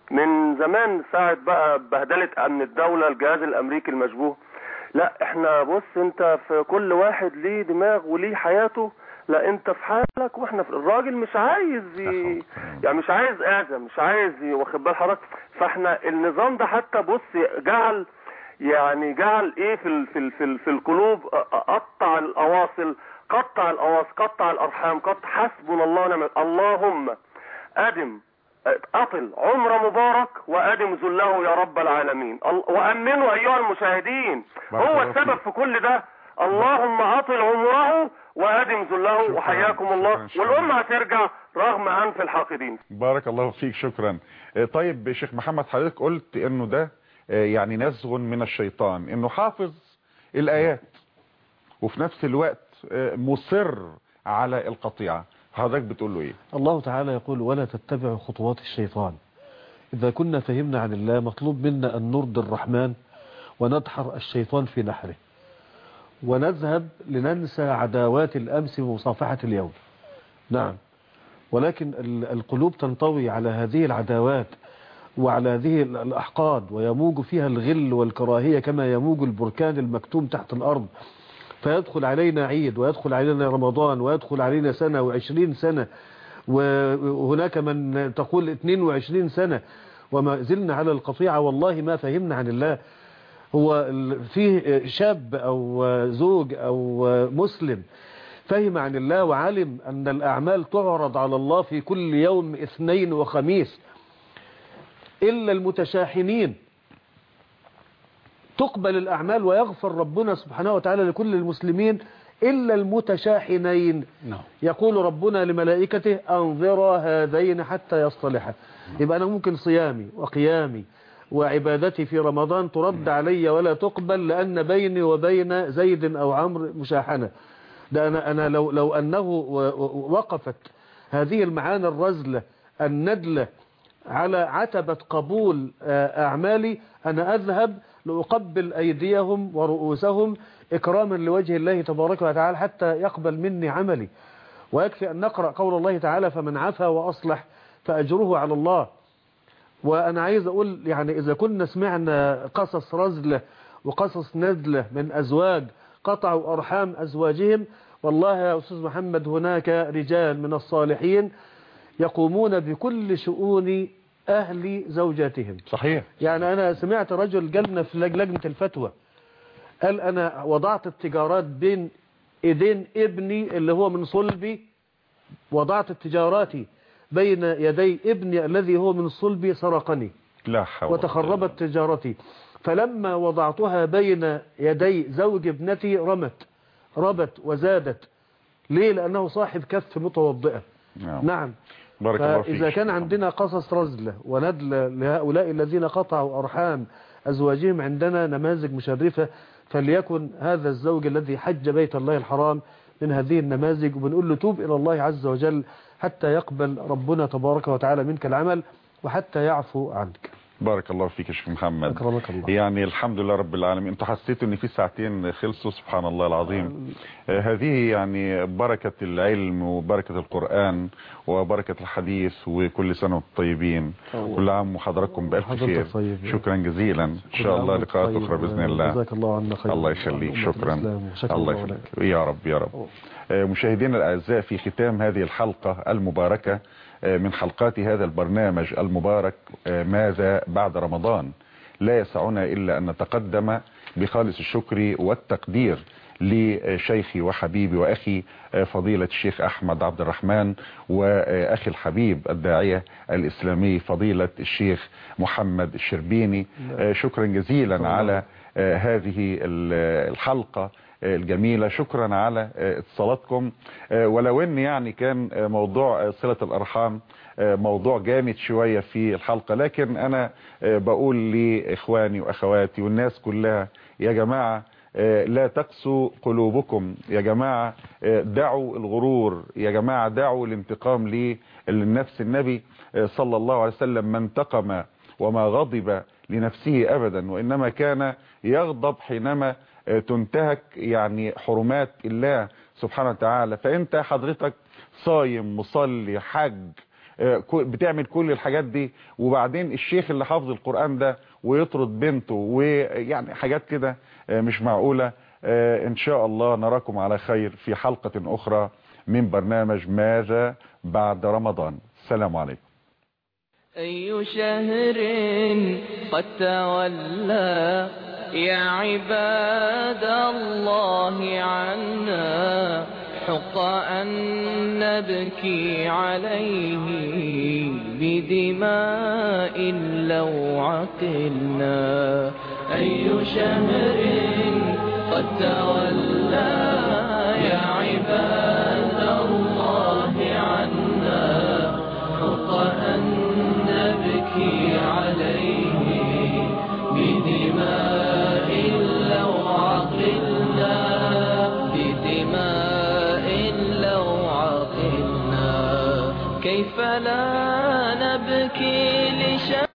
من زمان ساعة بقى بهدلة امن الدولة الجهاز الامريكي المشبوه. لا احنا بص انت في كل واحد ليه دماغ وليه حياته، لا انت في حالك واحنا في الراجل مش عايز ي... يعني مش عايز اعزة، مش عايز واخد بال حضرتك. فاحنا النظام ده حتى بص جعل يعني جعل ايه في ال... في ال... في, ال... في القلوب، قطع الاواصل، قطع الاواصل، قطع الارحام، قطع حسبنا الله ونعم. اللهم ادم اطل عمر مبارك وادم ذله يا رب العالمين. وامنوا ايها المشاهدين، هو السبب في كل ده. اللهم اطل عمره وادم ذله، وحياكم الله، والامه هترجع رغم انف الحاقدين. بارك الله فيك، شكرا. طيب شيخ محمد، حضرتك قلت انه ده يعني نزغ من الشيطان، انه حافظ الايات وفي نفس الوقت مصر على القطيعه، حضرتك بتقول له ايه؟ الله تعالى يقول ولا تتبعوا خطوات الشيطان. اذا كنا فهمنا عن الله مطلوب منا ان نرضي الرحمن وندحر الشيطان في نحره، ونذهب لننسى عداوات الامس ومصافحه اليوم. نعم، ولكن القلوب تنطوي على هذه العداوات وعلى هذه الاحقاد، ويموج فيها الغل والكراهيه كما يموج البركان المكتوم تحت الارض. فيدخل علينا عيد، ويدخل علينا رمضان، ويدخل علينا سنة وعشرين سنة، وهناك من تقول اثنين وعشرين سنة، وما زلنا على القطيعة. والله ما فهمنا عن الله. هو فيه شاب أو زوج أو مسلم فهم عن الله وعلم أن الأعمال تعرض على الله في كل يوم اثنين وخميس، إلا المتشاحنين تقبل الأعمال ويغفر ربنا سبحانه وتعالى لكل المسلمين إلا المتشاحنين. يقول ربنا لملائكته أنظرا هذين حتى يصطلحا. يبقى أنا ممكن صيامي وقيامي وعبادتي في رمضان ترد علي ولا تقبل، لأن بيني وبين زيد أو عمرو مشاحنة. ده أنا, أنا لو, لو أنه وقفت هذه المعاني الرزلة الندلة على عتبة قبول أعمالي، أنا أذهب لأقبل أيديهم ورؤوسهم إكراما لوجه الله تبارك وتعالى حتى يقبل مني عملي. ويكفي أن نقرأ قول الله تعالى فمن عفا وأصلح فأجره على الله. وأنا عايز أقول يعني إذا كنا سمعنا قصص رزلة وقصص ندلة من أزواج قطعوا أرحام أزواجهم، والله يا أستاذ محمد هناك رجال من الصالحين يقومون بكل شؤون أهل زوجاتهم. صحيح. يعني أنا سمعت رجل قالنا في لجنة الفتوى، قال أنا وضعت التجارات بين إيدين ابني اللي هو من صلبي، وضعت التجارات بين يدي ابني الذي هو من صلبي سرقني لا حول وتخربت تجارتي، فلما وضعتها بين يدي زوج ابنتي رمت ربت وزادت. ليه؟ لأنه صاحب كف متوضئة. نعم, نعم. بارك الله فيك. فإذا كان عندنا قصص رزلة وندلة لهؤلاء الذين قطعوا أرحام أزواجهم، عندنا نماذج مشرفة، فليكن هذا الزوج الذي حج بيت الله الحرام من هذه النماذج، وبنقول له توب إلى الله عز وجل حتى يقبل ربنا تبارك وتعالى منك العمل وحتى يعفو عنك. بارك الله فيك يا شيخ محمد. أكرمك الله. يعني الحمد لله رب العالمين. انتوا حسيتوا ان في ساعتين خلصوا، سبحان الله العظيم. آه هذه يعني بركة العلم وبركة القرآن وبركة الحديث، وكل سنة وانتم طيبين. كل عام وحضراتكم بألف خير. طيب. شكرا جزيلا. ان شاء الله لقاءات اخرى باذن الله. جزاك الله عنا خير. الله يخليك. شكرا. الله يخليك. يا رب يا رب. آه مشاهدينا الاعزاء، في ختام هذه الحلقة المباركة من حلقات هذا البرنامج المبارك ماذا بعد رمضان، لا يسعنا إلا أن نتقدم بخالص الشكر والتقدير لشيخي وحبيبي وأخي فضيلة الشيخ أحمد عبد الرحمن، وأخي الحبيب الداعية الإسلامي فضيلة الشيخ محمد الشربيني. شكرا جزيلا على هذه الحلقة الجميلة. شكرا على اتصالاتكم، ولو ان يعني كان موضوع صلة الارحام موضوع جامد شوية في الحلقة، لكن انا بقول لاخواني واخواتي والناس كلها يا جماعة لا تقسوا قلوبكم، يا جماعة دعوا الغرور، يا جماعة دعوا الانتقام للنفس. النبي صلى الله عليه وسلم ما انتقم وما غضب لنفسه ابدا، وانما كان يغضب حينما تنتهك يعني حرمات الله سبحانه وتعالى. فانت حضرتك صايم مصلي حج بتعمل كل الحاجات دي، وبعدين الشيخ اللي حافظ القرآن ده ويطرد بنته، ويعني حاجات كده مش معقولة. ان شاء الله نراكم على خير في حلقة اخرى من برنامج ماذا بعد رمضان. السلام عليكم. أي شهر قد تولى يا عباد الله عنا، حق أن نبكي عليه بدماء لو عقلنا. أي شهر قد تولى يا عباد الله عنا، حق أن نبكي عليه بدماء لو عقلنا، بدماء لو عقلنا. كيف لا نبكي لشهر